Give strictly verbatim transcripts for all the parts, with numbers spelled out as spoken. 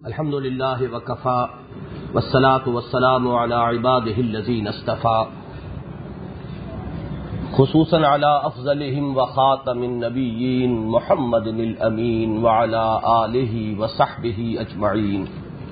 الحمد للہ وکفا والصلاة والسلام علی عبادہ الذین اصطفیٰ خصوصاً علی افضلہم وخاتم النبیین محمد الامین وعلی آلہ وصحبہ اجمعین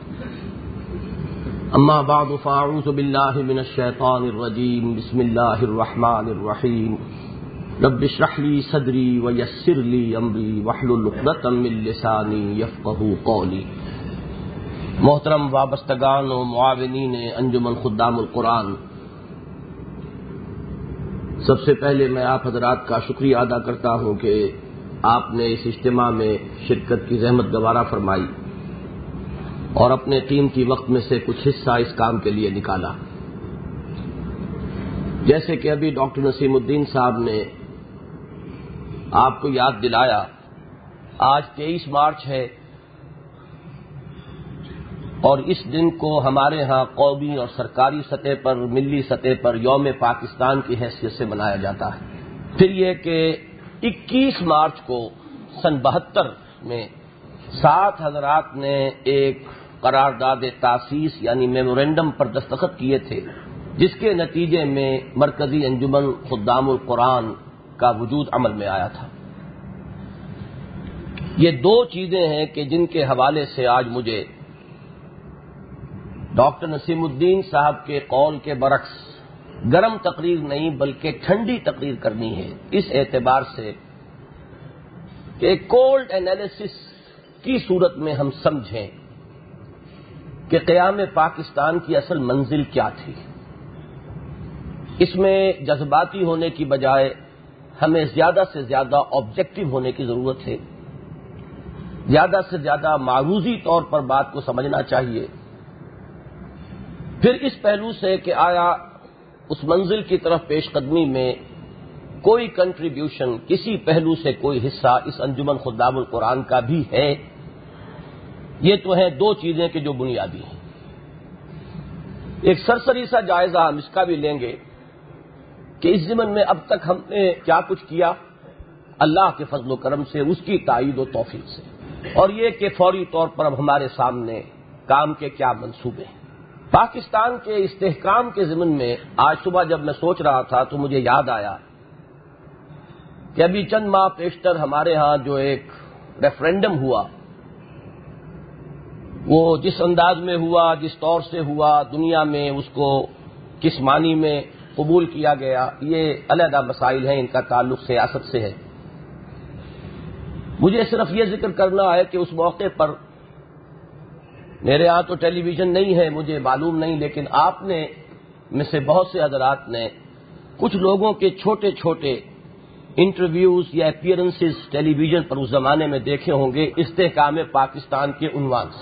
اما بعد فاعوذ باللہ من الشیطان الرجیم بسم اللہ الرحمن الرحیم رب اشرح لی صدری ویسر لی امری واحلل عقدۃ من لسانی یفقہوا قولی۔ محترم وابستگان و معاونین انجمن خدام القرآن، سب سے پہلے میں آپ حضرات کا شکریہ ادا کرتا ہوں کہ آپ نے اس اجتماع میں شرکت کی زحمت گوارا فرمائی اور اپنے قیمتی وقت میں سے کچھ حصہ اس کام کے لیے نکالا۔ جیسے کہ ابھی ڈاکٹر نسیم الدین صاحب نے آپ کو یاد دلایا، آج تیئیس مارچ ہے اور اس دن کو ہمارے ہاں قومی اور سرکاری سطح پر، ملی سطح پر یوم پاکستان کی حیثیت سے منایا جاتا ہے۔ پھر یہ کہ اکیس مارچ کو سن بہتر میں سات حضرات نے ایک قرارداد تاسیس یعنی میمورینڈم پر دستخط کیے تھے، جس کے نتیجے میں مرکزی انجمن خدام القرآن کا وجود عمل میں آیا تھا۔ یہ دو چیزیں ہیں کہ جن کے حوالے سے آج مجھے ڈاکٹر نسیم الدین صاحب کے قول کے برعکس گرم تقریر نہیں بلکہ ٹھنڈی تقریر کرنی ہے، اس اعتبار سے کہ کولڈ انالیسس کی صورت میں ہم سمجھیں کہ قیام پاکستان کی اصل منزل کیا تھی۔ اس میں جذباتی ہونے کی بجائے ہمیں زیادہ سے زیادہ آبجیکٹو ہونے کی ضرورت ہے، زیادہ سے زیادہ معروضی طور پر بات کو سمجھنا چاہیے۔ پھر اس پہلو سے کہ آیا اس منزل کی طرف پیش قدمی میں کوئی کنٹریبیوشن، کسی پہلو سے کوئی حصہ اس انجمن خدام القرآن کا بھی ہے۔ یہ تو ہیں دو چیزیں کہ جو بنیادی ہیں۔ ایک سرسری سا جائزہ ہم اس کا بھی لیں گے کہ اس ضمن میں اب تک ہم نے کیا کچھ کیا اللہ کے فضل و کرم سے، اس کی تائید و توفیق سے، اور یہ کہ فوری طور پر اب ہمارے سامنے کام کے کیا منصوبے ہیں۔ پاکستان کے استحکام کے ضمن میں آج صبح جب میں سوچ رہا تھا تو مجھے یاد آیا کہ ابھی چند ماہ پیشتر ہمارے ہاں جو ایک ریفرینڈم ہوا، وہ جس انداز میں ہوا، جس طور سے ہوا، دنیا میں اس کو کس معنی میں قبول کیا گیا، یہ علیحدہ مسائل ہیں، ان کا تعلق سیاست سے ہے۔ مجھے صرف یہ ذکر کرنا ہے کہ اس موقع پر میرے ہاں تو ٹیلی ویژن نہیں ہے، مجھے معلوم نہیں، لیکن آپ نے میں سے بہت سے حضرات نے کچھ لوگوں کے چھوٹے چھوٹے انٹرویوز یا اپیئرنسز ٹیلی ویژن پر اس زمانے میں دیکھے ہوں گے استحکام پاکستان کے عنوان سے۔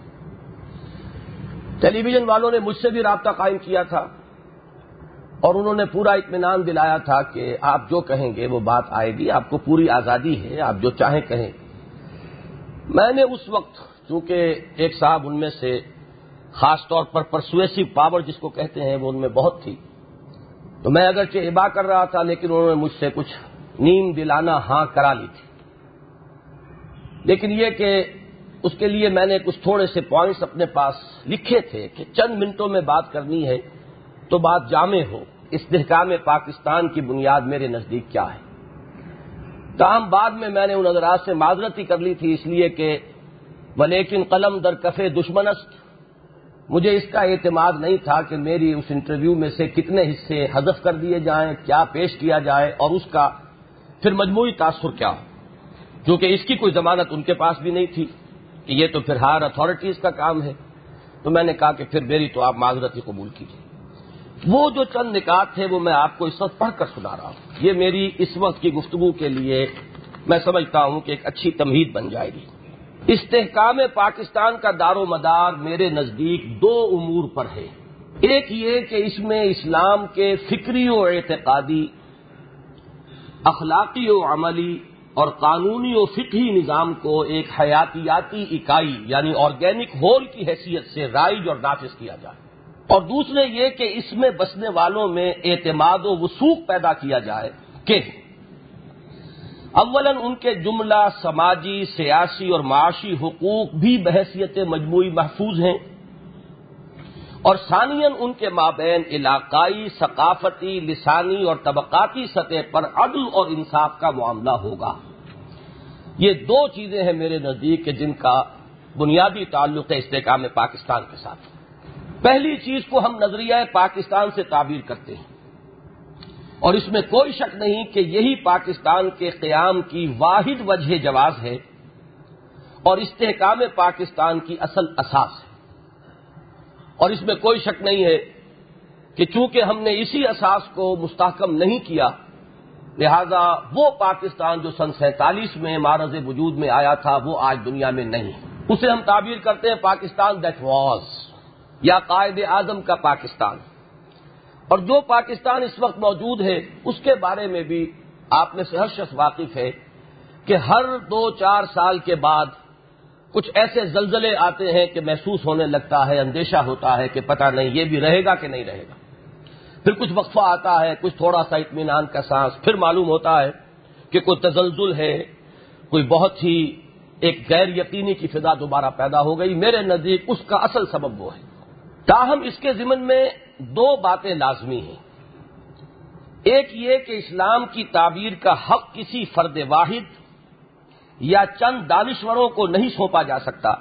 ٹیلی ویژن والوں نے مجھ سے بھی رابطہ قائم کیا تھا اور انہوں نے پورا اطمینان دلایا تھا کہ آپ جو کہیں گے وہ بات آئے گی، آپ کو پوری آزادی ہے، آپ جو چاہیں کہیں۔ میں نے اس وقت چونکہ ایک صاحب ان میں سے خاص طور پر پرسویسو پاور جس کو کہتے ہیں وہ ان میں بہت تھی، تو میں اگرچہ ابا کر رہا تھا لیکن انہوں نے مجھ سے کچھ نیم دلانا ہاں کرا لی تھی۔ لیکن یہ کہ اس کے لیے میں نے کچھ تھوڑے سے پوائنٹس اپنے پاس لکھے تھے کہ چند منٹوں میں بات کرنی ہے تو بات جامع ہو، استحکام پاکستان کی بنیاد میرے نزدیک کیا ہے۔ تاہم بعد میں میں نے ان حضرات سے معذرت ہی کر لی تھی، اس لیے کہ ولیکن قلم در کف دشمن است، مجھے اس کا اعتماد نہیں تھا کہ میری اس انٹرویو میں سے کتنے حصے حذف کر دیے جائیں، کیا پیش کیا جائے اور اس کا پھر مجموعی تاثر کیا ہو، کیونکہ اس کی کوئی ضمانت ان کے پاس بھی نہیں تھی کہ یہ تو پھر ہائر اتھارٹیز کا کام ہے۔ تو میں نے کہا کہ پھر میری تو آپ معذرت ہی قبول کیجیے۔ وہ جو چند نکات تھے وہ میں آپ کو اس وقت پڑھ کر سنا رہا ہوں، یہ میری اس وقت کی گفتگو کے لیے میں سمجھتا ہوں کہ ایک اچھی تمہید بن جائے گی۔ استحکام پاکستان کا دار و مدار میرے نزدیک دو امور پر ہے۔ ایک یہ کہ اس میں اسلام کے فکری و اعتقادی، اخلاقی و عملی اور قانونی و فقہی نظام کو ایک حیاتیاتی اکائی یعنی آرگینک ہول کی حیثیت سے رائج اور نافذ کیا جائے، اور دوسرے یہ کہ اس میں بسنے والوں میں اعتماد و وثوق پیدا کیا جائے کہ اولاً ان کے جملہ سماجی، سیاسی اور معاشی حقوق بھی بحیثیت مجموعی محفوظ ہیں، اور ثانیاً ان کے مابین علاقائی، ثقافتی، لسانی اور طبقاتی سطح پر عدل اور انصاف کا معاملہ ہوگا۔ یہ دو چیزیں ہیں میرے نزدیک کہ جن کا بنیادی تعلق ہے استحکام پاکستان کے ساتھ۔ پہلی چیز کو ہم نظریہ پاکستان سے تعبیر کرتے ہیں، اور اس میں کوئی شک نہیں کہ یہی پاکستان کے قیام کی واحد وجہ جواز ہے اور استحکام پاکستان کی اصل اساس ہے۔ اور اس میں کوئی شک نہیں ہے کہ چونکہ ہم نے اسی اساس کو مستحکم نہیں کیا، لہذا وہ پاکستان جو سن سینتالیس میں معرض وجود میں آیا تھا وہ آج دنیا میں نہیں ہے۔ اسے ہم تعبیر کرتے ہیں پاکستان دیٹ واز، یا قائد اعظم کا پاکستان۔ اور جو پاکستان اس وقت موجود ہے اس کے بارے میں بھی آپ میں سے ہر شخص واقف ہے کہ ہر دو چار سال کے بعد کچھ ایسے زلزلے آتے ہیں کہ محسوس ہونے لگتا ہے، اندیشہ ہوتا ہے کہ پتہ نہیں یہ بھی رہے گا کہ نہیں رہے گا۔ پھر کچھ وقفہ آتا ہے، کچھ تھوڑا سا اطمینان کا سانس، پھر معلوم ہوتا ہے کہ کوئی تزلزل ہے، کوئی بہت ہی ایک غیر یقینی کی فضا دوبارہ پیدا ہو گئی۔ میرے نزدیک اس کا اصل سبب وہ ہے۔ تاہم اس کے ضمن میں دو باتیں لازمی ہیں۔ ایک یہ کہ اسلام کی تعبیر کا حق کسی فرد واحد یا چند دانشوروں کو نہیں سونپا جا سکتا،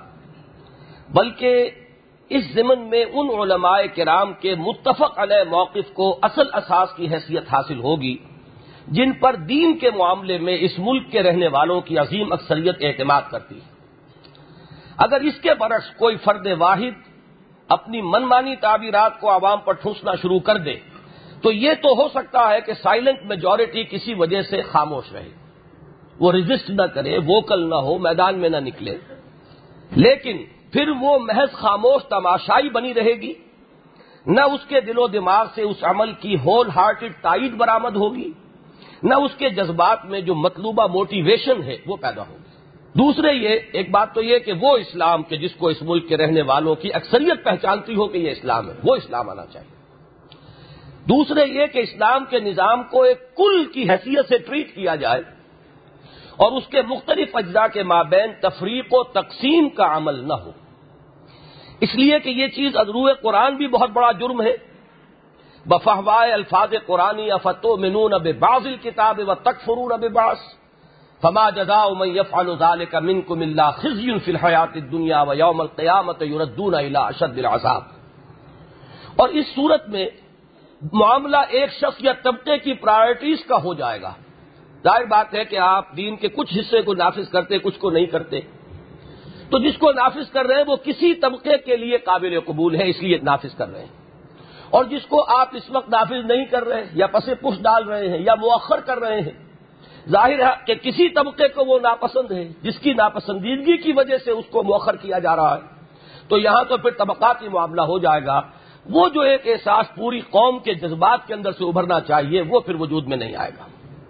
بلکہ اس ضمن میں ان علماء کرام کے متفق علیہ موقف کو اصل اساس کی حیثیت حاصل ہوگی جن پر دین کے معاملے میں اس ملک کے رہنے والوں کی عظیم اکثریت اعتماد کرتی ہے۔ اگر اس کے برعکس کوئی فرد واحد اپنی منمانی تعبیرات کو عوام پر ٹھونسنا شروع کر دے تو یہ تو ہو سکتا ہے کہ سائلنٹ میجورٹی کسی وجہ سے خاموش رہے، وہ ریزسٹ نہ کرے، ووکل نہ ہو، میدان میں نہ نکلے، لیکن پھر وہ محض خاموش تماشائی بنی رہے گی، نہ اس کے دل و دماغ سے اس عمل کی ہول ہارٹڈ تائید برآمد ہوگی، نہ اس کے جذبات میں جو مطلوبہ موٹیویشن ہے وہ پیدا ہوگی۔ دوسرے یہ ایک بات تو یہ کہ وہ اسلام کہ جس کو اس ملک کے رہنے والوں کی اکثریت پہچانتی ہو کہ یہ اسلام ہے، وہ اسلام آنا چاہیے۔ دوسرے یہ کہ اسلام کے نظام کو ایک کل کی حیثیت سے ٹریٹ کیا جائے اور اس کے مختلف اجزاء کے مابین تفریق و تقسیم کا عمل نہ ہو، اس لیے کہ یہ چیز ادروح قرآن بھی بہت بڑا جرم ہے۔ بفہوائے الفاظ قرآنی افتؤمنون ببعض الکتاب وتکفرون ببعض فما جزاء من يفعل ذلك منكم الا خزي في الحیاۃ الدنیا ویوم القیامۃ یردون الی اشد العذاب۔ اور اس صورت میں معاملہ ایک شخص یا طبقے کی پرائرٹیز کا ہو جائے گا۔ ظاہر بات ہے کہ آپ دین کے کچھ حصے کو نافذ کرتے، کچھ کو نہیں کرتے، تو جس کو نافذ کر رہے ہیں وہ کسی طبقے کے لیے قابل قبول ہے، اس لیے نافذ کر رہے ہیں، اور جس کو آپ اس وقت نافذ نہیں کر رہے یا پس پش ڈال رہے ہیں یا مؤخر کر رہے ہیں، ظاہر ہے کہ کسی طبقے کو وہ ناپسند ہے جس کی ناپسندیدگی کی وجہ سے اس کو مؤخر کیا جا رہا ہے۔ تو یہاں تو پھر طبقاتی معاملہ ہو جائے گا، وہ جو ایک احساس پوری قوم کے جذبات کے اندر سے ابھرنا چاہیے وہ پھر وجود میں نہیں آئے گا۔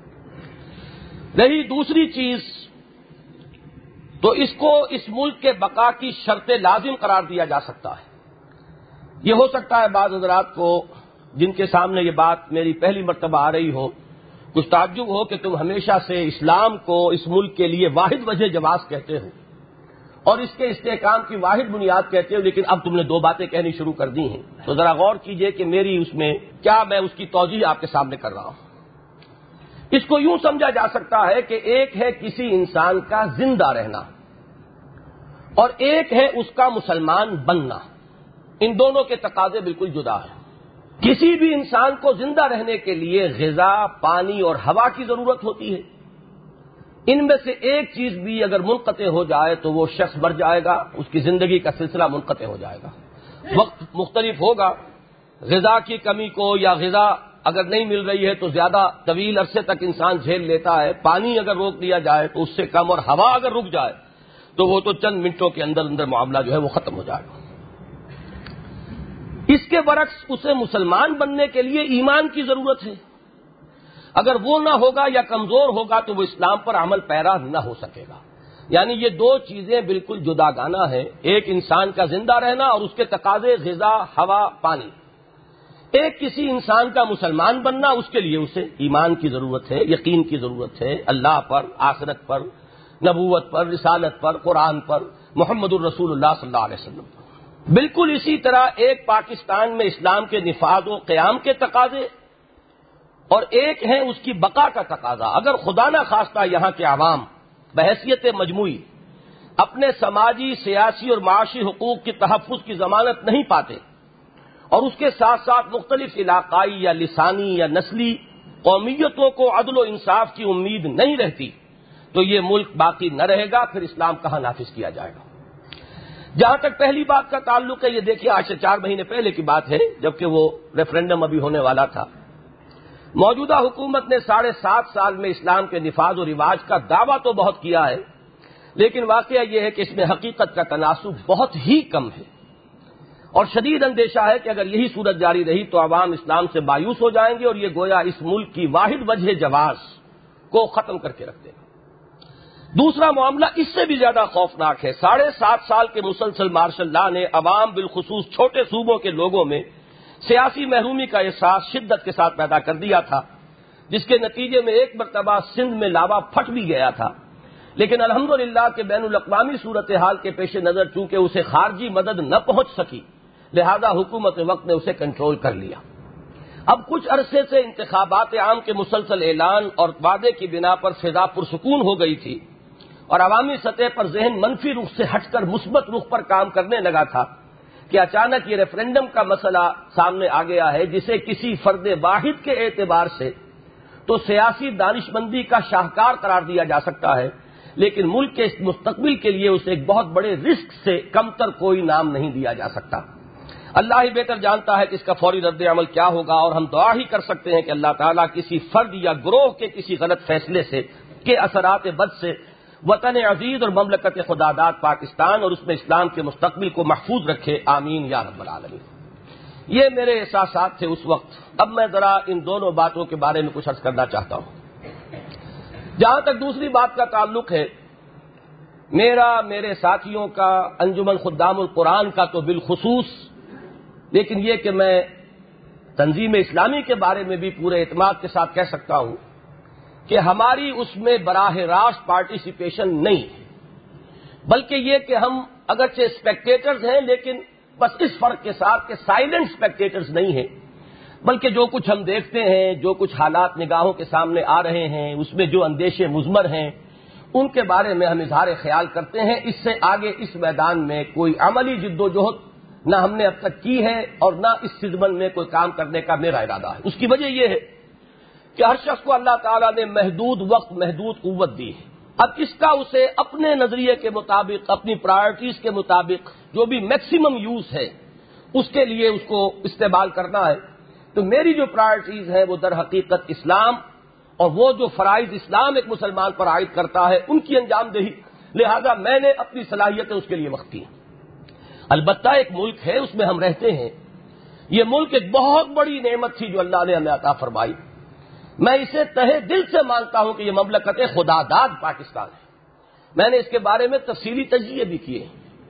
رہی دوسری چیز تو اس کو اس ملک کے بقا کی شرط لازم قرار دیا جا سکتا ہے۔ یہ ہو سکتا ہے بعض حضرات کو جن کے سامنے یہ بات میری پہلی مرتبہ آ رہی ہو کچھ تعجب ہو کہ تم ہمیشہ سے اسلام کو اس ملک کے لیے واحد وجہ جواز کہتے ہو اور اس کے استحکام کی واحد بنیاد کہتے ہو، لیکن اب تم نے دو باتیں کہنی شروع کر دی ہیں، تو ذرا غور کیجئے کہ میری اس میں کیا میں اس کی توضیح آپ کے سامنے کر رہا ہوں۔ اس کو یوں سمجھا جا سکتا ہے کہ ایک ہے کسی انسان کا زندہ رہنا اور ایک ہے اس کا مسلمان بننا، ان دونوں کے تقاضے بالکل جدا ہیں۔ کسی بھی انسان کو زندہ رہنے کے لیے غذا، پانی اور ہوا کی ضرورت ہوتی ہے، ان میں سے ایک چیز بھی اگر منقطع ہو جائے تو وہ شخص مر جائے گا، اس کی زندگی کا سلسلہ منقطع ہو جائے گا۔ وقت مختلف ہوگا، غذا کی کمی کو یا غذا اگر نہیں مل رہی ہے تو زیادہ طویل عرصے تک انسان جھیل لیتا ہے، پانی اگر روک دیا جائے تو اس سے کم، اور ہوا اگر رک جائے تو وہ تو چند منٹوں کے اندر اندر معاملہ جو ہے وہ ختم ہو جائے گا۔ اس کے برعکس اسے مسلمان بننے کے لیے ایمان کی ضرورت ہے، اگر وہ نہ ہوگا یا کمزور ہوگا تو وہ اسلام پر عمل پیرا نہ ہو سکے گا۔ یعنی یہ دو چیزیں بالکل جداگانہ ہیں، ایک انسان کا زندہ رہنا اور اس کے تقاضے غذا، ہوا، پانی، ایک کسی انسان کا مسلمان بننا، اس کے لیے اسے ایمان کی ضرورت ہے، یقین کی ضرورت ہے، اللہ پر، آخرت پر، نبوت پر، رسالت پر، قرآن پر، محمد الرسول اللہ صلی اللہ علیہ وسلم پر۔ بالکل اسی طرح ایک پاکستان میں اسلام کے نفاذ و قیام کے تقاضے اور ایک ہیں اس کی بقا کا تقاضا۔ اگر خدا نہ خواستہ یہاں کے عوام بحیثیت مجموعی اپنے سماجی، سیاسی اور معاشی حقوق کی تحفظ کی ضمانت نہیں پاتے اور اس کے ساتھ ساتھ مختلف علاقائی یا لسانی یا نسلی قومیتوں کو عدل و انصاف کی امید نہیں رہتی تو یہ ملک باقی نہ رہے گا، پھر اسلام کہاں نافذ کیا جائے گا۔ جہاں تک پہلی بات کا تعلق ہے، یہ دیکھیے آج سے چار مہینے پہلے کی بات ہے جبکہ وہ ریفرینڈم ابھی ہونے والا تھا۔ موجودہ حکومت نے ساڑھے سات سال میں اسلام کے نفاذ و رواج کا دعویٰ تو بہت کیا ہے، لیکن واقعہ یہ ہے کہ اس میں حقیقت کا تناسب بہت ہی کم ہے، اور شدید اندیشہ ہے کہ اگر یہی صورت جاری رہی تو عوام اسلام سے مایوس ہو جائیں گے اور یہ گویا اس ملک کی واحد وجہ جواز کو ختم کر کے رکھ دے گا۔ دوسرا معاملہ اس سے بھی زیادہ خوفناک ہے۔ ساڑھے سات سال کے مسلسل مارشل لا نے عوام بالخصوص چھوٹے صوبوں کے لوگوں میں سیاسی محرومی کا احساس شدت کے ساتھ پیدا کر دیا تھا، جس کے نتیجے میں ایک مرتبہ سندھ میں لاوا پھٹ بھی گیا تھا، لیکن الحمدللہ کہ بین الاقوامی صورتحال کے پیش نظر چونکہ اسے خارجی مدد نہ پہنچ سکی، لہذا حکومت وقت نے اسے کنٹرول کر لیا۔ اب کچھ عرصے سے انتخابات عام کے مسلسل اعلان اور وعدے کی بنا پر فضا پرسکون ہو گئی تھی اور عوامی سطح پر ذہن منفی رخ سے ہٹ کر مثبت رخ پر کام کرنے لگا تھا کہ اچانک یہ ریفرینڈم کا مسئلہ سامنے آ گیا ہے، جسے کسی فرد واحد کے اعتبار سے تو سیاسی دانش مندی کا شاہکار قرار دیا جا سکتا ہے، لیکن ملک کے اس مستقبل کے لیے اسے ایک بہت بڑے رسک سے کمتر کوئی نام نہیں دیا جا سکتا۔ اللہ ہی بہتر جانتا ہے کہ اس کا فوری رد عمل کیا ہوگا، اور ہم دعا ہی کر سکتے ہیں کہ اللہ تعالیٰ کسی فرد یا گروہ کے کسی غلط فیصلے سے کے اثرات بد سے وطن عزیز اور مملکت خداداد پاکستان اور اس میں اسلام کے مستقبل کو محفوظ رکھے، آمین یا رب العالمین۔ یہ میرے احساسات تھے اس وقت۔ اب میں ذرا ان دونوں باتوں کے بارے میں کچھ عرض کرنا چاہتا ہوں۔ جہاں تک دوسری بات کا تعلق ہے، میرا، میرے ساتھیوں کا، انجمن خدام القرآن کا تو بالخصوص، لیکن یہ کہ میں تنظیم اسلامی کے بارے میں بھی پورے اعتماد کے ساتھ کہہ سکتا ہوں کہ ہماری اس میں براہ راست پارٹیسپیشن نہیں ہے، بلکہ یہ کہ ہم اگرچہ اسپیکٹیٹرز ہیں لیکن بس اس فرق کے ساتھ کہ سائلنٹ اسپیکٹیٹرز نہیں ہیں، بلکہ جو کچھ ہم دیکھتے ہیں، جو کچھ حالات نگاہوں کے سامنے آ رہے ہیں، اس میں جو اندیشے مضمر ہیں، ان کے بارے میں ہم اظہار خیال کرتے ہیں۔ اس سے آگے اس میدان میں کوئی عملی جد و جہد نہ ہم نے اب تک کی ہے اور نہ اس سلسلے میں کوئی کام کرنے کا میرا ارادہ ہے۔ اس کی وجہ یہ ہے کہ ہر شخص کو اللہ تعالیٰ نے محدود وقت، محدود قوت دی ہے۔ اب اس کا اسے اپنے نظریے کے مطابق، اپنی پرائرٹیز کے مطابق جو بھی میکسیمم یوز ہے اس کے لیے اس کو استعمال کرنا ہے۔ تو میری جو پرائرٹیز ہیں وہ در حقیقت اسلام اور وہ جو فرائض اسلام ایک مسلمان پر عائد کرتا ہے ان کی انجام دہی، لہذا میں نے اپنی صلاحیتیں اس کے لیے وقف کی ہیں۔ البتہ ایک ملک ہے، اس میں ہم رہتے ہیں، یہ ملک ایک بہت بڑی نعمت تھی جو اللہ نے ہمیں عطا فرمائی۔ میں اسے تہہ دل سے مانتا ہوں کہ یہ مملکت خداداد پاکستان ہے۔ میں نے اس کے بارے میں تفصیلی تجزیے بھی کیے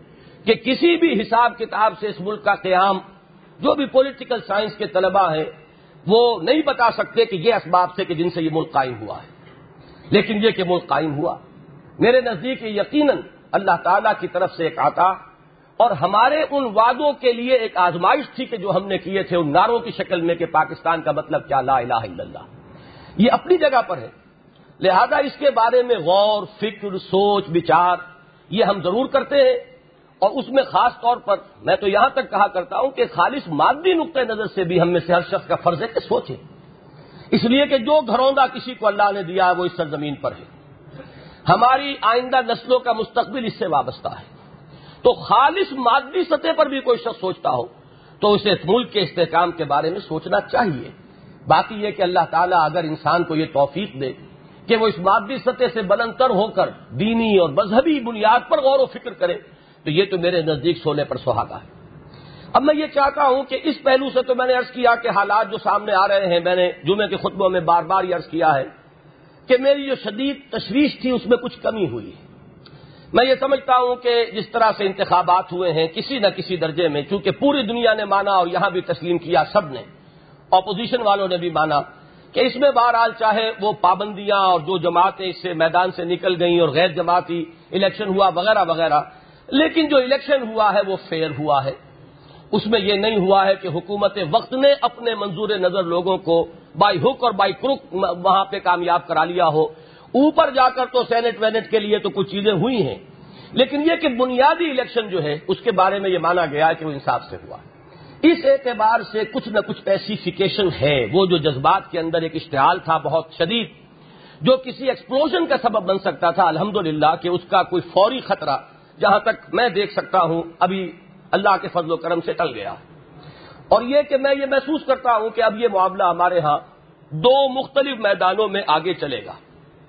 کہ کسی بھی حساب کتاب سے اس ملک کا قیام، جو بھی پولیٹیکل سائنس کے طلباء ہیں وہ نہیں بتا سکتے کہ یہ اسباب سے کہ جن سے یہ ملک قائم ہوا ہے، لیکن یہ کہ ملک قائم ہوا میرے نزدیک یقیناً اللہ تعالیٰ کی طرف سے ایک عطا اور ہمارے ان وعدوں کے لیے ایک آزمائش تھی کہ جو ہم نے کیے تھے ان نعروں کی شکل میں کہ پاکستان کا مطلب کیا، لا الہ الا اللہ، یہ اپنی جگہ پر ہے۔ لہذا اس کے بارے میں غور، فکر، سوچ، بچار یہ ہم ضرور کرتے ہیں، اور اس میں خاص طور پر میں تو یہاں تک کہا کرتا ہوں کہ خالص مادی نقطۂ نظر سے بھی ہم میں سے ہر شخص کا فرض ہے کہ سوچے، اس لیے کہ جو گھروندہ کسی کو اللہ نے دیا ہے وہ اس سرزمین پر ہے، ہماری آئندہ نسلوں کا مستقبل اس سے وابستہ ہے۔ تو خالص مادی سطح پر بھی کوئی شخص سوچتا ہو تو اسے ملک کے استحکام کے بارے میں سوچنا چاہیے۔ باقی یہ کہ اللہ تعالیٰ اگر انسان کو یہ توفیق دے کہ وہ اس مادی سطح سے بلند تر ہو کر دینی اور مذہبی بنیاد پر غور و فکر کرے تو یہ تو میرے نزدیک سونے پر سہاگا ہے۔ اب میں یہ چاہتا ہوں کہ اس پہلو سے تو میں نے عرض کیا کہ حالات جو سامنے آ رہے ہیں، میں نے جمعے کے خطبوں میں بار بار یہ عرض کیا ہے کہ میری جو شدید تشویش تھی اس میں کچھ کمی ہوئی ہے۔ میں یہ سمجھتا ہوں کہ جس طرح سے انتخابات ہوئے ہیں کسی نہ کسی درجے میں، چونکہ پوری دنیا نے مانا اور یہاں بھی تسلیم کیا سب نے اپوزیشن والوں نے بھی مانا کہ اس میں بہرحال چاہے وہ پابندیاں اور جو جماعتیں اس سے میدان سے نکل گئیں اور غیر جماعتی الیکشن ہوا وغیرہ وغیرہ، لیکن جو الیکشن ہوا ہے وہ فیئر ہوا ہے. اس میں یہ نہیں ہوا ہے کہ حکومت وقت نے اپنے منظور نظر لوگوں کو بائی ہک اور بائی کروک وہاں پہ کامیاب کرا لیا ہو. اوپر جا کر تو سینٹ وینٹ کے لیے تو کچھ چیزیں ہوئی ہیں، لیکن یہ کہ بنیادی الیکشن جو ہے اس کے بارے میں یہ مانا گیا کہ وہ انصاف سے ہوا. اس اعتبار سے کچھ نہ کچھ پیسیفیکیشن ہے. وہ جو جذبات کے اندر ایک اشتعال تھا بہت شدید، جو کسی ایکسپلوژن کا سبب بن سکتا تھا، الحمدللہ کہ اس کا کوئی فوری خطرہ جہاں تک میں دیکھ سکتا ہوں ابھی اللہ کے فضل و کرم سے ٹل گیا. اور یہ کہ میں یہ محسوس کرتا ہوں کہ اب یہ معاملہ ہمارے ہاں دو مختلف میدانوں میں آگے چلے گا.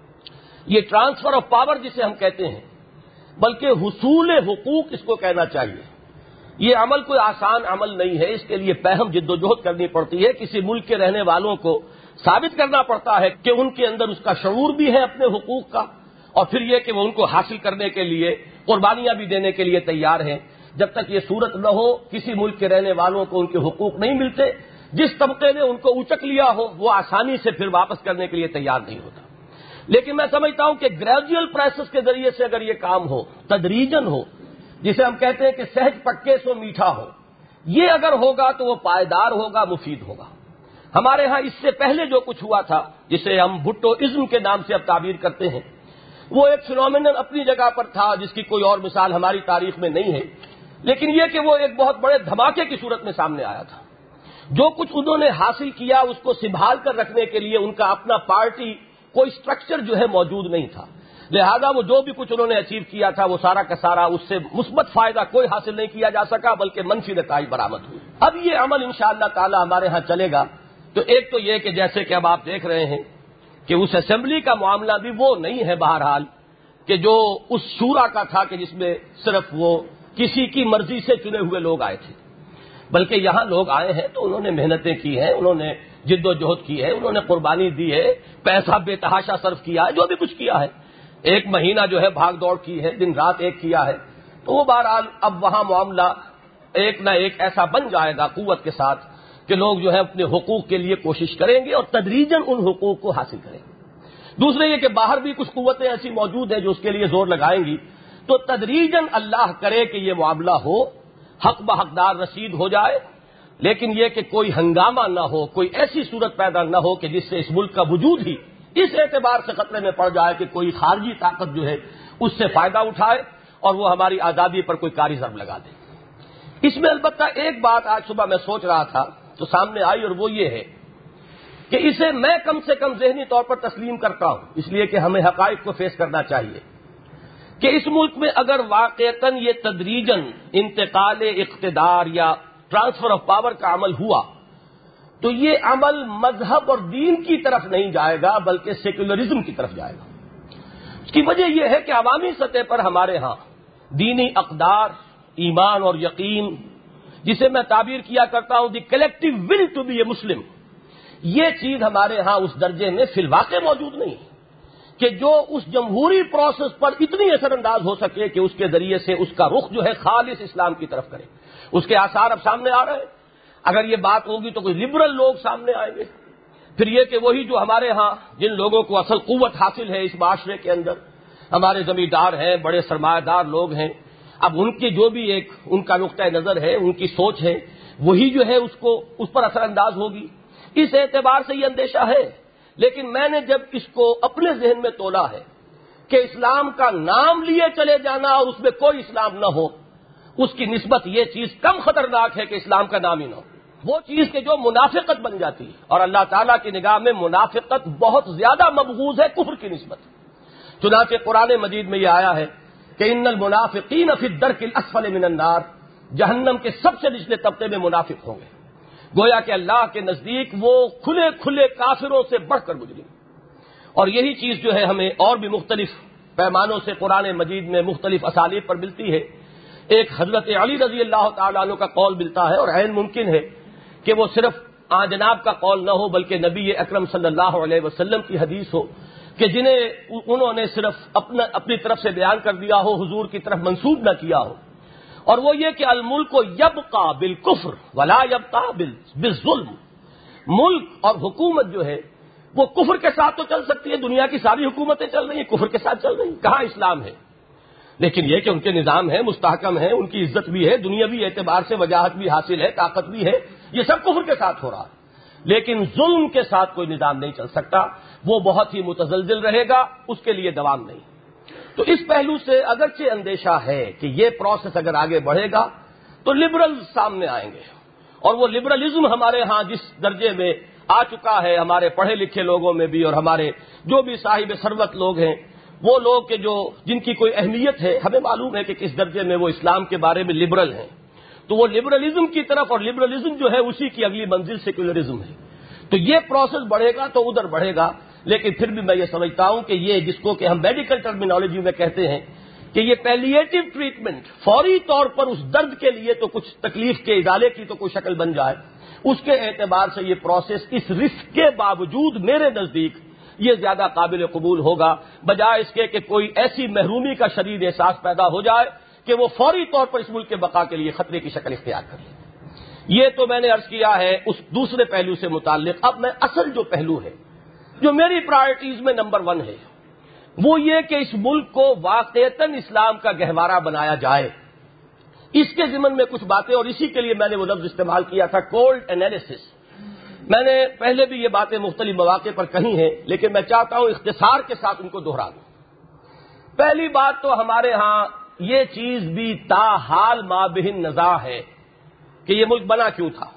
یہ ٹرانسفر آف پاور جسے ہم کہتے ہیں، بلکہ حصول حقوق اس کو کہنا چاہیے. یہ عمل کوئی آسان عمل نہیں ہے، اس کے لیے پہم جد و جہد کرنی پڑتی ہے. کسی ملک کے رہنے والوں کو ثابت کرنا پڑتا ہے کہ ان کے اندر اس کا شعور بھی ہے اپنے حقوق کا، اور پھر یہ کہ وہ ان کو حاصل کرنے کے لیے قربانیاں بھی دینے کے لیے تیار ہیں. جب تک یہ صورت نہ ہو کسی ملک کے رہنے والوں کو ان کے حقوق نہیں ملتے. جس طبقے نے ان کو اچک لیا ہو وہ آسانی سے پھر واپس کرنے کے لیے تیار نہیں ہوتا. لیکن میں سمجھتا ہوں کہ گریجوئل پروسیس کے ذریعے سے اگر یہ کام ہو، تدریجن ہو، جسے ہم کہتے ہیں کہ سہج پکے سو میٹھا ہو، یہ اگر ہوگا تو وہ پائیدار ہوگا، مفید ہوگا. ہمارے ہاں اس سے پہلے جو کچھ ہوا تھا، جسے ہم بھٹوازم کے نام سے اب تعبیر کرتے ہیں، وہ ایک فینومینل اپنی جگہ پر تھا جس کی کوئی اور مثال ہماری تاریخ میں نہیں ہے. لیکن یہ کہ وہ ایک بہت بڑے دھماکے کی صورت میں سامنے آیا تھا. جو کچھ انہوں نے حاصل کیا اس کو سنبھال کر رکھنے کے لیے ان کا اپنا پارٹی کوئی سٹرکچر جو ہے موجود نہیں تھا. لہذا وہ جو بھی کچھ انہوں نے اچیو کیا تھا وہ سارا کا سارا اس سے مثبت فائدہ کوئی حاصل نہیں کیا جا سکا، بلکہ منفی نتائج برآمد ہوئی. اب یہ عمل انشاءاللہ تعالی ہمارے ہاں چلے گا. تو ایک تو یہ کہ جیسے کہ اب آپ دیکھ رہے ہیں کہ اس اسمبلی کا معاملہ بھی وہ نہیں ہے بہرحال کہ جو اس شورا کا تھا کہ جس میں صرف وہ کسی کی مرضی سے چنے ہوئے لوگ آئے تھے، بلکہ یہاں لوگ آئے ہیں تو انہوں نے محنتیں کی ہیں، انہوں نے جد و جہد کی ہے، انہوں نے قربانی دی ہے، پیسہ بے تحاشا صرف کیا ہے، جو بھی کچھ کیا ہے، ایک مہینہ جو ہے بھاگ دوڑ کی ہے، دن رات ایک کیا ہے. تو وہ بہرحال اب وہاں معاملہ ایک نہ ایک ایسا بن جائے گا قوت کے ساتھ کہ لوگ جو ہے اپنے حقوق کے لیے کوشش کریں گے اور تدریجاً ان حقوق کو حاصل کریں گے. دوسرے یہ کہ باہر بھی کچھ قوتیں ایسی موجود ہیں جو اس کے لیے زور لگائیں گی. تو تدریجاً اللہ کرے کہ یہ معاملہ ہو، حق بحقدار رسید ہو جائے، لیکن یہ کہ کوئی ہنگامہ نہ ہو، کوئی ایسی صورت پیدا نہ ہو کہ جس سے اس ملک کا وجود ہی اس اعتبار سے خطرے میں پڑ جائے کہ کوئی خارجی طاقت جو ہے اس سے فائدہ اٹھائے اور وہ ہماری آزادی پر کوئی کاری ضرب لگا دے. اس میں البتہ ایک بات آج صبح میں سوچ رہا تھا تو سامنے آئی، اور وہ یہ ہے کہ اسے میں کم سے کم ذہنی طور پر تسلیم کرتا ہوں، اس لیے کہ ہمیں حقائق کو فیس کرنا چاہیے کہ اس ملک میں اگر واقعتاً یہ تدریجاً انتقال اقتدار یا ٹرانسفر آف پاور کا عمل ہوا تو یہ عمل مذہب اور دین کی طرف نہیں جائے گا بلکہ سیکولرزم کی طرف جائے گا. اس کی وجہ یہ ہے کہ عوامی سطح پر ہمارے ہاں دینی اقدار، ایمان اور یقین، جسے میں تعبیر کیا کرتا ہوں the collective will to be a Muslim, یہ چیز ہمارے ہاں اس درجے میں فی الواقع موجود نہیں ہے کہ جو اس جمہوری پروسیس پر اتنی اثر انداز ہو سکے کہ اس کے ذریعے سے اس کا رخ جو ہے خالص اسلام کی طرف کرے. اس کے آثار اب سامنے آ رہے ہیں. اگر یہ بات ہوگی تو کوئی لبرل لوگ سامنے آئیں گے. پھر یہ کہ وہی جو ہمارے ہاں جن لوگوں کو اصل قوت حاصل ہے اس معاشرے کے اندر، ہمارے زمیندار ہیں، بڑے سرمایہ دار لوگ ہیں، اب ان کی جو بھی ایک ان کا نقطہ نظر ہے، ان کی سوچ ہے، وہی جو ہے اس کو اس پر اثر انداز ہوگی. اس اعتبار سے یہ اندیشہ ہے. لیکن میں نے جب اس کو اپنے ذہن میں تولا ہے کہ اسلام کا نام لیے چلے جانا اور اس میں کوئی اسلام نہ ہو، اس کی نسبت یہ چیز کم خطرناک ہے کہ اسلام کا نام ہی نہ ہو. وہ چیز کہ جو منافقت بن جاتی ہے، اور اللہ تعالیٰ کی نگاہ میں منافقت بہت زیادہ مبغوض ہے کفر کی نسبت. چنانچہ قرآن مجید میں یہ آیا ہے کہ ان المنافقین فی الدرک الاسفل من النار، جہنم کے سب سے نچلے طبقے میں منافق ہوں گے. گویا کہ اللہ کے نزدیک وہ کھلے کھلے کافروں سے بڑھ کر گزری. اور یہی چیز جو ہے ہمیں اور بھی مختلف پیمانوں سے قرآن مجید میں مختلف اسالیب پر ملتی ہے. ایک حضرت علی رضی اللہ تعالیٰ عنہ کا قول ملتا ہے، اور عین ممکن ہے کہ وہ صرف آن جناب کا قول نہ ہو بلکہ نبی اکرم صلی اللہ علیہ وسلم کی حدیث ہو کہ جنہیں انہوں نے صرف اپنا اپنی طرف سے بیان کر دیا ہو، حضور کی طرف منسوب نہ کیا ہو. اور وہ یہ کہ الملک یبقى بالکفر ولا یبقى بالظلم، ملک اور حکومت جو ہے وہ کفر کے ساتھ تو چل سکتی ہے، دنیا کی ساری حکومتیں چل رہی ہیں کفر کے ساتھ چل رہی ہیں، کہاں اسلام ہے؟ لیکن یہ کہ ان کے نظام ہے، مستحکم ہے، ان کی عزت بھی ہے، دنیاوی اعتبار سے وجاہت بھی حاصل ہے، طاقت بھی ہے، یہ سب کفر کے ساتھ ہو رہا ہے۔ لیکن ظلم کے ساتھ کوئی نظام نہیں چل سکتا، وہ بہت ہی متزلزل رہے گا، اس کے لیے دوام نہیں۔ تو اس پہلو سے اگرچہ اندیشہ ہے کہ یہ پروسیس اگر آگے بڑھے گا تو لبرل سامنے آئیں گے، اور وہ لبرلزم ہمارے ہاں جس درجے میں آ چکا ہے، ہمارے پڑھے لکھے لوگوں میں بھی اور ہمارے جو بھی صاحب ثروت لوگ ہیں، وہ لوگ کہ جو جن کی کوئی اہمیت ہے، ہمیں معلوم ہے کہ کس درجے میں وہ اسلام کے بارے میں لبرل ہیں، تو وہ لبرلزم کی طرف، اور لبرلزم جو ہے اسی کی اگلی منزل سیکولرزم ہے۔ تو یہ پروسیس بڑھے گا تو ادھر بڑھے گا، لیکن پھر بھی میں یہ سمجھتا ہوں کہ یہ جس کو کہ ہم میڈیکل ٹرمینالوجی میں کہتے ہیں کہ یہ پیلیٹیو ٹریٹمنٹ، فوری طور پر اس درد کے لیے تو کچھ تکلیف کے ازالے کی تو کوئی شکل بن جائے، اس کے اعتبار سے یہ پروسیس اس رسک کے باوجود میرے نزدیک یہ زیادہ قابل قبول ہوگا، بجائے اس کے کہ کوئی ایسی محرومی کا شدید احساس پیدا ہو جائے کہ وہ فوری طور پر اس ملک کے بقا کے لیے خطرے کی شکل اختیار کر لے۔ یہ تو میں نے عرض کیا ہے اس دوسرے پہلو سے متعلق۔ اب میں اصل جو پہلو ہے، جو میری پرائرٹیز میں نمبر ون ہے، وہ یہ کہ اس ملک کو واقعتاً اسلام کا گہوارہ بنایا جائے۔ اس کے ضمن میں کچھ باتیں، اور اسی کے لیے میں نے وہ لفظ استعمال کیا تھا کولڈ انالیسس۔ میں نے پہلے بھی یہ باتیں مختلف مواقع پر کہی ہیں، لیکن میں چاہتا ہوں اختصار کے ساتھ ان کو دہرا دوں۔ پہلی بات تو ہمارے ہاں یہ چیز بھی تاحال مابہن نزاع ہے کہ یہ ملک بنا کیوں تھا،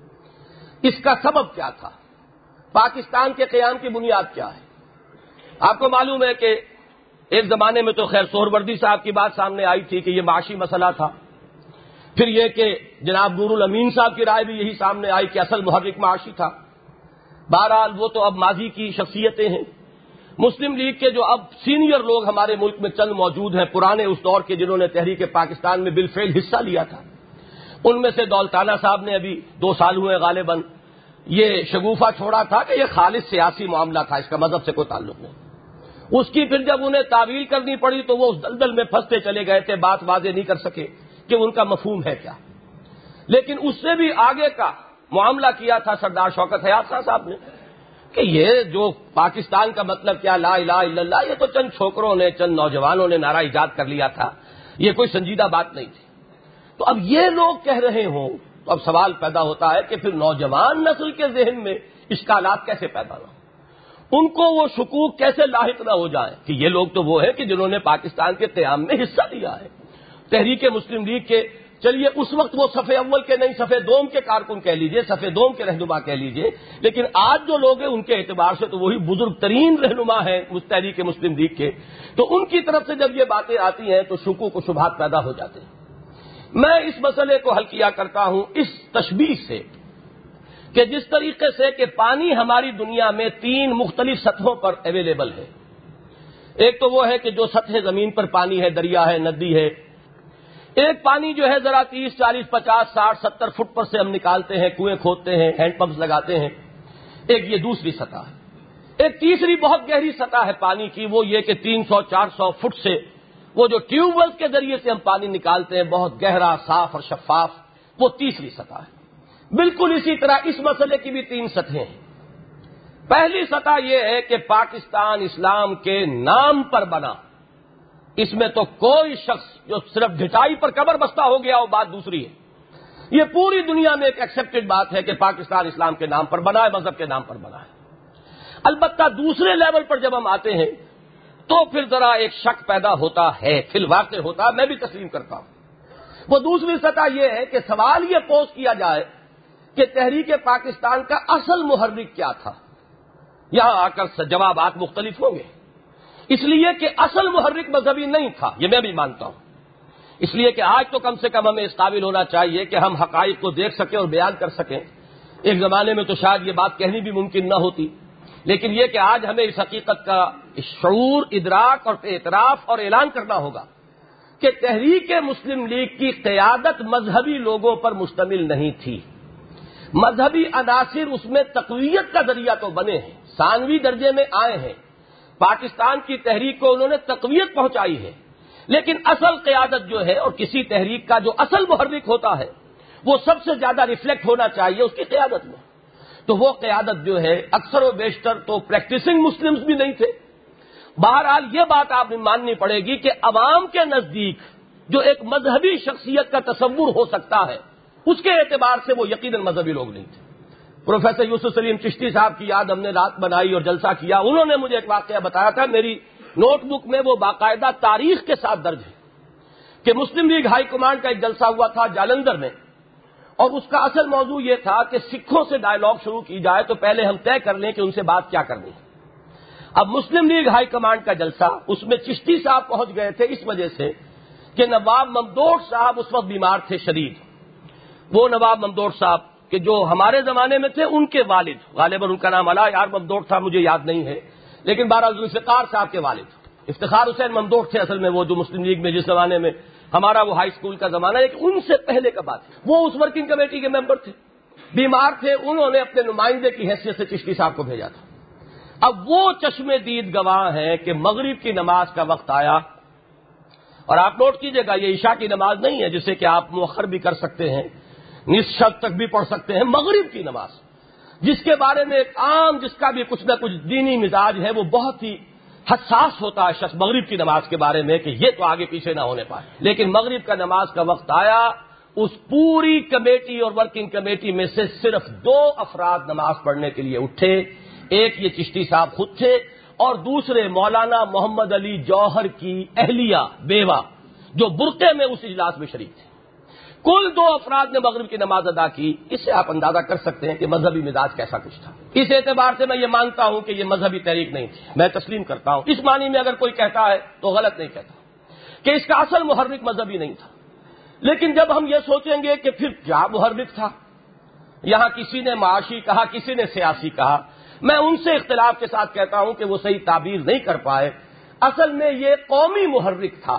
اس کا سبب کیا تھا، پاکستان کے قیام کی بنیاد کیا ہے۔ آپ کو معلوم ہے کہ ایک زمانے میں تو خیر سہروردی صاحب کی بات سامنے آئی تھی کہ یہ معاشی مسئلہ تھا، پھر یہ کہ جناب نور الامین صاحب کی رائے بھی یہی سامنے آئی کہ اصل محرک معاشی تھا۔ بہرحال وہ تو اب ماضی کی شخصیتیں ہیں۔ مسلم لیگ کے جو اب سینئر لوگ ہمارے ملک میں چند موجود ہیں، پرانے اس دور کے جنہوں نے تحریک پاکستان میں بالفعل حصہ لیا تھا، ان میں سے دولتانہ صاحب نے ابھی دو سال ہوئے غالباً یہ شگوفہ چھوڑا تھا کہ یہ خالص سیاسی معاملہ تھا، اس کا مذہب سے کوئی تعلق نہیں۔ اس کی پھر جب انہیں تعویل کرنی پڑی تو وہ اس دلدل میں پھنستے چلے گئے تھے، بات واضح نہیں کر سکے کہ ان کا مفہوم ہے کیا۔ لیکن اس سے بھی آگے کا معاملہ کیا تھا سردار شوکت حیات خان صاحب نے کہ یہ جو پاکستان کا مطلب کیا، لا الہ الا اللہ، یہ تو چند چھوکروں نے، چند نوجوانوں نے نعرہ ایجاد کر لیا تھا، یہ کوئی سنجیدہ بات نہیں تھی۔ تو اب یہ لوگ کہہ رہے ہوں تو اب سوال پیدا ہوتا ہے کہ پھر نوجوان نسل کے ذہن میں اشکالات کیسے پیدا نہ ہوں، ان کو وہ شکوک کیسے لاحق نہ ہو جائیں کہ یہ لوگ تو وہ ہیں کہ جنہوں نے پاکستان کے قیام میں حصہ لیا ہے، تحریک مسلم لیگ کے، چلیے اس وقت وہ صفحے اول کے نہیں، صفحے دوم کے کارکن کہہ لیجئے، صفحے دوم کے رہنما کہہ لیجئے، لیکن آج جو لوگ ہیں ان کے اعتبار سے تو وہی بزرگ ترین رہنما ہیں تحریک مسلم لیگ کے، تو ان کی طرف سے جب یہ باتیں آتی ہیں تو شکوک و شبہات پیدا ہو جاتے ہیں۔ میں اس مسئلے کو حل کیا کرتا ہوں اس تشبیہ سے کہ جس طریقے سے کہ پانی ہماری دنیا میں تین مختلف سطحوں پر اویلیبل ہے۔ ایک تو وہ ہے کہ جو سطح زمین پر پانی ہے، دریا ہے، ندی ہے۔ ایک پانی جو ہے ذرا تیس چالیس پچاس ساٹھ ستر فٹ پر سے ہم نکالتے ہیں، کنویں کھودتے ہیں، ہینڈ پمپس لگاتے ہیں۔ ایک یہ دوسری سطح ہے۔ ایک تیسری بہت گہری سطح ہے پانی کی، وہ یہ کہ تین سو چار سو فٹ سے وہ جو ٹیوب ویل کے ذریعے سے ہم پانی نکالتے ہیں، بہت گہرا، صاف اور شفاف، وہ تیسری سطح ہے۔ بالکل اسی طرح اس مسئلے کی بھی تین سطحیں ہیں۔ پہلی سطح یہ ہے کہ پاکستان اسلام کے نام پر بنا، اس میں تو کوئی شخص جو صرف ڈھٹائی پر قبر بستہ ہو گیا وہ بات دوسری ہے۔ یہ پوری دنیا میں ایک ایکسپٹڈ بات ہے کہ پاکستان اسلام کے نام پر بنا ہے، مذہب کے نام پر بنا ہے۔ البتہ دوسرے لیول پر جب ہم آتے ہیں تو پھر ذرا ایک شک پیدا ہوتا ہے، فی الواقع ہوتا ہے، میں بھی تسلیم کرتا ہوں۔ وہ دوسری سطح یہ ہے کہ سوال یہ پوز کیا جائے کہ تحریک پاکستان کا اصل محرک کیا تھا۔ یہاں آ کر جوابات مختلف ہوں گے، اس لیے کہ اصل محرک مذہبی نہیں تھا، یہ میں بھی مانتا ہوں۔ اس لیے کہ آج تو کم سے کم ہمیں اس قابل ہونا چاہیے کہ ہم حقائق کو دیکھ سکیں اور بیان کر سکیں۔ ایک زمانے میں تو شاید یہ بات کہنی بھی ممکن نہ ہوتی، لیکن یہ کہ آج ہمیں اس حقیقت کا شعور، ادراک اور اعتراف اور اعلان کرنا ہوگا کہ تحریک مسلم لیگ کی قیادت مذہبی لوگوں پر مشتمل نہیں تھی۔ مذہبی عناصر اس میں تقویت کا ذریعہ تو بنے ہیں، ثانوی درجے میں آئے ہیں، پاکستان کی تحریک کو انہوں نے تقویت پہنچائی ہے، لیکن اصل قیادت جو ہے اور کسی تحریک کا جو اصل محرک ہوتا ہے وہ سب سے زیادہ ریفلیکٹ ہونا چاہیے اس کی قیادت میں۔ تو وہ قیادت جو ہے اکثر و بیشتر تو پریکٹسنگ مسلمز بھی نہیں تھے۔ بہرحال یہ بات آپ نے ماننی پڑے گی کہ عوام کے نزدیک جو ایک مذہبی شخصیت کا تصور ہو سکتا ہے اس کے اعتبار سے وہ یقیناً مذہبی لوگ نہیں تھے۔ پروفیسر یوسف سلیم چشتی صاحب کی یاد ہم نے رات بنائی اور جلسہ کیا، انہوں نے مجھے ایک واقعہ بتایا تھا، میری نوٹ بک میں وہ باقاعدہ تاریخ کے ساتھ درج ہے کہ مسلم لیگ ہائی کمانڈ کا ایک جلسہ ہوا تھا جالندھر میں، اور اس کا اصل موضوع یہ تھا کہ سکھوں سے ڈائیلاگ شروع کی جائے تو پہلے ہم طے کر لیں کہ ان سے بات کیا کرنی ہے۔ اب مسلم لیگ ہائی کمانڈ کا جلسہ، اس میں چشتی صاحب پہنچ گئے تھے اس وجہ سے کہ نواب ممدوح صاحب اس وقت بیمار تھے شدید۔ وہ نواب ممدوح صاحب کہ جو ہمارے زمانے میں تھے، ان کے والد، غالباً ان کا نام علا یار ممدوح تھا، مجھے یاد نہیں ہے، لیکن بہرحال ذوالفقار صاحب کے والد افتخار حسین ممدوح تھے اصل میں، وہ جو مسلم لیگ میں جس زمانے میں ہمارا وہ ہائی اسکول کا زمانہ ہے، ان سے پہلے کا بات ہے۔ وہ اس ورکنگ کمیٹی کے ممبر تھے، بیمار تھے، انہوں نے اپنے نمائندے کی حیثیت سے چشتی صاحب کو بھیجا تھا۔ اب وہ چشم دید گواہ ہیں کہ مغرب کی نماز کا وقت آیا، اور آپ نوٹ کیجئے گا یہ عشاء کی نماز نہیں ہے جسے کہ آپ مؤخر بھی کر سکتے ہیں، نصف شب تک بھی پڑھ سکتے ہیں، مغرب کی نماز جس کے بارے میں ایک عام جس کا بھی کچھ نہ کچھ دینی مزاج ہے وہ بہت ہی حساس ہوتا ہے شخص مغرب کی نماز کے بارے میں کہ یہ تو آگے پیچھے نہ ہونے پائے، لیکن مغرب کا نماز کا وقت آیا، اس پوری کمیٹی اور ورکنگ کمیٹی میں سے صرف دو افراد نماز پڑھنے کے لیے اٹھے، ایک یہ چشتی صاحب خود تھے اور دوسرے مولانا محمد علی جوہر کی اہلیہ بیوہ جو برقعے میں اس اجلاس میں شریک تھے۔ کل دو افراد نے مغرب کی نماز ادا کی۔ اس سے آپ اندازہ کر سکتے ہیں کہ مذہبی مزاج کیسا کچھ تھا۔ اس اعتبار سے میں یہ مانتا ہوں کہ یہ مذہبی تحریک نہیں تھی، میں تسلیم کرتا ہوں، اس معنی میں اگر کوئی کہتا ہے تو غلط نہیں کہتا کہ اس کا اصل محرک مذہبی نہیں تھا۔ لیکن جب ہم یہ سوچیں گے کہ پھر کیا محرک تھا، یہاں کسی نے معاشی کہا، کسی نے سیاسی کہا، میں ان سے اختلاف کے ساتھ کہتا ہوں کہ وہ صحیح تعبیر نہیں کر پائے۔ اصل میں یہ قومی محرک تھا،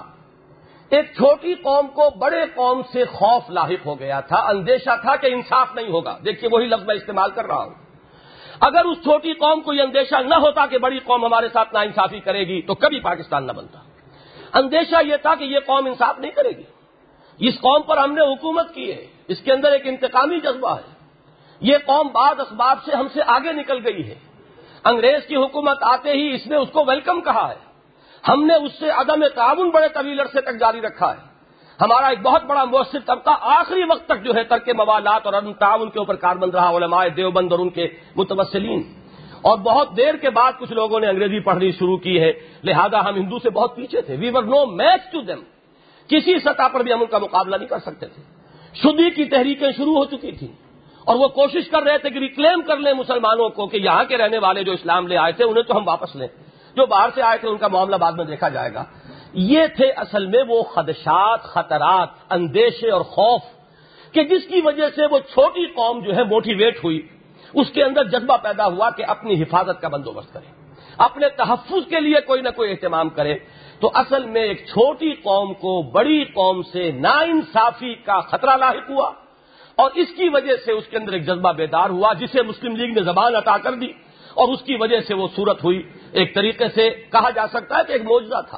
ایک چھوٹی قوم کو بڑے قوم سے خوف لاحق ہو گیا تھا، اندیشہ تھا کہ انصاف نہیں ہوگا۔ دیکھیے وہی لفظ میں استعمال کر رہا ہوں، اگر اس چھوٹی قوم کو یہ اندیشہ نہ ہوتا کہ بڑی قوم ہمارے ساتھ ناانصافی کرے گی تو کبھی پاکستان نہ بنتا۔ اندیشہ یہ تھا کہ یہ قوم انصاف نہیں کرے گی، اس قوم پر ہم نے حکومت کی ہے، اس کے اندر ایک انتقامی جذبہ ہے، یہ قوم بعض اسباب سے ہم سے آگے نکل گئی ہے، انگریز کی حکومت آتے ہی اس نے اس کو ویلکم کہا ہے، ہم نے اس سے عدم تعاون بڑے طویل عرصے تک جاری رکھا ہے، ہمارا ایک بہت بڑا مؤثر طبقہ آخری وقت تک جو ہے ترک موالات اور عدم تعاون کے اوپر کاربند رہا، علماء دیوبند اور ان کے متوسلین، اور بہت دیر کے بعد کچھ لوگوں نے انگریزی پڑھنی شروع کی ہے، لہذا ہم ہندو سے بہت پیچھے تھے، we were no match to them, کسی سطح پر بھی ہم ان کا مقابلہ نہیں کر سکتے تھے۔ شدی کی تحریکیں شروع ہو چکی تھیں اور وہ کوشش کر رہے تھے کہ ریکلیم کر لیں مسلمانوں کو کہ یہاں کے رہنے والے جو اسلام لے آئے تھے انہیں تو ہم واپس لیں، جو باہر سے آئے تھے ان کا معاملہ بعد میں دیکھا جائے گا۔ یہ تھے اصل میں وہ خدشات، خطرات، اندیشے اور خوف کہ جس کی وجہ سے وہ چھوٹی قوم جو ہے موٹیویٹ ہوئی، اس کے اندر جذبہ پیدا ہوا کہ اپنی حفاظت کا بندوبست کرے، اپنے تحفظ کے لیے کوئی نہ کوئی اہتمام کرے۔ تو اصل میں ایک چھوٹی قوم کو بڑی قوم سے ناانصافی کا خطرہ لاحق ہوا، اور اس کی وجہ سے اس کے اندر ایک جذبہ بیدار ہوا جسے مسلم لیگ نے زبان عطا کر دی، اور اس کی وجہ سے وہ صورت ہوئی۔ ایک طریقے سے کہا جا سکتا ہے کہ ایک معجزہ تھا۔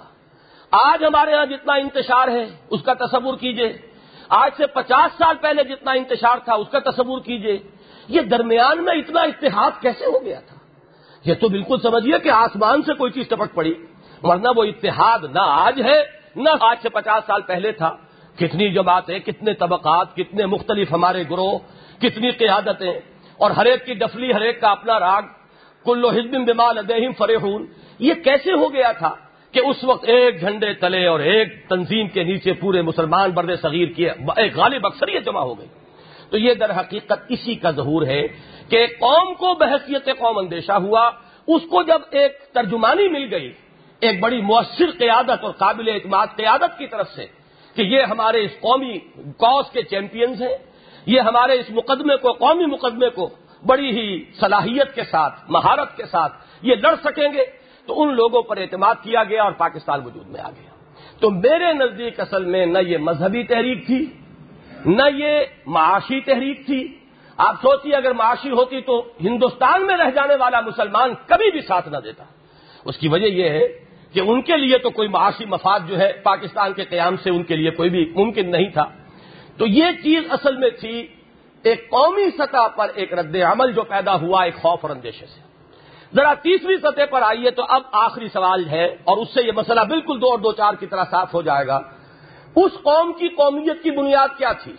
آج ہمارے ہاں جتنا انتشار ہے اس کا تصور کیجئے، آج سے پچاس سال پہلے جتنا انتشار تھا اس کا تصور کیجئے، یہ درمیان میں اتنا اتحاد کیسے ہو گیا تھا؟ یہ تو بالکل سمجھیے کہ آسمان سے کوئی چیز ٹپک پڑی، ورنہ وہ اتحاد نہ آج ہے نہ آج سے پچاس سال پہلے تھا۔ کتنی جماعتیں، کتنے طبقات، کتنے مختلف ہمارے گروہ، کتنی قیادتیں، اور ہر ایک کی ڈفلی، ہر ایک کا اپنا راگ، کل حزب بما لدیہم فرحون۔ یہ کیسے ہو گیا تھا کہ اس وقت ایک جھنڈے تلے اور ایک تنظیم کے نیچے پورے مسلمان برد صغیر کی ایک غالب اکثریت جمع ہو گئی؟ تو یہ در حقیقت اسی کا ظہور ہے کہ قوم کو بحیثیت قوم اندیشہ ہوا، اس کو جب ایک ترجمانی مل گئی ایک بڑی مؤثر قیادت اور قابل اعتماد قیادت کی طرف سے کہ یہ ہمارے اس قومی کاز کے چیمپئنز ہیں، یہ ہمارے اس مقدمے کو، قومی مقدمے کو بڑی ہی صلاحیت کے ساتھ، مہارت کے ساتھ یہ لڑ سکیں گے، تو ان لوگوں پر اعتماد کیا گیا اور پاکستان وجود میں آ گیا۔ تو میرے نزدیک اصل میں نہ یہ مذہبی تحریک تھی، نہ یہ معاشی تحریک تھی۔ آپ سوچیے اگر معاشی ہوتی تو ہندوستان میں رہ جانے والا مسلمان کبھی بھی ساتھ نہ دیتا۔ اس کی وجہ یہ ہے کہ ان کے لیے تو کوئی معاشی مفاد جو ہے پاکستان کے قیام سے ان کے لیے کوئی بھی ممکن نہیں تھا۔ تو یہ چیز اصل میں تھی ایک قومی سطح پر ایک رد عمل جو پیدا ہوا ایک خوف اور اندیشے سے. ذرا تیسری سطح پر آئیے تو اب آخری سوال ہے اور اس سے یہ مسئلہ بالکل دو اور دو چار کی طرح صاف ہو جائے گا. اس قوم کی قومیت کی بنیاد کیا تھی؟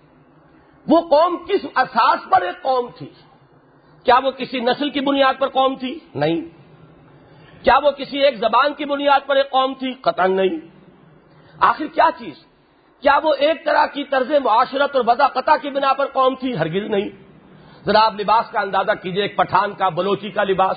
وہ قوم کس اساس پر ایک قوم تھی؟ کیا وہ کسی نسل کی بنیاد پر قوم تھی؟ نہیں. کیا وہ کسی ایک زبان کی بنیاد پر ایک قوم تھی؟ قطعاً نہیں. آخر کیا چیز؟ کیا وہ ایک طرح کی طرز معاشرت اور وضع کی بنا پر قوم تھی؟ ہرگز نہیں. ذرا آپ لباس کا اندازہ کیجئے، ایک پٹھان کا، بلوچی کا لباس،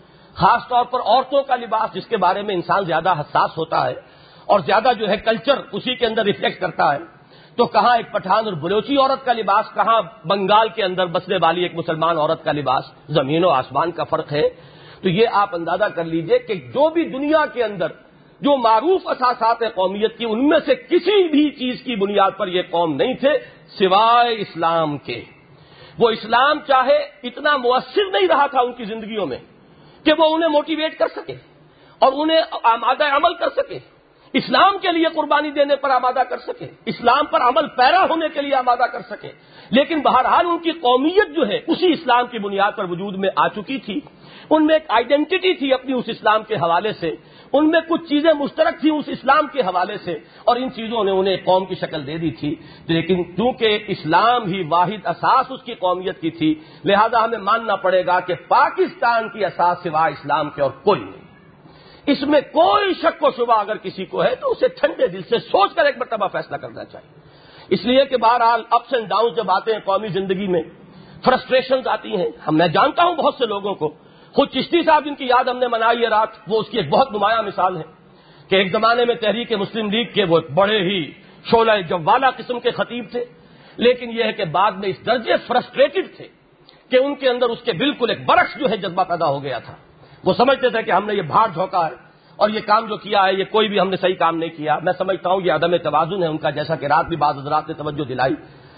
خاص طور پر عورتوں کا لباس جس کے بارے میں انسان زیادہ حساس ہوتا ہے اور زیادہ جو ہے کلچر اسی کے اندر ریفلیکٹ کرتا ہے، تو کہاں ایک پٹھان اور بلوچی عورت کا لباس، کہاں بنگال کے اندر بسنے والی ایک مسلمان عورت کا لباس، زمین و آسمان کا فرق ہے. تو یہ آپ اندازہ کر لیجئے کہ جو بھی دنیا کے اندر جو معروف اساسات قومیت کی، ان میں سے کسی بھی چیز کی بنیاد پر یہ قوم نہیں تھے سوائے اسلام کے. وہ اسلام چاہے اتنا مؤثر نہیں رہا تھا ان کی زندگیوں میں کہ وہ انہیں موٹیویٹ کر سکے اور انہیں آمادہ عمل کر سکے، اسلام کے لیے قربانی دینے پر آمادہ کر سکے، اسلام پر عمل پیرا ہونے کے لیے آمادہ کر سکے، لیکن بہرحال ان کی قومیت جو ہے اسی اسلام کی بنیاد پر وجود میں آ چکی تھی. ان میں ایک آئیڈینٹی تھی اپنی اس اسلام کے حوالے سے، ان میں کچھ چیزیں مشترک تھیں اس اسلام کے حوالے سے، اور ان چیزوں نے انہیں قوم کی شکل دے دی تھی. لیکن چونکہ اسلام ہی واحد اساس اس کی قومیت کی تھی، لہذا ہمیں ماننا پڑے گا کہ پاکستان کی اساس سوائے اسلام کے اور کوئی نہیں. اس میں کوئی شک و شبہ اگر کسی کو ہے تو اسے ٹھنڈے دل سے سوچ کر ایک مرتبہ فیصلہ کرنا چاہیے. اس لیے کہ بہرحال اپس اینڈ ڈاؤن جب آتے ہیں قومی زندگی میں، فرسٹریشنز آتی ہیں. ہم میں جانتا ہوں بہت سے لوگوں کو، خود چشتی صاحب جن کی یاد ہم نے منائی ہے رات، وہ اس کی ایک بہت نمایاں مثال ہے کہ ایک زمانے میں تحریک مسلم لیگ کے وہ بڑے ہی شعلہ جوالا قسم کے خطیب تھے، لیکن یہ ہے کہ بعد میں اس درجے فرسٹریٹڈ تھے کہ ان کے اندر اس کے بالکل ایک برعکس جو ہے جذبہ پیدا ہو گیا تھا. وہ سمجھتے تھے کہ ہم نے یہ بھاڑ جھونکا ہے اور یہ کام جو کیا ہے یہ کوئی بھی ہم نے صحیح کام نہیں کیا. میں سمجھتا ہوں یہ عدم توازن ہے ان کا، جیسا کہ رات بھی بعض حضرات نے توجہ دلائی.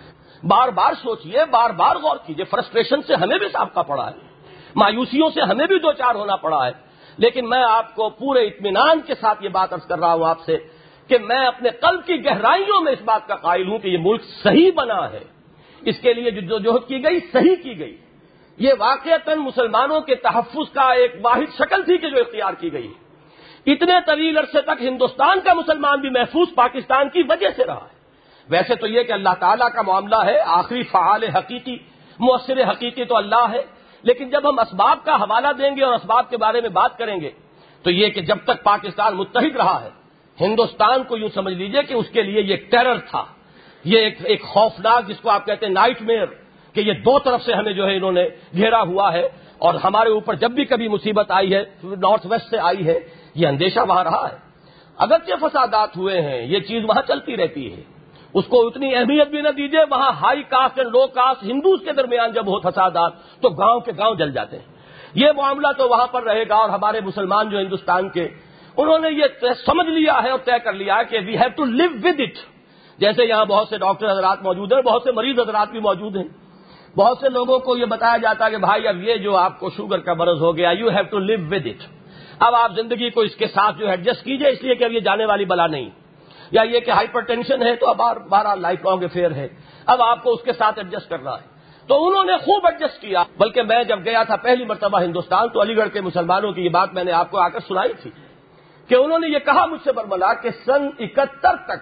بار بار سوچئے، بار بار غور کیجئے. فرسٹریشن سے ہمیں بھی سابقہ پڑا ہے، مایوسیوں سے ہمیں بھی دو چار ہونا پڑا ہے، لیکن میں آپ کو پورے اطمینان کے ساتھ یہ بات عرض کر رہا ہوں آپ سے کہ میں اپنے قلب کی گہرائیوں میں اس بات کا قائل ہوں کہ یہ ملک صحیح بنا ہے. اس کے لیے جو جہد کی گئی صحیح کی گئی. یہ واقعتاً مسلمانوں کے تحفظ کا ایک واحد شکل تھی کہ جو اختیار کی گئی. اتنے طویل عرصے تک ہندوستان کا مسلمان بھی محفوظ پاکستان کی وجہ سے رہا ہے. ویسے تو یہ کہ اللہ تعالیٰ کا معاملہ ہے، آخری فعال حقیقی مؤثر حقیقی تو اللہ ہے، لیکن جب ہم اسباب کا حوالہ دیں گے اور اسباب کے بارے میں بات کریں گے تو یہ کہ جب تک پاکستان متحد رہا ہے، ہندوستان کو یوں سمجھ لیجئے کہ اس کے لیے یہ ایک ٹیرر تھا، یہ ایک ایک خوفناک جس کو آپ کہتے ہیں نائٹ میئر، کہ یہ دو طرف سے ہمیں جو ہے انہوں نے گھیرا ہوا ہے اور ہمارے اوپر جب بھی کبھی مصیبت آئی ہے نارتھ ویسٹ سے آئی ہے، یہ اندیشہ وہاں رہا ہے. اگرچہ فسادات ہوئے ہیں، یہ چیز وہاں چلتی رہتی ہے، اس کو اتنی اہمیت بھی نہ دیجیے. وہاں high caste and low caste Hindus کے درمیان جب ہو فسادات تو گاؤں کے گاؤں جل جاتے ہیں. یہ معاملہ تو وہاں پر رہے گا، اور ہمارے مسلمان جو ہندوستان کے انہوں نے یہ سمجھ لیا ہے اور طے کر لیا ہے کہ we have to live with it. جیسے یہاں بہت سے ڈاکٹر حضرات موجود ہیں، بہت سے مریض حضرات بھی موجود ہیں. بہت سے لوگوں کو یہ بتایا جاتا ہے کہ بھائی اب یہ جو آپ کو شوگر کا مرض ہو گیا، you have to live with it. اب آپ زندگی کو اس کے ساتھ جو ایڈجسٹ کیجئے، اس لیے کہ اب یہ جانے والی بلا نہیں. یا یہ کہ ہائپر ٹینشن ہے تو اب بارہ لائف لانگ افیئر ہے، اب آپ کو اس کے ساتھ ایڈجسٹ کرنا ہے. تو انہوں نے خوب ایڈجسٹ کیا. بلکہ میں جب گیا تھا پہلی مرتبہ ہندوستان تو علی گڑھ کے مسلمانوں کی یہ بات میں نے آپ کو آ کر سنائی تھی کہ انہوں نے یہ کہا مجھ سے برملا کہ سن اکہتر تک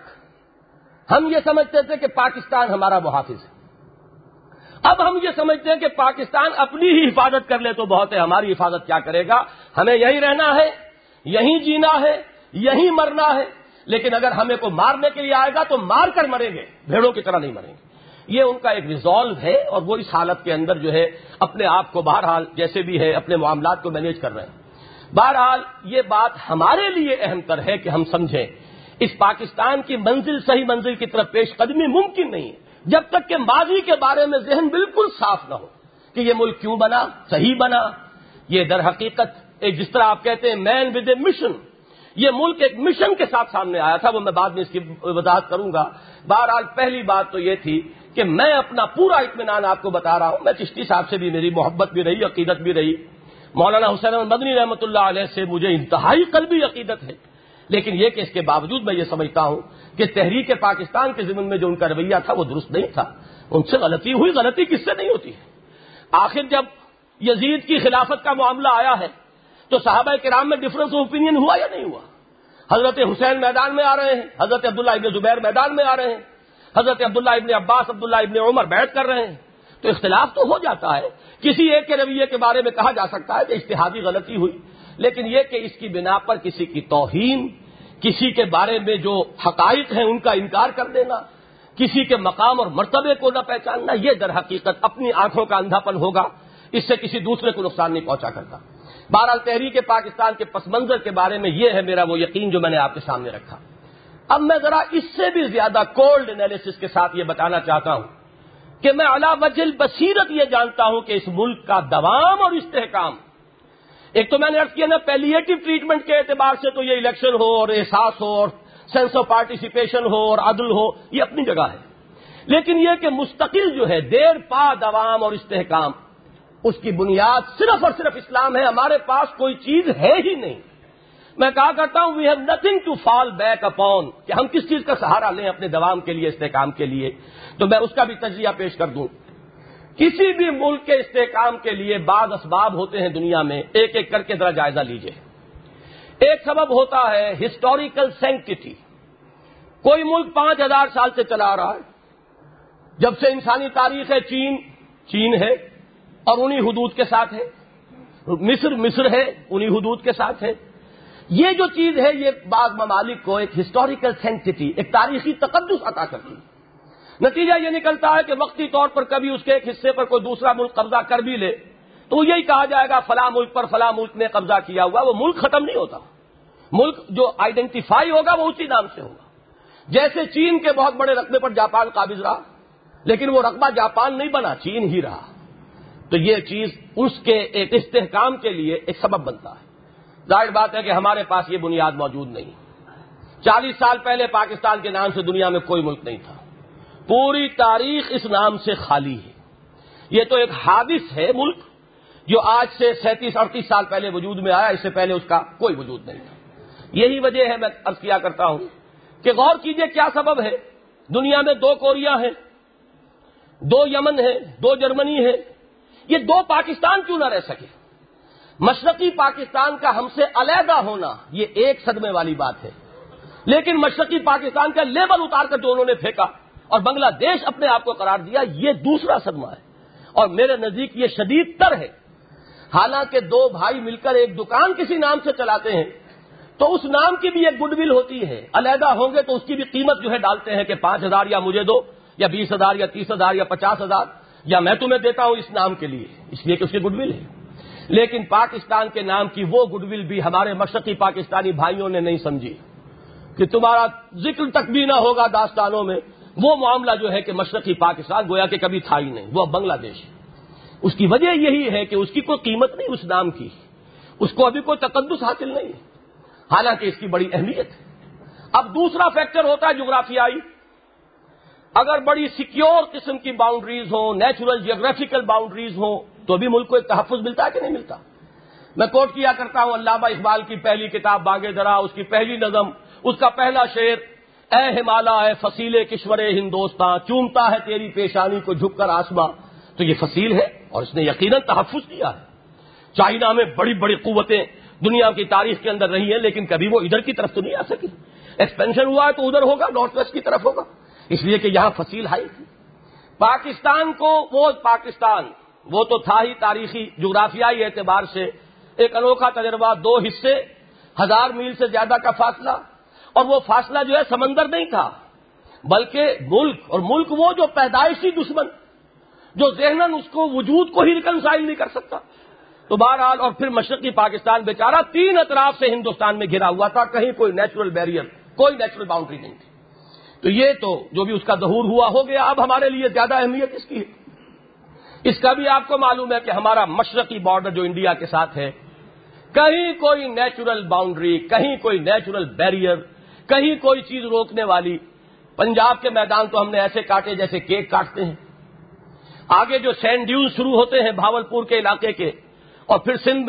ہم یہ سمجھتے تھے کہ پاکستان ہمارا محافظ ہے، اب ہم یہ سمجھتے ہیں کہ پاکستان اپنی ہی حفاظت کر لے تو بہت ہے، ہماری حفاظت کیا کرے گا، ہمیں یہیں رہنا ہے، یہیں جینا ہے، یہیں مرنا ہے. لیکن اگر ہمیں کو مارنے کے لیے آئے گا تو مار کر مریں گے، بھیڑوں کی طرح نہیں مریں گے. یہ ان کا ایک ریزالو ہے اور وہ اس حالت کے اندر جو ہے اپنے آپ کو بہرحال جیسے بھی ہے اپنے معاملات کو مینیج کر رہے ہیں. بہرحال یہ بات ہمارے لیے اہم تر ہے کہ ہم سمجھیں اس پاکستان کی منزل صحیح منزل کی طرف پیش قدمی ممکن نہیں ہے جب تک کہ ماضی کے بارے میں ذہن بالکل صاف نہ ہو کہ یہ ملک کیوں بنا، صحیح بنا. یہ در حقیقت ایک جس طرح آپ کہتے ہیں مین ود اے مشن، یہ ملک ایک مشن کے ساتھ سامنے آیا تھا. وہ میں بعد میں اس کی وضاحت کروں گا. بہرحال پہلی بات تو یہ تھی کہ میں اپنا پورا اطمینان آپ کو بتا رہا ہوں. میں چشتی صاحب سے بھی میری محبت بھی رہی، عقیدت بھی رہی. مولانا حسین احمد مدنی رحمۃ اللہ علیہ سے مجھے انتہائی قلبی عقیدت ہے. لیکن یہ کہ اس کے باوجود میں یہ سمجھتا ہوں کہ تحریک پاکستان کے ضمن میں جو ان کا رویہ تھا وہ درست نہیں تھا. ان سے غلطی ہوئی. غلطی کس سے نہیں ہوتی ہے؟ آخر جب یزید کی خلافت کا معاملہ آیا ہے تو صحابہ کرام میں ڈفرنس آف اوپینین ہوا یا نہیں ہوا؟ حضرت حسین میدان میں آ رہے ہیں, حضرت عبداللہ ابن زبیر میدان میں آ رہے ہیں, حضرت عبداللہ ابن عباس, عبداللہ ابن عمر بیعت کر رہے ہیں. تو اختلاف تو ہو جاتا ہے. کسی ایک کے رویے کے بارے میں کہا جا سکتا ہے کہ اجتہادی غلطی ہوئی, لیکن یہ کہ اس کی بنا پر کسی کی توہین, کسی کے بارے میں جو حقائق ہیں ان کا انکار کر دینا, کسی کے مقام اور مرتبے کو نہ پہچاننا, یہ در حقیقت اپنی آنکھوں کا اندھاپن ہوگا. اس سے کسی دوسرے کو نقصان نہیں پہنچا کرتا. بہرحال تحریک پاکستان کے پس منظر کے بارے میں یہ ہے میرا وہ یقین جو میں نے آپ کے سامنے رکھا. اب میں ذرا اس سے بھی زیادہ کولڈ انالیسس کے ساتھ یہ بتانا چاہتا ہوں کہ میں علی وجہ البصیرت یہ جانتا ہوں کہ اس ملک کا دوام اور استحکام, ایک تو میں نے عرض کیا نا پیلیٹو ٹریٹمنٹ کے اعتبار سے تو یہ الیکشن ہو اور احساس ہو اور سینس آف پارٹیسپیشن ہو اور عدل ہو, یہ اپنی جگہ ہے. لیکن یہ کہ مستقل جو ہے دیر پا دوام اور استحکام, اس کی بنیاد صرف اور صرف اسلام ہے. ہمارے پاس کوئی چیز ہے ہی نہیں. میں کہا کرتا ہوں we have nothing to fall back upon, کہ ہم کس چیز کا سہارا لیں اپنے دوام کے لیے, استحکام کے لیے. تو میں اس کا بھی تجزیہ پیش کر دوں. کسی بھی ملک کے استحکام کے لیے بعض اسباب ہوتے ہیں دنیا میں, ایک ایک کر کے ذرا جائزہ لیجئے. ایک سبب ہوتا ہے ہسٹوریکل سینکٹیٹی. کوئی ملک پانچ ہزار سال سے چلا آ رہا ہے, جب سے انسانی تاریخ ہے. چین چین ہے اور انہی حدود کے ساتھ ہے, مصر مصر ہے انہی حدود کے ساتھ ہے. یہ جو چیز ہے یہ بعض ممالک کو ایک ہسٹوریکل سینکٹیٹی, ایک تاریخی تقدس عطا کرتی ہے. نتیجہ یہ نکلتا ہے کہ وقتی طور پر کبھی اس کے ایک حصے پر کوئی دوسرا ملک قبضہ کر بھی لے تو یہی کہا جائے گا فلاں ملک پر فلاں ملک نے قبضہ کیا ہوا. وہ ملک ختم نہیں ہوتا. ملک جو آئیڈینٹیفائی ہوگا وہ اسی نام سے ہوگا. جیسے چین کے بہت بڑے رقبے پر جاپان قابض رہا, لیکن وہ رقبہ جاپان نہیں بنا, چین ہی رہا. تو یہ چیز اس کے ایک استحکام کے لیے ایک سبب بنتا ہے. ظاہر بات ہے کہ ہمارے پاس یہ بنیاد موجود نہیں. چالیس سال پہلے پاکستان کے نام سے دنیا میں کوئی ملک نہیں تھا. پوری تاریخ اس نام سے خالی ہے. یہ تو ایک حادث ہے ملک جو آج سے سینتیس اڑتیس سال پہلے وجود میں آیا, اس سے پہلے اس کا کوئی وجود نہیں تھا. یہی وجہ ہے, میں عرض کیا کرتا ہوں کہ غور کیجئے کیا سبب ہے. دنیا میں دو کوریا ہیں, دو یمن ہے, دو جرمنی ہے. یہ دو پاکستان کیوں نہ رہ سکے؟ مشرقی پاکستان کا ہم سے علیحدہ ہونا یہ ایک صدمے والی بات ہے, لیکن مشرقی پاکستان کا لیبل اتار کر جو انہوں نے پھینکا اور بنگلہ دیش اپنے آپ کو قرار دیا, یہ دوسرا صدمہ ہے. اور میرے نزدیک یہ شدید تر ہے. حالانکہ دو بھائی مل کر ایک دکان کسی نام سے چلاتے ہیں تو اس نام کی بھی ایک گڈ ول ہوتی ہے. علیحدہ ہوں گے تو اس کی بھی قیمت جو ہے ڈالتے ہیں کہ پانچ ہزار یا مجھے دو, یا بیس ہزار یا تیس ہزار یا پچاس ہزار, یا میں تمہیں دیتا ہوں اس نام کے لیے, اس لیے کہ اس کی گڈ ول ہے. لیکن پاکستان کے نام کی وہ گڈ ول بھی ہمارے مشرقی پاکستانی بھائیوں نے نہیں سمجھی کہ تمہارا ذکر تک بھی نہ ہوگا داستانوں میں. وہ معاملہ جو ہے کہ مشرقی پاکستان گویا کہ کبھی تھا ہی نہیں, وہ اب بنگلہ دیش ہے. اس کی وجہ یہی ہے کہ اس کی کوئی قیمت نہیں اس نام کی, اس کو ابھی کوئی تقدس حاصل نہیں ہے, حالانکہ اس کی بڑی اہمیت ہے. اب دوسرا فیکٹر ہوتا ہے جغرافیائی. اگر بڑی سیکیور قسم کی باؤنڈریز ہوں, نیچرل جیوگرافیکل باؤنڈریز ہوں, تو بھی ملک کو ایک تحفظ ملتا ہے کہ نہیں ملتا. میں کوٹ کیا کرتا ہوں علامہ اقبال کی پہلی کتاب باغ درا, اس کی پہلی نظم, اس کا پہلا شعر, اے ہمالا اے فصیل کشور ہندوستاں, چومتا ہے تیری پیشانی کو جھک کر آسماں. تو یہ فصیل ہے اور اس نے یقیناً تحفظ دیا ہے. چائنا میں بڑی بڑی قوتیں دنیا کی تاریخ کے اندر رہی ہیں, لیکن کبھی وہ ادھر کی طرف تو نہیں آ سکی. ایکسپینشن ہوا ہے تو ادھر ہوگا, نارتھ ویسٹ کی طرف ہوگا, اس لیے کہ یہاں فصیل ہائی تھی. پاکستان کو وہ پاکستان وہ تو تھا ہی تاریخی جغرافیائی اعتبار سے ایک انوکھا تجربہ. دو حصے, ہزار میل سے زیادہ کا فاصلہ, اور وہ فاصلہ جو ہے سمندر نہیں تھا بلکہ ملک, اور ملک وہ جو پیدائشی دشمن جو ذہناً اس کو وجود کو ہی ریکنسائل نہیں کر سکتا. تو بہرحال, اور پھر مشرقی پاکستان بیچارہ تین اطراف سے ہندوستان میں گھرا ہوا تھا, کہیں کوئی نیچرل بیریئر, کوئی نیچرل باؤنڈری نہیں تھی. تو یہ تو جو بھی اس کا ظہور ہوا ہو گیا. اب ہمارے لیے زیادہ اہمیت اس کی ہے. اس کا بھی آپ کو معلوم ہے کہ ہمارا مشرقی بارڈر جو انڈیا کے ساتھ ہے, کہیں کوئی نیچرل باؤنڈری, کہیں کوئی نیچرل بیریئر, کہیں کوئی چیز روکنے والی. پنجاب کے میدان تو ہم نے ایسے کاٹے جیسے کیک کاٹتے ہیں. آگے جو سینڈ ڈیوز شروع ہوتے ہیں بھاولپور کے علاقے کے, اور پھر سندھ میں,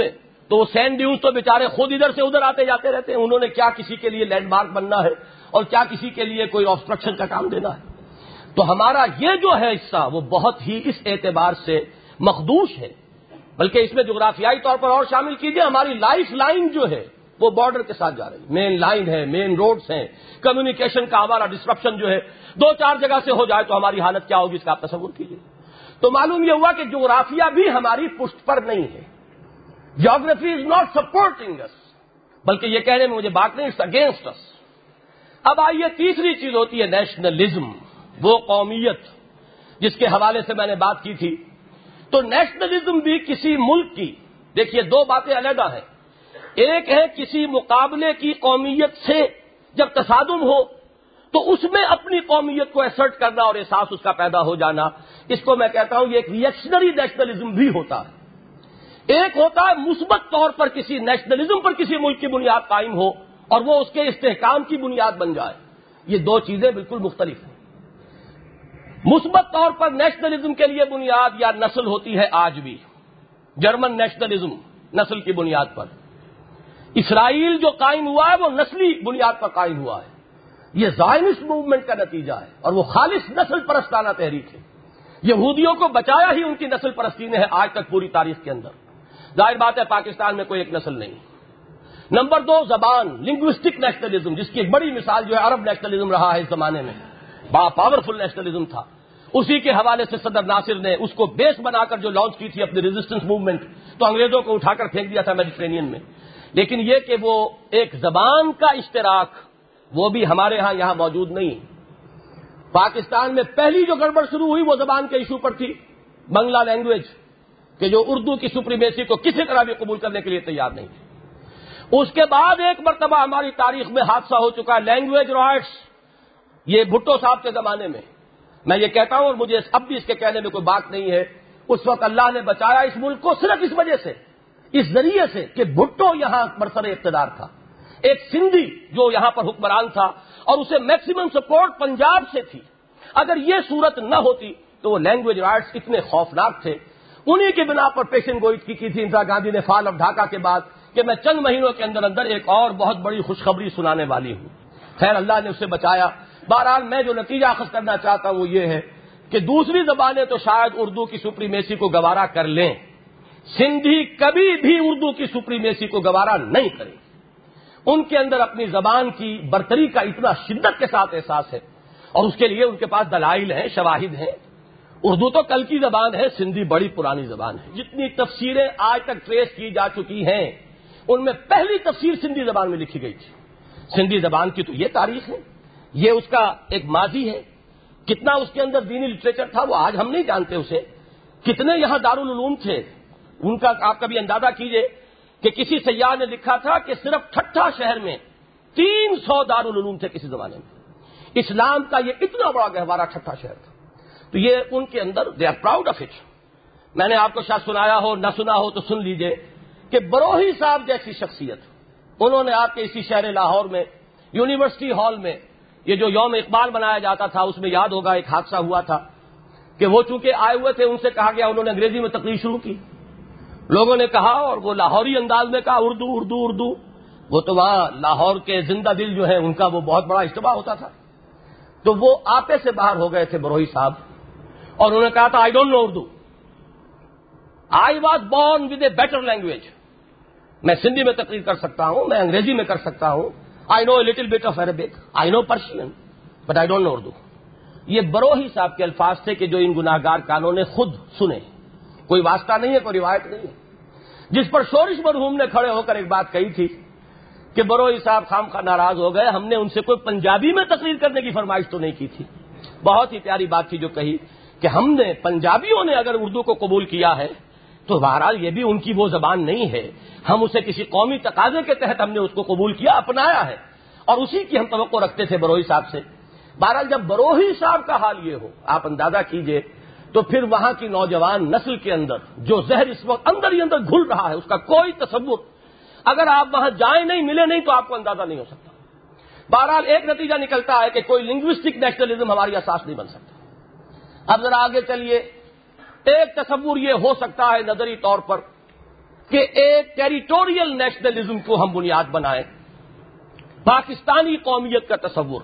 تو سینڈ ڈیوز تو بیچارے خود ادھر سے ادھر آتے جاتے رہتے ہیں، انہوں نے کیا کسی کے لیے لینڈ مارک بننا ہے اور کیا کسی کے لیے کوئی آبسٹرکشن کا کام دینا ہے. تو ہمارا یہ جو ہے حصہ وہ بہت ہی اس اعتبار سے مخدوش ہے، بلکہ اس میں جغرافیائی طور پر اور شامل کیجئے، ہماری لائف لائن جو ہے وہ بارڈر کے ساتھ جا رہی ہے، مین لائن ہے، مین روڈز ہیں، کمیونیکیشن کا ہمارا ڈسرپشن جو ہے دو چار جگہ سے ہو جائے تو ہماری حالت کیا ہوگی اس کا آپ تصور کیجئے. تو معلوم یہ ہوا کہ جغرافیہ بھی ہماری پشت پر نہیں ہے، geography is not supporting us, بلکہ یہ کہنے میں مجھے بات نہیں، اٹس اگینسٹ اس. اب آئیے تیسری چیز ہوتی ہے نیشنلزم، وہ قومیت جس کے حوالے سے میں نے بات کی تھی. تو نیشنلزم بھی کسی ملک کی، دیکھیے دو باتیں علیحدہ ہیں. ایک ہے کسی مقابلے کی قومیت سے جب تصادم ہو تو اس میں اپنی قومیت کو ایسرٹ کرنا اور احساس اس کا پیدا ہو جانا، اس کو میں کہتا ہوں یہ ایک ریئیکشنری نیشنلزم بھی ہوتا ہے. ایک ہوتا ہے مثبت طور پر کسی نیشنلزم پر کسی ملک کی بنیاد قائم ہو اور وہ اس کے استحکام کی بنیاد بن جائے. یہ دو چیزیں بالکل مختلف ہیں. مثبت طور پر نیشنلزم کے لیے بنیاد یا نسل ہوتی ہے آج بھی، جرمن نیشنلزم نسل کی بنیاد پر. اسرائیل جو قائم ہوا ہے وہ نسلی بنیاد پر قائم ہوا ہے. یہ زائنسٹ موومنٹ کا نتیجہ ہے اور وہ خالص نسل پرستانہ تحریک ہے. یہودیوں کو بچایا ہی ان کی نسل پرستی نے ہے آج تک پوری تاریخ کے اندر. ظاہر بات ہے پاکستان میں کوئی ایک نسل نہیں. نمبر دو زبان، لنگوسٹک نیشنلزم، جس کی ایک بڑی مثال جو ہے عرب نیشنلزم رہا ہے اس زمانے میں، بڑا پاورفل نیشنلزم تھا. اسی کے حوالے سے صدر ناصر نے اس کو بیس بنا کر جو لانچ کی تھی اپنی ریزسٹنس موومنٹ، تو انگریزوں کو اٹھا کر پھینک دیا تھا میڈیٹرینین میں. لیکن یہ کہ وہ ایک زبان کا اشتراک وہ بھی ہمارے ہاں یہاں موجود نہیں. پاکستان میں پہلی جو گڑبڑ شروع ہوئی وہ زبان کے ایشو پر تھی، بنگلہ لینگویج، کہ جو اردو کی سپریمیسی کو کسی طرح بھی قبول کرنے کے لیے تیار نہیں تھی. اس کے بعد ایک مرتبہ ہماری تاریخ میں حادثہ ہو چکا ہے، لینگویج رائٹس، یہ بھٹو صاحب کے زمانے میں. میں یہ کہتا ہوں اور مجھے اب بھی اس کے کہنے میں کوئی بات نہیں ہے، اس وقت اللہ نے بچایا اس ملک کو صرف اس وجہ سے، اس ذریعے سے کہ بھٹو یہاں برسر اقتدار تھا. ایک سندھی جو یہاں پر حکمران تھا اور اسے میکسیمم سپورٹ پنجاب سے تھی. اگر یہ صورت نہ ہوتی تو وہ لینگویج رائٹس اتنے خوفناک تھے. انہی کی بنا پر پیشن گوئی کی کی تھی اندرا گاندھی نے فال آف ڈھاکہ کے بعد کہ میں چند مہینوں کے اندر اندر ایک اور بہت بڑی خوشخبری سنانے والی ہوں. خیر اللہ نے اسے بچایا. بہرحال میں جو نتیجہ اخذ کرنا چاہتا ہوں وہ یہ ہے کہ دوسری زبانیں تو شاید اردو کی سپریمیسی کو گوارا کر لیں، سندھی کبھی بھی اردو کی سپریمیسی کو گوارا نہیں کریں. ان کے اندر اپنی زبان کی برتری کا اتنا شدت کے ساتھ احساس ہے اور اس کے لیے ان کے پاس دلائل ہیں، شواہد ہیں. اردو تو کل کی زبان ہے، سندھی بڑی پرانی زبان ہے. جتنی تفسیریں آج تک ٹریس کی جا چکی ہیں ان میں پہلی تفسیر سندھی زبان میں لکھی گئی تھی. سندھی زبان کی تو یہ تاریخ ہے، یہ اس کا ایک ماضی ہے. کتنا اس کے اندر دینی لٹریچر تھا وہ آج ہم نہیں جانتے اسے. کتنے یہاں دارالعلوم تھے ان کا آپ کبھی اندازہ کیجئے کہ کسی سیاح نے لکھا تھا کہ صرف ٹھٹھا شہر میں تین سو دارالعلوم تھے کسی زمانے میں. اسلام کا یہ اتنا بڑا گہوارہ ٹھٹھا شہر تھا. تو یہ ان کے اندر they are proud of it. میں نے آپ کو شاید سنایا ہو نہ سنا ہو تو سن لیجئے کہ بروہی صاحب جیسی شخصیت انہوں نے آپ کے اسی شہر لاہور میں یونیورسٹی ہال میں یہ جو یوم اقبال منایا جاتا تھا اس میں یاد ہوگا ایک حادثہ ہوا تھا کہ وہ چونکہ آئے ہوئے تھے ان سے کہا گیا، انہوں نے انگریزی میں تقریر شروع کی. لوگوں نے کہا اور وہ لاہوری انداز میں کہا اردو اردو اردو. وہ تو وہاں لاہور کے زندہ دل جو ہیں ان کا وہ بہت بڑا اجتماع ہوتا تھا. تو وہ آپے سے باہر ہو گئے تھے بروہی صاحب اور انہوں نے کہا تھا I don't know Urdu, I was born with a better language. میں سندھی میں تقریر کر سکتا ہوں، میں انگریزی میں کر سکتا ہوں، I know a little bit of Arabic, I know Persian, but I don't know Urdu. یہ بروہی صاحب کے الفاظ تھے کہ جو ان گناہگار کانوں نے خود سنے. کوئی واسطہ نہیں ہے، کوئی روایت نہیں ہے. جس پر شورش مرحوم نے کھڑے ہو کر ایک بات کہی تھی کہ بروہی صاحب خام خواہ ناراض ہو گئے، ہم نے ان سے کوئی پنجابی میں تقریر کرنے کی فرمائش تو نہیں کی تھی. بہت ہی پیاری بات تھی جو کہی کہ ہم نے پنجابیوں نے اگر اردو کو قبول کیا ہے تو بہرحال یہ بھی ان کی وہ زبان نہیں ہے، ہم اسے کسی قومی تقاضے کے تحت ہم نے اس کو قبول کیا، اپنایا ہے اور اسی کی ہم توقع رکھتے تھے بروہی صاحب سے. بہرحال جب بروہی صاحب کا حال یہ ہو آپ اندازہ کیجئے تو پھر وہاں کی نوجوان نسل کے اندر جو زہر اس وقت اندر ہی اندر گھل رہا ہے اس کا کوئی تصور، اگر آپ وہاں جائیں نہیں ملے نہیں تو آپ کو اندازہ نہیں ہو سکتا. بہرحال ایک نتیجہ نکلتا ہے کہ کوئی لنگوسٹک نیشنلزم ہماری اساس نہیں بن سکتا. اب ذرا آگے چلیے. ایک تصور یہ ہو سکتا ہے نظری طور پر کہ ایک ٹیریٹوریل نیشنلزم کو ہم بنیاد بنائیں، پاکستانی قومیت کا تصور.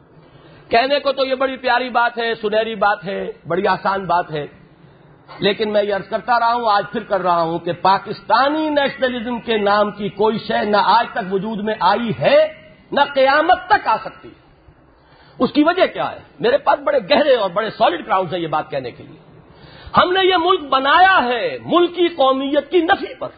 کہنے کو تو یہ بڑی پیاری بات ہے، سنہری بات ہے، بڑی آسان بات ہے، لیکن میں یہ عرض کرتا رہا ہوں، آج پھر کر رہا ہوں کہ پاکستانی نیشنلزم کے نام کی کوئی شے نہ آج تک وجود میں آئی ہے نہ قیامت تک آ سکتی. اس کی وجہ کیا ہے؟ میرے پاس بڑے گہرے اور بڑے سالڈ گراؤنڈز ہیں یہ بات کہنے کے لیے. ہم نے یہ ملک بنایا ہے ملکی قومیت کی نفی پر.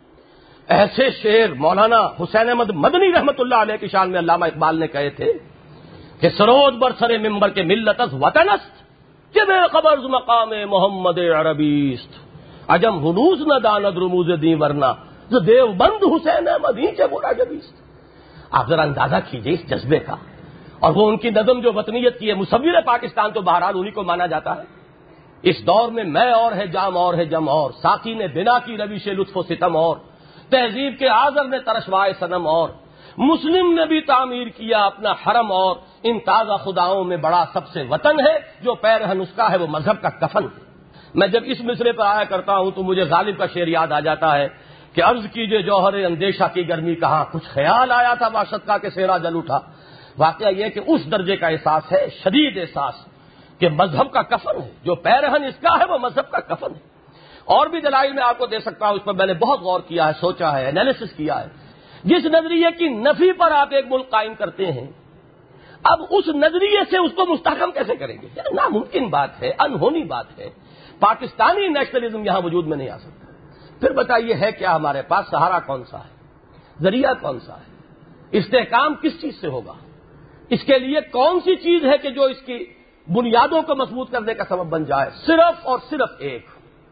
ایسے شعر مولانا حسین احمد مدنی رحمت اللہ علیہ کی شان میں علامہ اقبال نے کہے تھے کہ سرود بر سر ممبر کے ملت از وطن است کہ بے خبر ز مقام محمد عربیست عجم ہنوز نہ داند رموز دیں ورنہ ز دیوبند حسین احمد ہی چے بولا جبیست. آپ ذرا اندازہ کیجئے اس جذبے کا. اور وہ ان کی نظم جو وطنیت کی ہے، مصور پاکستان تو بہرحال انہی کو مانا جاتا ہے. اس دور میں میں اور ہے جام اور ہے جم اور ساقی نے بنا کی روش لطف و ستم اور تہذیب کے آذر نے ترشوائے صنم اور مسلم نے بھی تعمیر کیا اپنا حرم اور ان تازہ خداؤں میں بڑا سب سے وطن ہے جو پیرہن اس کا ہے وہ مذہب کا کفن. میں جب اس مصرے پر آیا کرتا ہوں تو مجھے غالب کا شعر یاد آ جاتا ہے کہ عرض کیجئے جوہر اندیشہ کی گرمی کہاں کچھ خیال آیا تھا باشد کا کہ سیرا جل اٹھا. واقعہ یہ کہ اس درجے کا احساس ہے، شدید احساس، کہ مذہب کا کفن ہے، جو پیرہن اس کا ہے وہ مذہب کا کفن ہے. اور بھی دلائل میں آپ کو دے سکتا ہوں، اس پر میں نے بہت غور کیا ہے، سوچا ہے، انالیسس کیا ہے. جس نظریے کی نفی پر آپ ایک ملک قائم کرتے ہیں، اب اس نظریے سے اس کو مستحکم کیسے کریں گے؟ یہ ناممکن بات ہے، انہونی بات ہے. پاکستانی نیشنلزم یہاں وجود میں نہیں آ سکتا. پھر بتائیے ہے کیا ہمارے پاس؟ سہارا کون سا ہے؟ ذریعہ کون سا ہے؟ استحکام کس چیز سے ہوگا؟ اس کے لیے کون سی چیز ہے کہ جو اس کی بنیادوں کو مضبوط کرنے کا سبب بن جائے؟ صرف اور صرف ایک،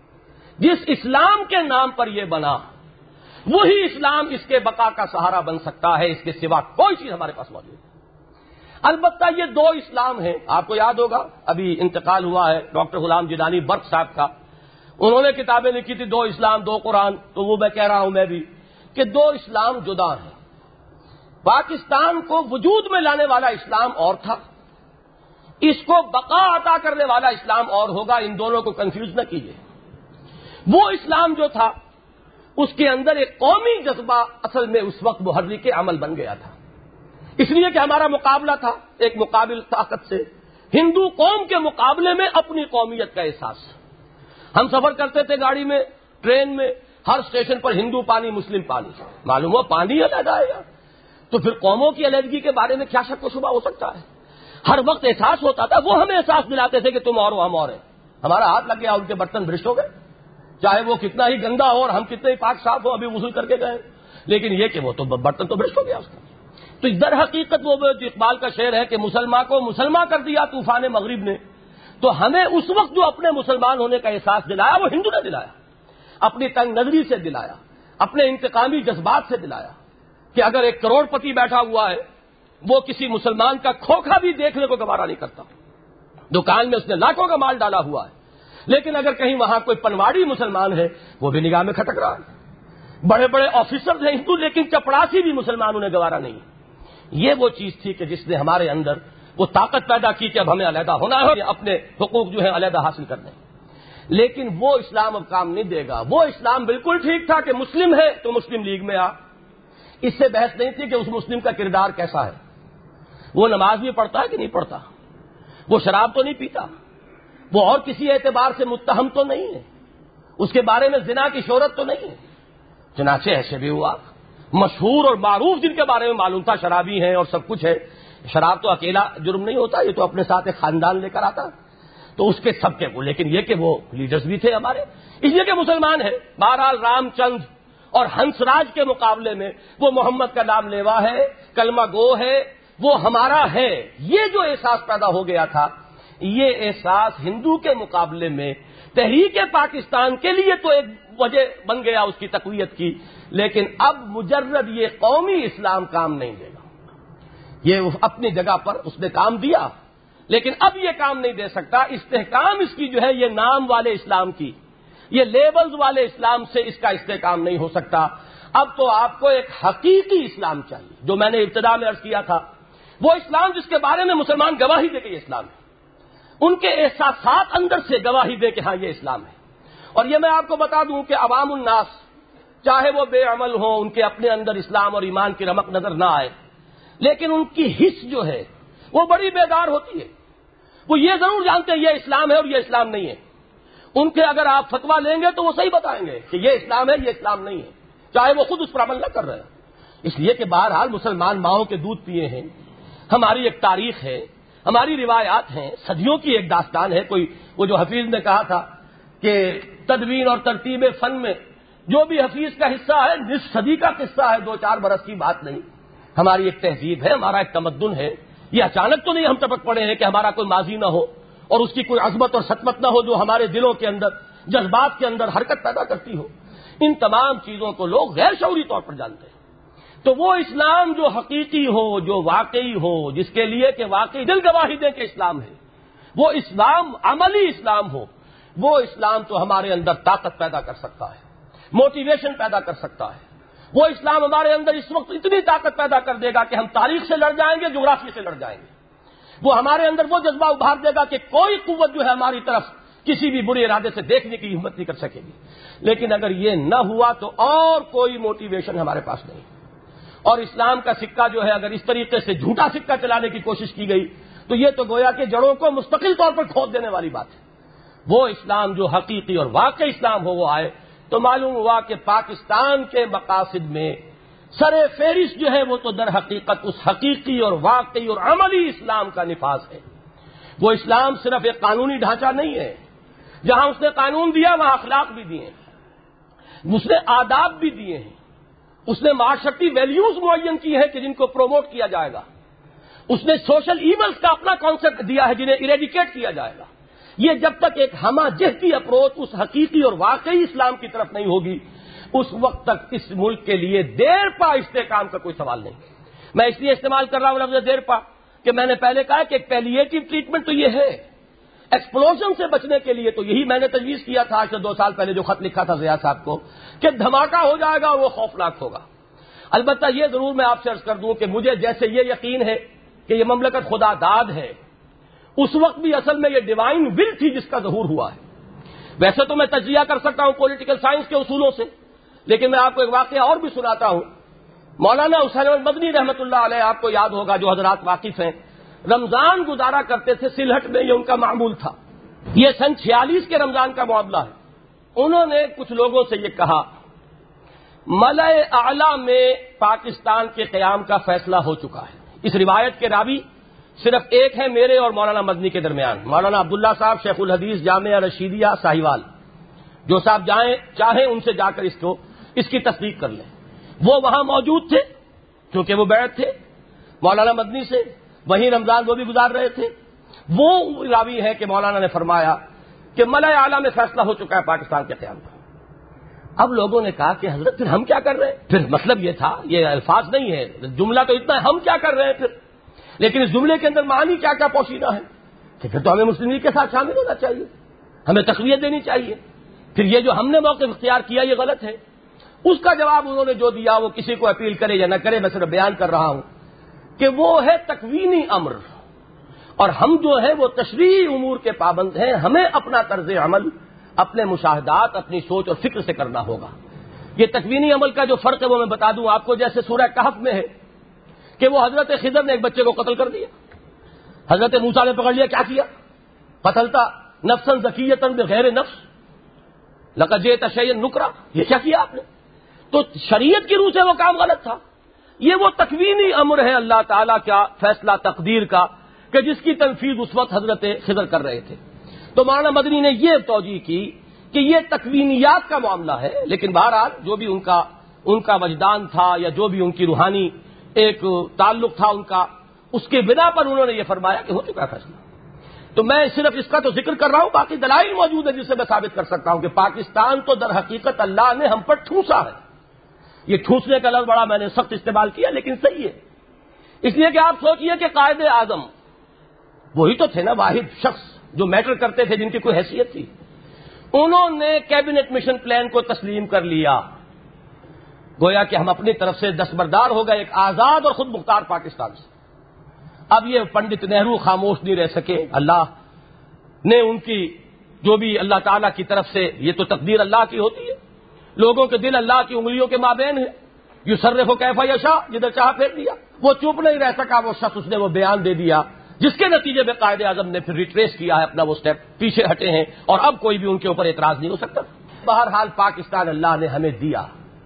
جس اسلام کے نام پر یہ بنا وہی اسلام اس کے بقا کا سہارا بن سکتا ہے. اس کے سوا کوئی چیز ہمارے پاس موجود نہیں. البتہ یہ دو اسلام ہیں. آپ کو یاد ہوگا ابھی انتقال ہوا ہے ڈاکٹر غلام جیلانی برق صاحب کا، انہوں نے کتابیں لکھی تھی، دو اسلام دو قرآن. تو وہ میں کہہ رہا ہوں میں بھی کہ دو اسلام جدا ہیں. پاکستان کو وجود میں لانے والا اسلام اور تھا، اس کو بقا عطا کرنے والا اسلام اور ہوگا. ان دونوں کو کنفیوز نہ کیجیے. وہ اسلام جو تھا اس کے اندر ایک قومی جذبہ اصل میں اس وقت محرک عمل بن گیا تھا، اس لیے کہ ہمارا مقابلہ تھا ایک مقابل طاقت سے، ہندو قوم کے مقابلے میں اپنی قومیت کا احساس. ہم سفر کرتے تھے گاڑی میں، ٹرین میں، ہر اسٹیشن پر ہندو پانی مسلم پانی. معلوم ہو پانی علیحدہ آئے گا تو پھر قوموں کی علیحدگی کے بارے میں کیا شک و شبہ ہو سکتا ہے؟ ہر وقت احساس ہوتا تھا. وہ ہمیں احساس دلاتے تھے کہ تم اور ہم اور ہیں. ہمارا ہاتھ لگ گیا، ان کے برتن بھرشٹ ہو گئے، چاہے وہ کتنا ہی گندا ہو اور ہم کتنے ہی پاک صاف ہو، ابھی غسل کر کے گئے، لیکن یہ کہ وہ تو برتن تو بھرشٹ ہو گیا اس کا. تو در حقیقت وہ جو اقبال کا شعر ہے کہ مسلمان کو مسلمان کر دیا طوفان مغرب نے، تو ہمیں اس وقت جو اپنے مسلمان ہونے کا احساس دلایا وہ ہندو نے دلایا، اپنی تنگ نظری سے دلایا، اپنے انتقامی جذبات سے دلایا. کہ اگر ایک کروڑ پتی بیٹھا ہوا ہے وہ کسی مسلمان کا کھوکھا بھی دیکھنے کو گوارا نہیں کرتا، دکان میں اس نے لاکھوں کا مال ڈالا ہوا ہے، لیکن اگر کہیں وہاں کوئی پنواڑی مسلمان ہے وہ بھی نگاہ میں کھٹک رہا ہے. بڑے بڑے آفیسر ہیں ہندو لیکن چپڑاسی بھی مسلمان انہیں گوارا نہیں. یہ وہ چیز تھی کہ جس نے ہمارے اندر وہ طاقت پیدا کی کہ اب ہمیں علیحدہ ہونا ہے، اپنے حقوق جو ہے علیحدہ حاصل کرنے. لیکن وہ اسلام اب کام نہیں دے گا. وہ اسلام بالکل ٹھیک تھا کہ مسلم ہے تو مسلم لیگ میں آ، اس سے بحث نہیں تھی کہ اس مسلم کا کردار کیسا ہے، وہ نماز بھی پڑھتا ہے کہ نہیں پڑھتا، وہ شراب تو نہیں پیتا، وہ اور کسی اعتبار سے متہم تو نہیں ہے، اس کے بارے میں زنا کی شہرت تو نہیں ہے. چنانچہ ایسے بھی ہوا مشہور اور معروف جن کے بارے میں معلوم تھا شرابی ہیں اور سب کچھ ہے. شراب تو اکیلا جرم نہیں ہوتا، یہ تو اپنے ساتھ ایک خاندان لے کر آتا، تو اس کے سب کے وہ، لیکن یہ کہ وہ لیڈرز بھی تھے ہمارے، اس لیے کہ مسلمان ہیں. بہرحال رام چند اور ہنس راج کے مقابلے میں وہ محمد کا نام لیوا ہے، کلمہ گو ہے، وہ ہمارا ہے. یہ جو احساس پیدا ہو گیا تھا، یہ احساس ہندو کے مقابلے میں تحریک پاکستان کے لیے تو ایک وجہ بن گیا اس کی تقویت کی، لیکن اب مجرد یہ قومی اسلام کام نہیں دے گا. یہ اپنی جگہ پر اس نے کام دیا لیکن اب یہ کام نہیں دے سکتا. استحکام اس کی جو ہے یہ نام والے اسلام کی، یہ لیبلز والے اسلام سے اس کا استحکام نہیں ہو سکتا. اب تو آپ کو ایک حقیقی اسلام چاہیے، جو میں نے ابتدا میں عرض کیا تھا، وہ اسلام جس کے بارے میں مسلمان گواہی دے کہ یہ اسلام ہے، ان کے احساسات اندر سے گواہی دے کہ ہاں یہ اسلام ہے. اور یہ میں آپ کو بتا دوں کہ عوام الناس چاہے وہ بے عمل ہوں، ان کے اپنے اندر اسلام اور ایمان کی رمق نظر نہ آئے، لیکن ان کی حس جو ہے وہ بڑی بیدار ہوتی ہے. وہ یہ ضرور جانتے ہیں یہ اسلام ہے اور یہ اسلام نہیں ہے. ان کے اگر آپ فتویٰ لیں گے تو وہ صحیح بتائیں گے کہ یہ اسلام ہے، یہ اسلام نہیں ہے، چاہے وہ خود اس پر عمل نہ کر رہے ہیں. اس لیے کہ بہرحال مسلمان ماؤں کے دودھ پیے ہیں، ہماری ایک تاریخ ہے، ہماری روایات ہیں، صدیوں کی ایک داستان ہے. کوئی وہ جو حفیظ نے کہا تھا کہ تدوین اور ترتیب فن میں جو بھی حفیظ کا حصہ ہے نصف صدی کا قصہ ہے، دو چار برس کی بات نہیں. ہماری ایک تہذیب ہے، ہمارا ایک تمدن ہے. یہ اچانک تو نہیں ہم ٹپک پڑے ہیں کہ ہمارا کوئی ماضی نہ ہو اور اس کی کوئی عظمت اور سطوت نہ ہو جو ہمارے دلوں کے اندر، جذبات کے اندر حرکت پیدا کرتی ہو. ان تمام چیزوں کو لوگ غیر شعوری طور پر جانتے ہیں. تو وہ اسلام جو حقیقی ہو، جو واقعی ہو، جس کے لیے کہ واقعی دل گواہی دے کہ اسلام ہے، وہ اسلام عملی اسلام ہو، وہ اسلام تو ہمارے اندر طاقت پیدا کر سکتا ہے، موٹیویشن پیدا کر سکتا ہے. وہ اسلام ہمارے اندر اس وقت اتنی طاقت پیدا کر دے گا کہ ہم تاریخ سے لڑ جائیں گے، جغرافیہ سے لڑ جائیں گے. وہ ہمارے اندر وہ جذبہ ابھار دے گا کہ کوئی قوت جو ہے ہماری طرف کسی بھی برے ارادے سے دیکھنے کی ہمت نہیں کر سکے گی. لیکن اگر یہ نہ ہوا تو اور کوئی موٹیویشن ہمارے پاس نہیں. اور اسلام کا سکہ جو ہے اگر اس طریقے سے جھوٹا سکہ چلانے کی کوشش کی گئی تو یہ تو گویا کہ جڑوں کو مستقل طور پر کھود دینے والی بات ہے. وہ اسلام جو حقیقی اور واقعی اسلام ہو وہ آئے تو معلوم ہوا کہ پاکستان کے مقاصد میں سر فہرست جو ہے وہ تو در حقیقت اس حقیقی اور واقعی اور عملی اسلام کا نفاذ ہے. وہ اسلام صرف ایک قانونی ڈھانچہ نہیں ہے، جہاں اس نے قانون دیا وہاں اخلاق بھی دیے ہیں، اس نے آداب بھی دیے ہیں، اس نے معاشرتی ویلیوز معین کی ہیں کہ جن کو پروموٹ کیا جائے گا، اس نے سوشل ایونز کا اپنا کانسیپٹ دیا ہے جنہیں ایریڈیکیٹ کیا جائے گا. یہ جب تک ایک ہمہ جہتی اپروچ اس حقیقی اور واقعی اسلام کی طرف نہیں ہوگی اس وقت تک اس ملک کے لیے دیر پا استحکام کا کوئی سوال نہیں. میں اس لیے استعمال کر رہا ہوں لفظ دیر پا کہ میں نے پہلے کہا کہ ایک پیلیٹیو ٹریٹمنٹ تو یہ ہے. ایکسپلوژن سے بچنے کے لیے تو یہی میں نے تجویز کیا تھا آج سے دو سال پہلے جو خط لکھا تھا ضیاء صاحب کو کہ دھماکہ ہو جائے گا وہ خوفناک ہوگا. البتہ یہ ضرور میں آپ سے عرض کر دوں کہ مجھے جیسے یہ یقین ہے کہ یہ مملکت خدا داد ہے، اس وقت بھی اصل میں یہ ڈیوائن ول تھی جس کا ظہور ہوا ہے. ویسے تو میں تجزیہ کر سکتا ہوں پولیٹیکل سائنس کے اصولوں سے، لیکن میں آپ کو ایک واقعہ اور بھی سناتا ہوں. مولانا حسین احمد مدنی رحمۃ اللہ علیہ آپ کو یاد ہوگا، جو حضرات واقف ہیں، رمضان گزارا کرتے تھے سلہٹ میں، یہ ان کا معمول تھا. یہ سن چھیالیس کے رمضان کا معاملہ ہے. انہوں نے کچھ لوگوں سے یہ کہا ملأ اعلیٰ میں پاکستان کے قیام کا فیصلہ ہو چکا ہے. اس روایت کے راوی صرف ایک ہے میرے اور مولانا مدنی کے درمیان، مولانا عبداللہ صاحب شیخ الحدیث جامعہ رشیدیہ ساہیوال. جو صاحب جائیں چاہیں ان سے جا کر اس کو اس کی تصدیق کر لیں. وہ وہاں موجود تھے کیونکہ وہ بیعت تھے مولانا مدنی سے، وہیں رمضان وہ بھی گزار رہے تھے. وہ راوی ہے کہ مولانا نے فرمایا کہ ملأ اعلیٰ میں فیصلہ ہو چکا ہے پاکستان کے قیام کا. اب لوگوں نے کہا کہ حضرت پھر ہم کیا کر رہے ہیں؟ پھر مطلب یہ تھا، یہ الفاظ نہیں ہے، جملہ تو اتنا ہے ہم کیا کر رہے ہیں پھر، لیکن اس جملے کے اندر معنی کیا کیا پوشیدہ ہے کہ پھر تو ہمیں مسلم لیگ کے ساتھ شامل ہونا چاہیے، ہمیں تقویت دینی چاہیے، پھر یہ جو ہم نے موقف اختیار کیا یہ غلط ہے. اس کا جواب انہوں نے جو دیا وہ کسی کو اپیل کرے یا نہ کرے میں صرف بیان کر رہا ہوں کہ وہ ہے تکوینی امر، اور ہم جو ہے وہ تشریعی امور کے پابند ہیں. ہمیں اپنا طرز عمل اپنے مشاہدات اپنی سوچ اور فکر سے کرنا ہوگا. یہ تکوینی عمل کا جو فرق ہے وہ میں بتا دوں آپ کو. جیسے سورہ کہف میں ہے کہ وہ حضرت خضر نے ایک بچے کو قتل کر دیا، حضرت موسیٰ نے پکڑ لیا، کیا کیا؟ قتلتا نفسا زکیۃ بغیر نفس لقد جئت شیئا نکرا، یہ کیا کیا آپ نے؟ تو شریعت کی روح سے وہ کام غلط تھا. یہ وہ تکوینی امر ہے اللہ تعالیٰ کا فیصلہ تقدیر کا کہ جس کی تنفیذ اس وقت حضرت خضر کر رہے تھے. تو مولانا مدنی نے یہ توجیہ کی کہ یہ تکوینیات کا معاملہ ہے، لیکن بہرحال جو بھی ان کا ان کا وجدان تھا یا جو بھی ان کی روحانی ایک تعلق تھا ان کا، اس کے بنا پر انہوں نے یہ فرمایا کہ ہو چکا ہے فیصلہ. تو میں صرف اس کا تو ذکر کر رہا ہوں، باقی دلائل موجود ہے جس سے میں ثابت کر سکتا ہوں کہ پاکستان تو در حقیقت اللہ نے ہم پر ٹھوسا ہے. یہ ٹھوسنے کا لفظ بڑا میں نے سخت استعمال کیا لیکن صحیح ہے، اس لیے کہ آپ سوچئے کہ قائد اعظم وہی تو تھے نا، واحد شخص جو میٹر کرتے تھے، جن کی کوئی حیثیت تھی. انہوں نے کیبنٹ مشن پلان کو تسلیم کر لیا، گویا کہ ہم اپنی طرف سے دستبردار ہو گئے ایک آزاد اور خود مختار پاکستان سے. اب یہ پنڈت نہرو خاموش نہیں رہ سکے. اللہ نے ان کی جو بھی اللہ تعالیٰ کی طرف سے، یہ تو تقدیر اللہ کی ہوتی ہے، لوگوں کے دل اللہ کی انگلیوں کے مابین ہے، یصرف کیف یشاء، جدھر چاہا پھیر دیا۔ وہ چپ نہیں رہ سکا وہ شخص، اس نے وہ بیان دے دیا جس کے نتیجے میں قائد اعظم نے پھر ریٹریس کیا ہے اپنا وہ سٹیپ، پیچھے ہٹے ہیں اور اب کوئی بھی ان کے اوپر اعتراض نہیں ہو سکتا۔ بہرحال پاکستان اللہ نے ہمیں دیا،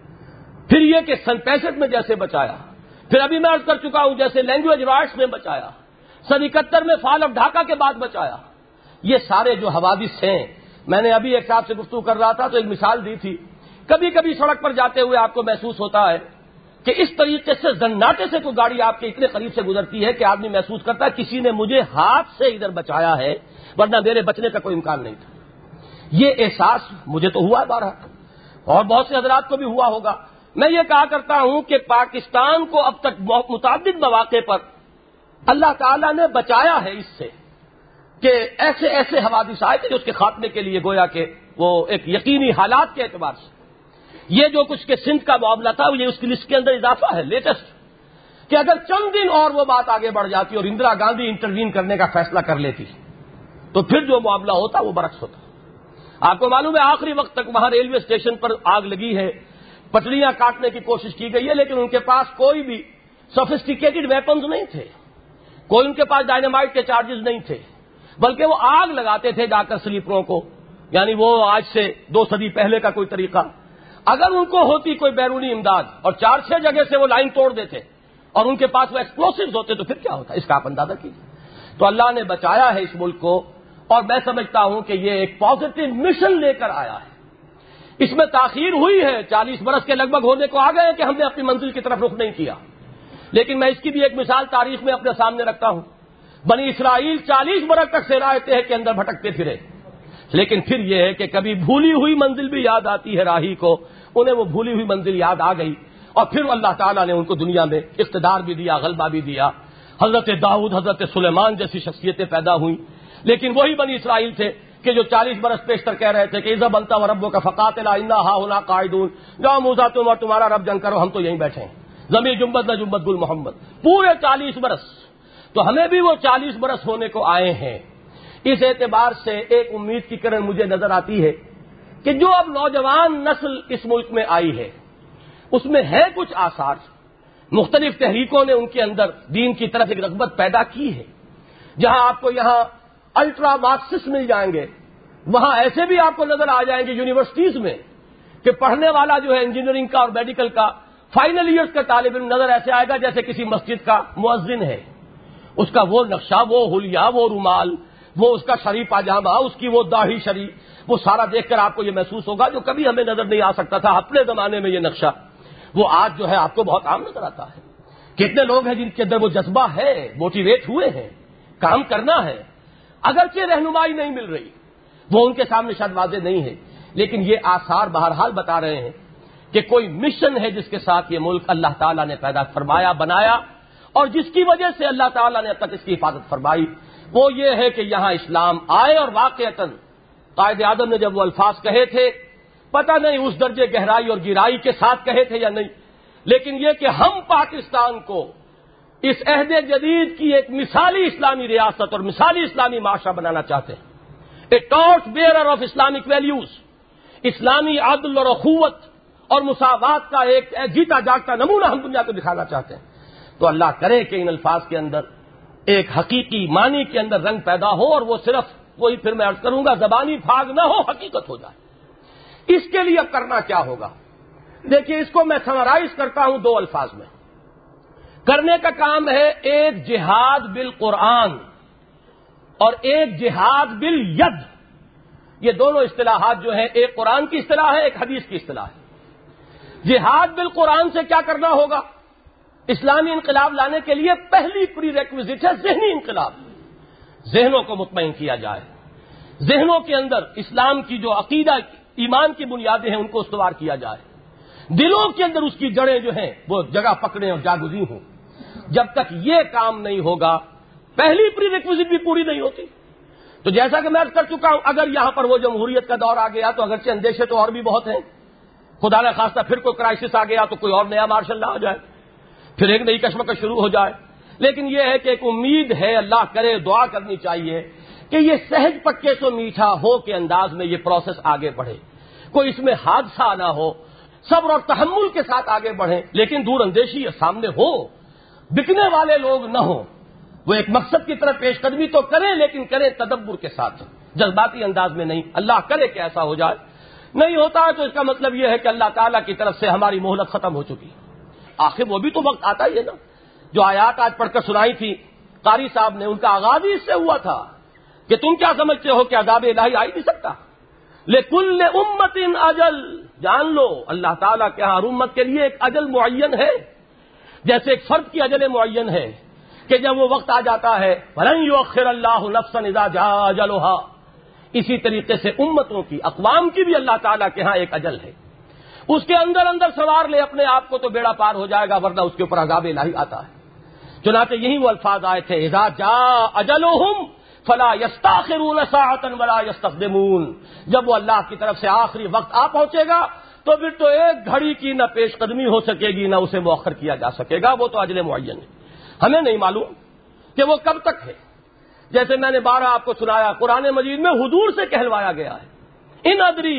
پھر یہ کہ سن پینسٹھ میں جیسے بچایا، پھر ابھی میں عرض کر چکا ہوں جیسے لینگویج رائٹس میں بچایا، سن اکہتر میں فال آف ڈھاکہ کے بعد بچایا، یہ سارے جو حوادث ہیں، میں نے ابھی ایک صاحب سے گفتگو کر رہا تھا تو ایک مثال دی تھی، کبھی کبھی سڑک پر جاتے ہوئے آپ کو محسوس ہوتا ہے کہ اس طریقے سے زناٹے سے کوئی گاڑی آپ کے اتنے قریب سے گزرتی ہے کہ آدمی محسوس کرتا ہے کسی نے مجھے ہاتھ سے ادھر بچایا ہے ورنہ میرے بچنے کا کوئی امکان نہیں تھا۔ یہ احساس مجھے تو ہوا ہے بارہ، اور بہت سے حضرات کو بھی ہوا ہوگا۔ میں یہ کہا کرتا ہوں کہ پاکستان کو اب تک متعدد مواقع پر اللہ تعالیٰ نے بچایا ہے اس سے کہ ایسے ایسے حوادث آئے تھے جو اس کے خاتمے کے لیے گویا کہ وہ ایک یقینی حالات کے اعتبار سے، یہ جو کچھ کہ سندھ کا معاملہ تھا یہ اس کی لسٹ کے اندر اضافہ ہے لیٹسٹ، کہ اگر چند دن اور وہ بات آگے بڑھ جاتی اور اندرا گاندھی انٹروین کرنے کا فیصلہ کر لیتی تو پھر جو معاملہ ہوتا وہ برعکس ہوتا۔ آپ کو معلوم ہے آخری وقت تک وہاں ریلوے اسٹیشن پر آگ لگی ہے، پٹریاں کاٹنے کی کوشش کی گئی ہے، لیکن ان کے پاس کوئی بھی سوفسٹیکیٹڈ ویپنز نہیں تھے، کوئی ان کے پاس ڈائنامائٹ کے چارجز نہیں تھے، بلکہ وہ آگ لگاتے تھے جا کر سلیپروں کو، یعنی وہ آج سے دو صدی پہلے کا کوئی طریقہ۔ اگر ان کو ہوتی کوئی بیرونی امداد اور چار چھ جگہ سے وہ لائن توڑ دیتے اور ان کے پاس وہ ایکسپلوسیوز ہوتے تو پھر کیا ہوتا، اس کا آپ اندازہ کیجیے۔ تو اللہ نے بچایا ہے اس ملک کو، اور میں سمجھتا ہوں کہ یہ ایک پازیٹو مشن لے کر آیا ہے۔ اس میں تاخیر ہوئی ہے، چالیس برس کے لگ بھگ ہونے کو آ گئے کہ ہم نے اپنی منزل کی طرف رخ نہیں کیا، لیکن میں اس کی بھی ایک مثال تاریخ میں اپنے سامنے رکھتا ہوں۔ بنی اسرائیل چالیس برس تک صحرائے طے کے اندر بھٹکتے پھرے، لیکن پھر یہ ہے کہ کبھی بھولی ہوئی منزل بھی یاد آتی ہے راہی کو، انہیں وہ بھولی ہوئی منزل یاد آ گئی اور پھر اللہ تعالیٰ نے ان کو دنیا میں اقتدار بھی دیا، غلبہ بھی دیا۔ حضرت داؤد، حضرت سلیمان جیسی شخصیتیں پیدا ہوئیں، لیکن وہی بنی اسرائیل تھے کہ جو چالیس برس پیشتر کہہ رہے تھے کہ اذهب انت وربك فقاتلا انا هاهنا قاعدون، جاؤ موسیٰ تم اور تمہارا رب جنگ کرو، ہم تو یہیں بیٹھے ہیں، زمین جنبت نہ جنبت گل محمد، پورے چالیس برس۔ تو ہمیں بھی وہ چالیس برس ہونے کو آئے ہیں۔ اس اعتبار سے ایک امید کی کرن مجھے نظر آتی ہے کہ جو اب نوجوان نسل اس ملک میں آئی ہے اس میں ہے کچھ آثار، مختلف تحریکوں نے ان کے اندر دین کی طرف ایک رغبت پیدا کی ہے۔ جہاں آپ کو یہاں الٹرا مارکسسٹ مل جائیں گے، وہاں ایسے بھی آپ کو نظر آ جائیں گے یونیورسٹیز میں کہ پڑھنے والا جو ہے انجینئرنگ کا اور میڈیکل کا فائنل ایئرز کا طالب علم نظر ایسے آئے گا جیسے کسی مسجد کا مؤذن ہے، اس کا وہ نقشہ، وہ حلیہ، وہ رومال، وہ اس کا شرعی پاجامہ، اس کی وہ داڑھی شرعی، وہ سارا دیکھ کر آپ کو یہ محسوس ہوگا جو کبھی ہمیں نظر نہیں آ سکتا تھا اپنے زمانے میں، یہ نقشہ وہ آج جو ہے آپ کو بہت عام نظر آتا ہے۔ کتنے لوگ ہیں جن کے اندر وہ جذبہ ہے، موٹیویٹ ہوئے ہیں، کام کرنا ہے، اگرچہ رہنمائی نہیں مل رہی، وہ ان کے سامنے شاید واضح نہیں ہے، لیکن یہ آثار بہرحال بتا رہے ہیں کہ کوئی مشن ہے جس کے ساتھ یہ ملک اللہ تعالیٰ نے پیدا فرمایا، بنایا، اور جس کی وجہ سے اللہ تعالیٰ نے اب تک اس کی حفاظت فرمائی، وہ یہ ہے کہ یہاں اسلام آئے، اور واقعتاً قائد اعظم نے جب وہ الفاظ کہے تھے پتہ نہیں اس درجے گہرائی اور گہرائی کے ساتھ کہے تھے یا نہیں، لیکن یہ کہ ہم پاکستان کو اس عہد جدید کی ایک مثالی اسلامی ریاست اور مثالی اسلامی معاشرہ بنانا چاہتے ہیں، a torch bearer of Islamic values, اسلامی عدل اور اخوت اور مساوات کا ایک جیتا جاگتا نمونہ ہم دنیا کو دکھانا چاہتے ہیں۔ تو اللہ کرے کہ ان الفاظ کے اندر ایک حقیقی معنی کے اندر رنگ پیدا ہو، اور وہ صرف وہی پھر میں عرض کروں گا زبانی بھاگ نہ ہو، حقیقت ہو جائے۔ اس کے لیے اب کرنا کیا ہوگا؟ دیکھیے اس کو میں سمرائز کرتا ہوں دو الفاظ میں۔ کرنے کا کام ہے ایک جہاد بالقرآن اور ایک جہاد بالید۔ یہ دونوں اصطلاحات جو ہیں ایک قرآن کی اصطلاح ہے، ایک حدیث کی اصطلاح ہے۔ جہاد بالقرآن سے کیا کرنا ہوگا؟ اسلامی انقلاب لانے کے لیے پہلی پری ریکویزٹ ہے ذہنی انقلاب، ذہنوں کو مطمئن کیا جائے، ذہنوں کے اندر اسلام کی جو عقیدہ ایمان کی بنیادیں ہیں ان کو استوار کیا جائے، دلوں کے اندر اس کی جڑیں جو ہیں وہ جگہ پکڑیں اور جاگزی ہوں۔ جب تک یہ کام نہیں ہوگا پہلی پری ریکویزٹ بھی پوری نہیں ہوتی۔ تو جیسا کہ میں عرض کر چکا ہوں، اگر یہاں پر وہ جمہوریت کا دور آ گیا تو اگرچہ اندیشے تو اور بھی بہت ہیں، خدا نہ خواستہ پھر کوئی کرائسس آ گیا تو کوئی اور نیا مارشل لا آ جائے، پھر ایک نئی کشمکش شروع ہو جائے، لیکن یہ ہے کہ ایک امید ہے، اللہ کرے، دعا کرنی چاہیے کہ یہ سہج پکے سو میٹھا ہو کے انداز میں یہ پروسیس آگے بڑھے۔ کوئی اس میں حادثہ نہ ہو، صبر اور تحمل کے ساتھ آگے بڑھیں، لیکن دور اندیشی سامنے ہو، بکنے والے لوگ نہ ہوں۔ وہ ایک مقصد کی طرف پیش قدمی تو کریں، لیکن کریں تدبر کے ساتھ، جذباتی انداز میں نہیں۔ اللہ کرے کہ ایسا ہو جائے، نہیں ہوتا تو اس کا مطلب یہ ہے کہ اللہ تعالیٰ کی طرف سے ہماری مہلت ختم ہو چکی۔ آخر وہ بھی تو وقت آتا ہی ہے نا۔ جو آیات آج پڑھ کر سنائی تھی قاری صاحب نے، ان کا آغاز ہی اس سے ہوا تھا کہ تم کیا سمجھتے ہو کہ عذاب الہی آ ہی نہیں سکتا؟ لِكُلِّ أُمَّةٍ اجل، جان لو اللہ تعالیٰ کے ہر امت کے لیے ایک اجل معین ہے، جیسے ایک فرد کی اجل معین ہے کہ جب وہ وقت آ جاتا ہے وَلَن يُؤَخِّرَ اللَّهُ نَفْسًا إِذَا جَاءَ أَجَلُهَا، اسی طریقے سے امتوں کی، اقوام کی بھی اللہ تعالیٰ کے ہاں ایک اجل ہے، اس کے اندر اندر سوار لے اپنے آپ کو تو بیڑا پار ہو جائے گا، ورنہ اس کے اوپر عذاب الہی آتا ہے۔ چنانچہ یہی وہ الفاظ آئے تھے اذا جاء اجلهم فلا يستاخرون ساعة ولا يستقدمون، جب وہ اللہ کی طرف سے آخری وقت آ پہنچے گا تو پھر تو ایک گھڑی کی نہ پیش قدمی ہو سکے گی نہ اسے مؤخر کیا جا سکے گا، وہ تو اجل معین ہے۔ ہمیں نہیں معلوم کہ وہ کب تک ہے، جیسے میں نے بارہ آپ کو سنایا قرآن مجید میں حضور سے کہلوایا گیا ہے ان ادری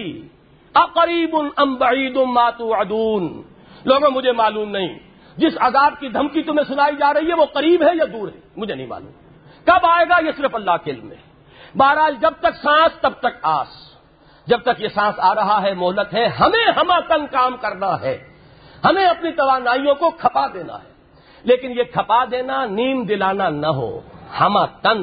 اقریب ام بعید ما توعدون، لوگوں مجھے معلوم نہیں، جس عذاب کی دھمکی تمہیں سنائی جا رہی ہے وہ قریب ہے یا دور ہے، مجھے نہیں معلوم، کب آئے گا یہ صرف اللہ کے علم ہے۔ بہرحال جب تک سانس تب تک آس، جب تک یہ سانس آ رہا ہے مہلت ہے، ہمیں ہمہ تن کام کرنا ہے، ہمیں اپنی توانائیوں کو کھپا دینا ہے، لیکن یہ کھپا دینا نیم دلانا نہ ہو، ہمہ تن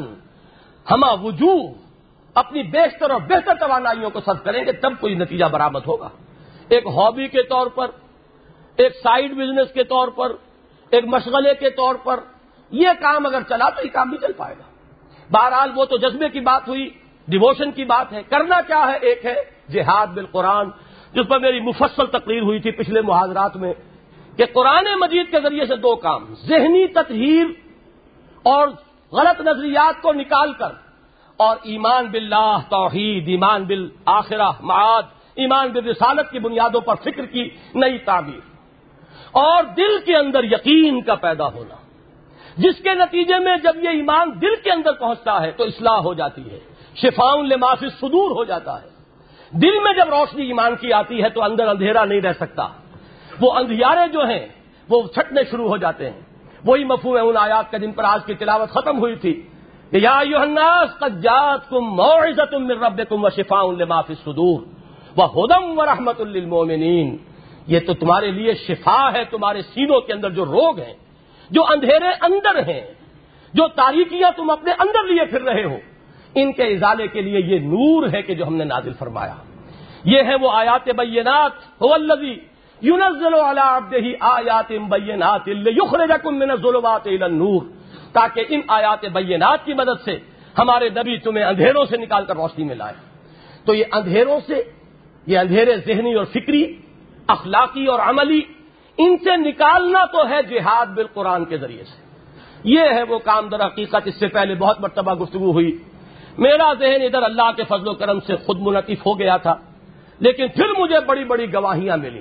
ہمہ وجوہ اپنی بیشتر اور بہتر توانائیوں کو صرف کریں گے تب کوئی نتیجہ برآمد ہوگا۔ ایک ہابی کے طور پر، ایک سائیڈ بزنس کے طور پر، ایک مشغلے کے طور پر یہ کام اگر چلا تو یہ کام بھی چل پائے گا۔ بہرحال وہ تو جذبے کی بات ہوئی، ڈیووشن کی بات ہے، کرنا کیا ہے؟ ایک ہے جہاد بالقرآن، جس پر میری مفصل تقریر ہوئی تھی پچھلے محاضرات میں، کہ قرآن مجید کے ذریعے سے دو کام، ذہنی تطہیر اور غلط نظریات کو نکال کر، اور ایمان باللہ، توحید، ایمان بالآخرہ، معاد، ایمان بالرسالت کی بنیادوں پر فکر کی نئی تعبیر، اور دل کے اندر یقین کا پیدا ہونا، جس کے نتیجے میں جب یہ ایمان دل کے اندر پہنچتا ہے تو اصلاح ہو جاتی ہے، شفاء لما فی الصدور ہو جاتا ہے۔ دل میں جب روشنی ایمان کی آتی ہے تو اندر اندھیرا نہیں رہ سکتا، وہ اندھیارے جو ہیں وہ چھٹنے شروع ہو جاتے ہیں۔ وہی مفہوم ہے ان آیات کا جن پر آج کی تلاوت ختم ہوئی تھی کہ یا ایھا الناس قد جاءتکم موعظۃ من ربکم وشفاء لما فی الصدور وہدی ورحمۃ للمؤمنین، یہ تو تمہارے لیے شفا ہے تمہارے سینوں کے اندر جو روگ ہیں، جو اندھیرے اندر ہیں، جو تاریکیاں تم اپنے اندر لیے پھر رہے ہو، ان کے ازالے کے لیے یہ نور ہے کہ جو ہم نے نازل فرمایا۔ یہ ہے وہ آیات بینات، هو الذی ينزل على عبده آیات بینات لیخرجکم من الظلمات الى النور، تاکہ ان آیات بینات کی مدد سے ہمارے نبی تمہیں اندھیروں سے نکال کر روشنی میں لائے۔ تو یہ اندھیروں سے، یہ اندھیرے ذہنی اور فکری، اخلاقی اور عملی، ان سے نکالنا تو ہے جہاد بالقرآن کے ذریعے سے۔ یہ ہے وہ کام در حقیقت، اس سے پہلے بہت مرتبہ گفتگو ہوئی، میرا ذہن ادھر اللہ کے فضل و کرم سے خود منعطف ہو گیا تھا، لیکن پھر مجھے بڑی بڑی گواہیاں ملی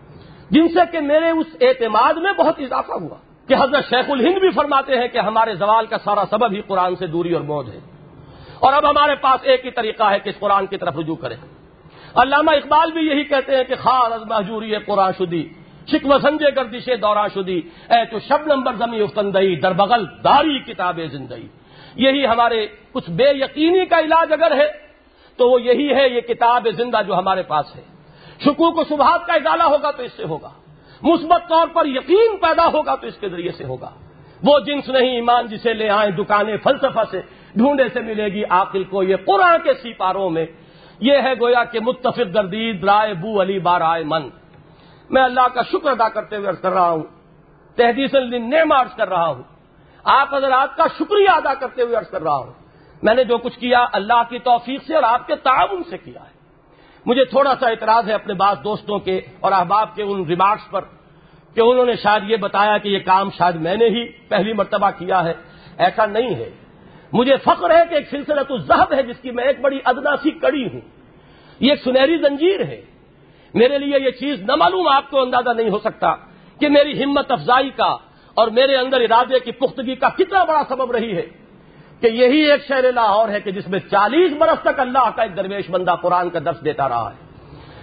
جن سے کہ میرے اس اعتماد میں بہت اضافہ ہوا کہ حضرت شیخ الہند بھی فرماتے ہیں کہ ہمارے زوال کا سارا سبب ہی قرآن سے دوری اور بعد ہے، اور اب ہمارے پاس ایک ہی طریقہ ہے کہ اس قرآن کی طرف رجوع کریں۔ علامہ اقبال بھی یہی کہتے ہیں کہ خار از مہجوری قرآن شدی، شکوہ سنجے گردش دوران شدی، اے تو شب نمبر زمیں افتندئی در بغل داری کتاب زندگی۔ یہی ہمارے کچھ بے یقینی کا علاج اگر ہے تو وہ یہی ہے یہ کتاب زندہ جو ہمارے پاس ہے۔ شکوک و شبہات کا ازالہ ہوگا تو اس سے ہوگا، مثبت طور پر یقین پیدا ہوگا تو اس کے ذریعے سے ہوگا۔ وہ جنس نہیں ایمان جسے لے آئیں دکانیں فلسفہ سے، ڈھونڈے سے ملے گی عاقل کو یہ قرآن کے سیپاروں میں۔ یہ ہے گویا کہ متفق گردید رائے بو علی بارائے من۔ میں اللہ کا شکر ادا کرتے ہوئے عرض کر رہا ہوں، تحدیثاً للنعمہ عرض کر رہا ہوں، آپ حضرات کا شکریہ ادا کرتے ہوئے عرض کر رہا ہوں، میں نے جو کچھ کیا اللہ کی توفیق سے اور آپ کے تعاون سے کیا ہے۔ مجھے تھوڑا سا اعتراض ہے اپنے بعض دوستوں کے اور احباب کے ان ریمارکس پر کہ انہوں نے شاید یہ بتایا کہ یہ کام شاید میں نے ہی پہلی مرتبہ کیا ہے۔ ایسا نہیں ہے، مجھے فخر ہے کہ ایک سلسلۃ الذہب ہے جس کی میں ایک بڑی ادنا سی کڑی ہوں، یہ ایک سنہری زنجیر ہے۔ میرے لیے یہ چیز نہ معلوم آپ کو اندازہ نہیں ہو سکتا کہ میری ہمت افزائی کا اور میرے اندر ارادے کی پختگی کا کتنا بڑا سبب رہی ہے کہ یہی ایک شہر لاہور ہے کہ جس میں چالیس برس تک اللہ کا ایک درویش بندہ قرآن کا درس دیتا رہا ہے۔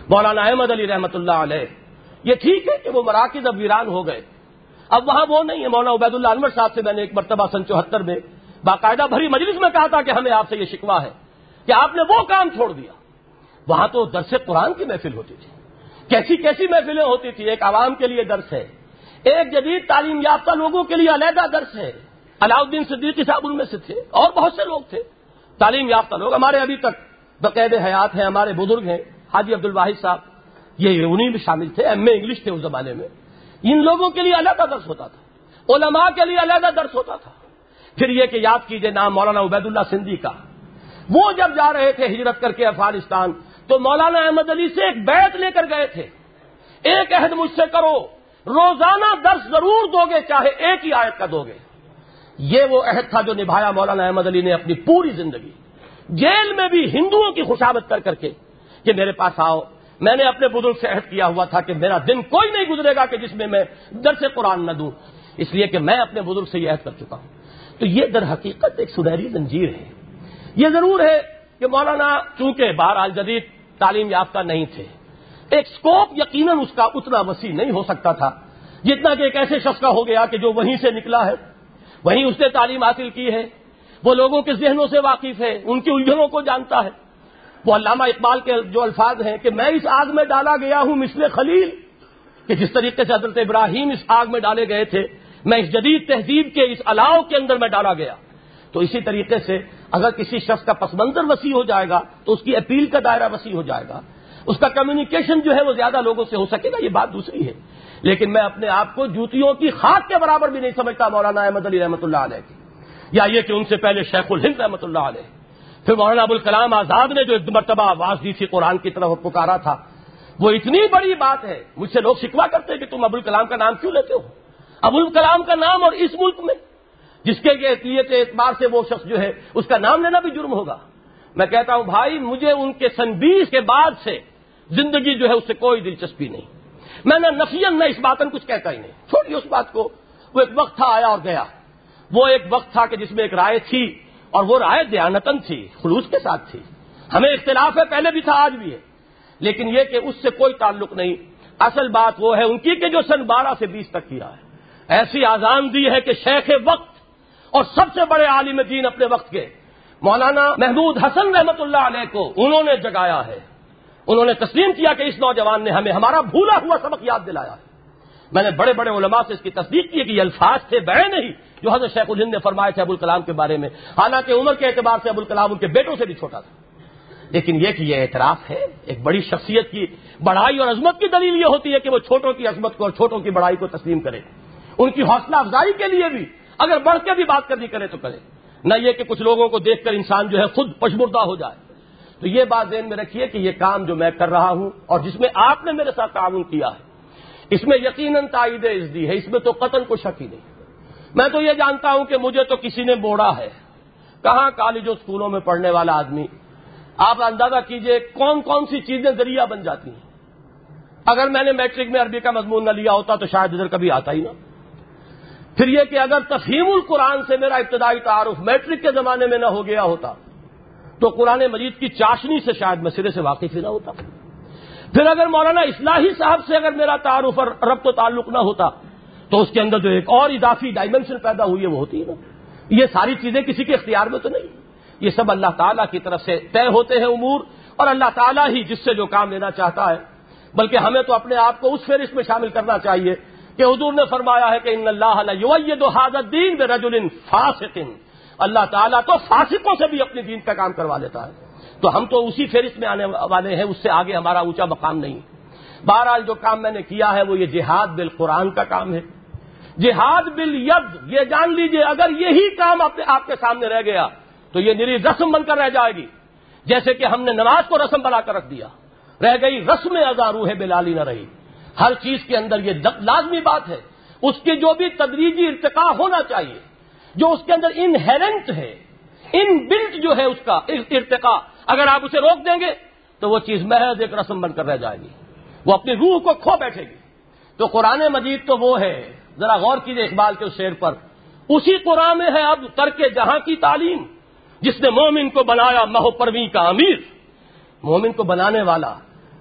مولانا احمد علی رحمۃ اللہ علیہ، یہ ٹھیک ہے کہ وہ مراکز اب ویران ہو گئے، اب وہاں وہ نہیں ہے۔ مولانا عبید اللہ انور صاحب سے میں نے ایک مرتبہ سن چوہتر میں باقاعدہ بھری مجلس میں کہا تھا کہ ہمیں آپ سے یہ شکوہ ہے کہ آپ نے وہ کام چھوڑ دیا۔ وہاں تو درس قرآن کی محفل ہوتی تھی، کیسی کیسی محفلیں ہوتی تھی، ایک عوام کے لیے درس ہے، ایک جدید تعلیم یافتہ لوگوں کے لیے علیحدہ درس ہے۔ علاؤدین صدیقی صاحب ان میں سے تھے، اور بہت سے لوگ تھے تعلیم یافتہ لوگ، ہمارے ابھی تک بقید حیات ہیں، ہمارے بزرگ ہیں، حاجی عبد الواحد صاحب، یہ انہیں میں شامل تھے، ایم اے انگلش تھے اس زمانے میں۔ ان لوگوں کے لیے علیحدہ درس ہوتا تھا، علماء کے لیے علیحدہ درس ہوتا تھا۔ پھر یہ کہ یاد کیجئے نام مولانا عبید اللہ سندھی کا، وہ جب جا رہے تھے ہجرت کر کے افغانستان تو مولانا احمد علی سے ایک بیعت لے کر گئے تھے، ایک عہد مجھ سے کرو، روزانہ درس ضرور دو گے، چاہے ایک ہی آیت کا دو گے۔ یہ وہ عہد تھا جو نبھایا مولانا احمد علی نے اپنی پوری زندگی، جیل میں بھی ہندوؤں کی خوشامد کر کر کے کہ میرے پاس آؤ، میں نے اپنے بزرگ سے عہد کیا ہوا تھا کہ میرا دن کوئی نہیں گزرے گا کہ جس میں میں درس قرآن نہ دوں، اس لیے کہ میں اپنے بزرگ سے یہ عہد کر چکا ہوں۔ تو یہ در حقیقت ایک سنہری زنجیر ہے۔ یہ ضرور ہے کہ مولانا چونکہ بہرحال جدید تعلیم یافتہ نہیں تھے، ایک سکوپ یقیناً اس کا اتنا وسیع نہیں ہو سکتا تھا جتنا کہ ایک ایسے شخص کا ہو گیا کہ جو وہیں سے نکلا ہے، وہیں اس نے تعلیم حاصل کی ہے، وہ لوگوں کے ذہنوں سے واقف ہے، ان کی الجھنوں کو جانتا ہے۔ وہ علامہ اقبال کے جو الفاظ ہیں کہ میں اس آگ میں ڈالا گیا ہوں مثل خلیل، کہ جس طریقے سے حضرت ابراہیم اس آگ میں ڈالے گئے تھے، میں اس جدید تہذیب کے اس الاؤ کے اندر میں ڈالا گیا۔ تو اسی طریقے سے اگر کسی شخص کا پس منظر وسیع ہو جائے گا تو اس کی اپیل کا دائرہ وسیع ہو جائے گا، اس کا کمیونیکیشن جو ہے وہ زیادہ لوگوں سے ہو سکے گا، یہ بات دوسری ہے۔ لیکن میں اپنے آپ کو جوتیوں کی خاک کے برابر بھی نہیں سمجھتا مولانا احمد علی رحمۃ اللہ علیہ کی، یا یہ کہ ان سے پہلے شیخ الہند رحمۃ اللہ علیہ، پھر مولانا ابوالکلام آزاد نے جو ایک مرتبہ آواز دی تھی قرآن کی طرف پکارا تھا، وہ اتنی بڑی بات ہے۔ مجھ سے لوگ شکوہ کرتے ہیں کہ تم ابوالکلام کا نام کیوں لیتے ہو؟ ابوالکلام کا نام اور اس ملک میں جس کے اعتبار سے وہ شخص جو ہے اس کا نام لینا بھی جرم ہوگا۔ میں کہتا ہوں بھائی مجھے ان کے سن بیس کے بعد سے زندگی جو ہے اس سے کوئی دلچسپی نہیں، میں نہ نفیاً نہ اس باتاً کچھ کہتا ہی نہیں، چھوڑیے اس بات کو، وہ ایک وقت تھا آیا اور گیا، وہ ایک وقت تھا کہ جس میں ایک رائے تھی اور وہ رائے دیانتاً تھی، خلوص کے ساتھ تھی، ہمیں اختلاف ہے، پہلے بھی تھا آج بھی ہے، لیکن یہ کہ اس سے کوئی تعلق نہیں۔ اصل بات وہ ہے ان کی کہ جو سن بارہ سے بیس تک کیا ہے، ایسی آذان دی ہے کہ شیخ وقت اور سب سے بڑے عالم دین اپنے وقت کے مولانا محمود حسن رحمت اللہ علیہ کو انہوں نے جگایا ہے، انہوں نے تسلیم کیا کہ اس نوجوان نے ہمیں ہمارا بھولا ہوا سبق یاد دلایا ہے۔ میں نے بڑے بڑے علماء سے اس کی تصدیق کی ہے کہ یہ الفاظ تھے بڑے نہیں جو حضرت شیخ الہند نے فرمائے تھے ابوالکلام کے بارے میں، حالانکہ عمر کے اعتبار سے ابوالکلام ان کے بیٹوں سے بھی چھوٹا تھا، لیکن یہ کہ یہ اعتراف ہے ایک بڑی شخصیت کی بڑائی اور عظمت کی دلیل یہ ہوتی ہے کہ وہ چھوٹوں کی عظمت کو اور چھوٹوں کی بڑائی کو تسلیم کرے، ان کی حوصلہ افزائی کے لیے بھی اگر بڑھ کے بھی بات کرنی کرے تو کرے، نہ یہ کہ کچھ لوگوں کو دیکھ کر انسان جو ہے خود پشمردہ ہو جائے۔ تو یہ بات ذہن میں رکھیے کہ یہ کام جو میں کر رہا ہوں اور جس میں آپ نے میرے ساتھ تعاون کیا ہے، اس میں یقیناً تائید عزدی ہے، اس میں تو قطعاً کوئی شک ہی نہیں۔ میں تو یہ جانتا ہوں کہ مجھے تو کسی نے موڑا ہے، کہاں کالجوں اسکولوں میں پڑھنے والا آدمی، آپ اندازہ کیجئے کون کون سی چیزیں ذریعہ بن جاتی ہیں۔ اگر میں نے میٹرک میں عربی کا مضمون نہ لیا ہوتا تو شاید ادھر کبھی آتا ہی نہ۔ پھر یہ کہ اگر تفہیم القرآن سے میرا ابتدائی تعارف میٹرک کے زمانے میں نہ ہو گیا ہوتا تو قرآن مجید کی چاشنی سے شاید میں سرے سے واقف ہی نہ ہوتا۔ پھر اگر مولانا اصلاحی صاحب سے اگر میرا تعارف اور ربط و تعلق نہ ہوتا تو اس کے اندر جو ایک اور اضافی ڈائمنشن پیدا ہوئی ہے وہ ہوتی ہے نا۔ یہ ساری چیزیں کسی کے اختیار میں تو نہیں، یہ سب اللہ تعالیٰ کی طرف سے طے ہوتے ہیں امور، اور اللہ تعالیٰ ہی جس سے جو کام لینا چاہتا ہے، بلکہ ہمیں تو اپنے آپ کو اس فہرست میں شامل کرنا چاہیے کہ حضور نے فرمایا ہے کہ ان اللہ لا یؤید ھذا الدین برجل فاسق، اللہ تعالیٰ تو فاسقوں سے بھی اپنے دین کا کام کروا لیتا ہے، تو ہم تو اسی فہرست میں آنے والے ہیں، اس سے آگے ہمارا اونچا مقام نہیں۔ بہرحال جو کام میں نے کیا ہے وہ یہ جہاد بالقرآن کا کام ہے، جہاد بالید، یہ جان لیجئے اگر یہی کام آپ کے سامنے رہ گیا تو یہ نری رسم بن کر رہ جائے گی، جیسے کہ ہم نے نماز کو رسم بنا کر رکھ دیا، رہ گئی رسم اذا روح بلالی نہ رہی۔ ہر چیز کے اندر یہ لازمی بات ہے، اس کی جو بھی تدریجی ارتقاء ہونا چاہیے، جو اس کے اندر انہیرنٹ ہے، ان بلٹ جو ہے اس کا ارتقاء، اگر آپ اسے روک دیں گے تو وہ چیز محض ایک رسم بن کر رہ جائے گی، وہ اپنی روح کو کھو بیٹھے گی۔ تو قرآن مجید تو وہ ہے، ذرا غور کیجئے اقبال کے اس شعر پر، اسی قرآن میں ہے اب ترک جہاں کی تعلیم، جس نے مومن کو بنایا مہو پرویں کا امیر۔ مومن کو بنانے والا،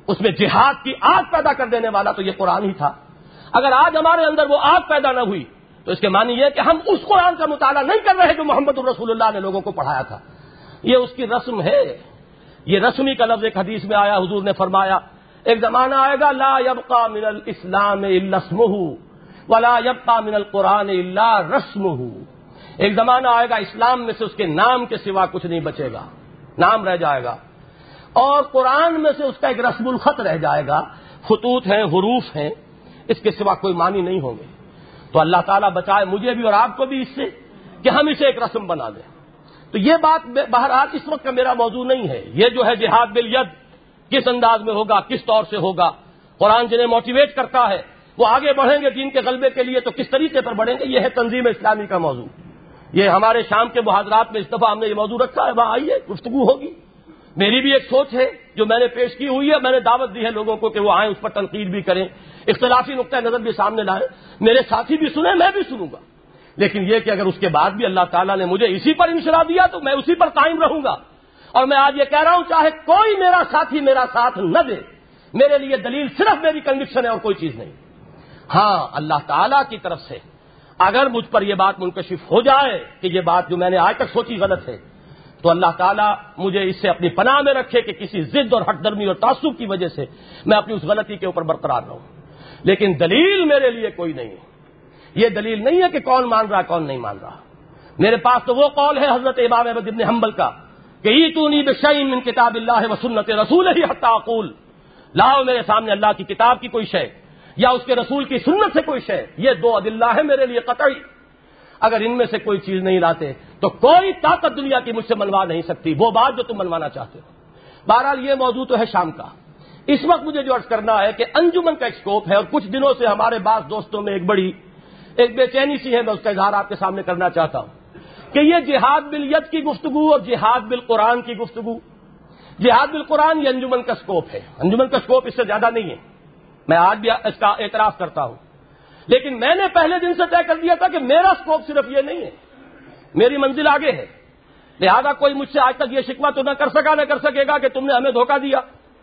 اس میں جہاد کی آگ پیدا کر دینے والا تو یہ قرآن ہی تھا. اگر آج ہمارے اندر وہ آگ پیدا نہ ہوئی تو اس کے معنی یہ کہ ہم اس قرآن کا مطالعہ نہیں کر رہے جو محمد الرسول اللہ نے لوگوں کو پڑھایا تھا. یہ اس کی رسم ہے. یہ رسمی کا لفظ ایک حدیث میں آیا, حضور نے فرمایا ایک زمانہ آئے گا لا یبقى من الاسلام الا اسمه ولا يبقى من القرآن الا رسمه. ایک زمانہ آئے گا اسلام میں سے اس کے نام کے سوا کچھ نہیں بچے گا, نام رہ جائے گا, اور قرآن میں سے اس کا ایک رسم الخط رہ جائے گا, خطوط ہیں, حروف ہیں, اس کے سوا کوئی معنی نہیں ہوں گے. تو اللہ تعالیٰ بچائے مجھے بھی اور آپ کو بھی اس سے کہ ہم اسے ایک رسم بنا دیں. تو یہ بات بہرحال اس وقت کا میرا موضوع نہیں ہے. یہ جو ہے جہاد بالید کس انداز میں ہوگا, کس طور سے ہوگا, قرآن جنہیں موٹیویٹ کرتا ہے وہ آگے بڑھیں گے دین کے غلبے کے لیے تو کس طریقے پر بڑھیں گے, یہ ہے تنظیم اسلامی کا موضوع. یہ ہمارے شام کے محاضرات میں اس دفعہ ہم نے یہ موضوع رکھا ہے, وہاں آئیے گفتگو ہوگی. میری بھی ایک سوچ ہے جو میں نے پیش کی ہوئی ہے, میں نے دعوت دی ہے لوگوں کو کہ وہ آئیں, اس پر تنقید بھی کریں, اختلافی نقطہ نظر بھی سامنے لائیں, میرے ساتھی بھی سنیں, میں بھی سنوں گا. لیکن یہ کہ اگر اس کے بعد بھی اللہ تعالیٰ نے مجھے اسی پر انشراح دیا تو میں اسی پر قائم رہوں گا. اور میں آج یہ کہہ رہا ہوں چاہے کوئی میرا ساتھی میرا ساتھ نہ دے, میرے لیے دلیل صرف میری کنوکشن ہے اور کوئی چیز نہیں. ہاں اللہ تعالیٰ کی طرف سے اگر مجھ پر یہ بات منکشف ہو جائے کہ یہ بات جو میں نے آج تک سوچی غلط ہے تو اللہ تعالیٰ مجھے اس سے اپنی پناہ میں رکھے کہ کسی ضد اور ہٹ درمی اور تعصب کی وجہ سے میں اپنی اس غلطی کے اوپر برقرار رہوں. لیکن دلیل میرے لیے کوئی نہیں ہے. یہ دلیل نہیں ہے کہ کون مان رہا کون نہیں مان رہا. میرے پاس تو وہ قول ہے حضرت امام احمد بن حنبل کا کہ ایتونی بشیء من کتاب اللہ و سنت رسولہ حتی اقول, لاؤ میرے سامنے اللہ کی کتاب کی کوئی شے یا اس کے رسول کی سنت سے کوئی شے. یہ دو ادلہ ہے میرے لیے قطعی. اگر ان میں سے کوئی چیز نہیں لاتے تو کوئی طاقت دنیا کی مجھ سے منوا نہیں سکتی وہ بات جو تم منوانا چاہتے ہو. بہرحال یہ موضوع تو ہے شام کا. اس وقت مجھے جو عرض کرنا ہے کہ انجمن کا ایک اسکوپ ہے اور کچھ دنوں سے ہمارے بعض دوستوں میں ایک بڑی ایک بے چینی سی ہے, میں اس کا اظہار آپ کے سامنے کرنا چاہتا ہوں کہ یہ جہاد بالید کی گفتگو اور جہاد بالقرآن کی گفتگو, جہاد بالقرآن یہ انجمن کا اسکوپ ہے. انجمن کا اسکوپ اس سے زیادہ نہیں ہے, میں آج بھی اس کا اعتراف کرتا ہوں. لیکن میں نے پہلے دن سے طے کر دیا تھا کہ میرا اسکوپ صرف یہ نہیں ہے, میری منزل آگے ہے. لہذا کوئی مجھ سے آج تک یہ شکوہ تو نہ کر سکا نہ کر سکے گا کہ تم نے ہمیں دھوکہ دیا,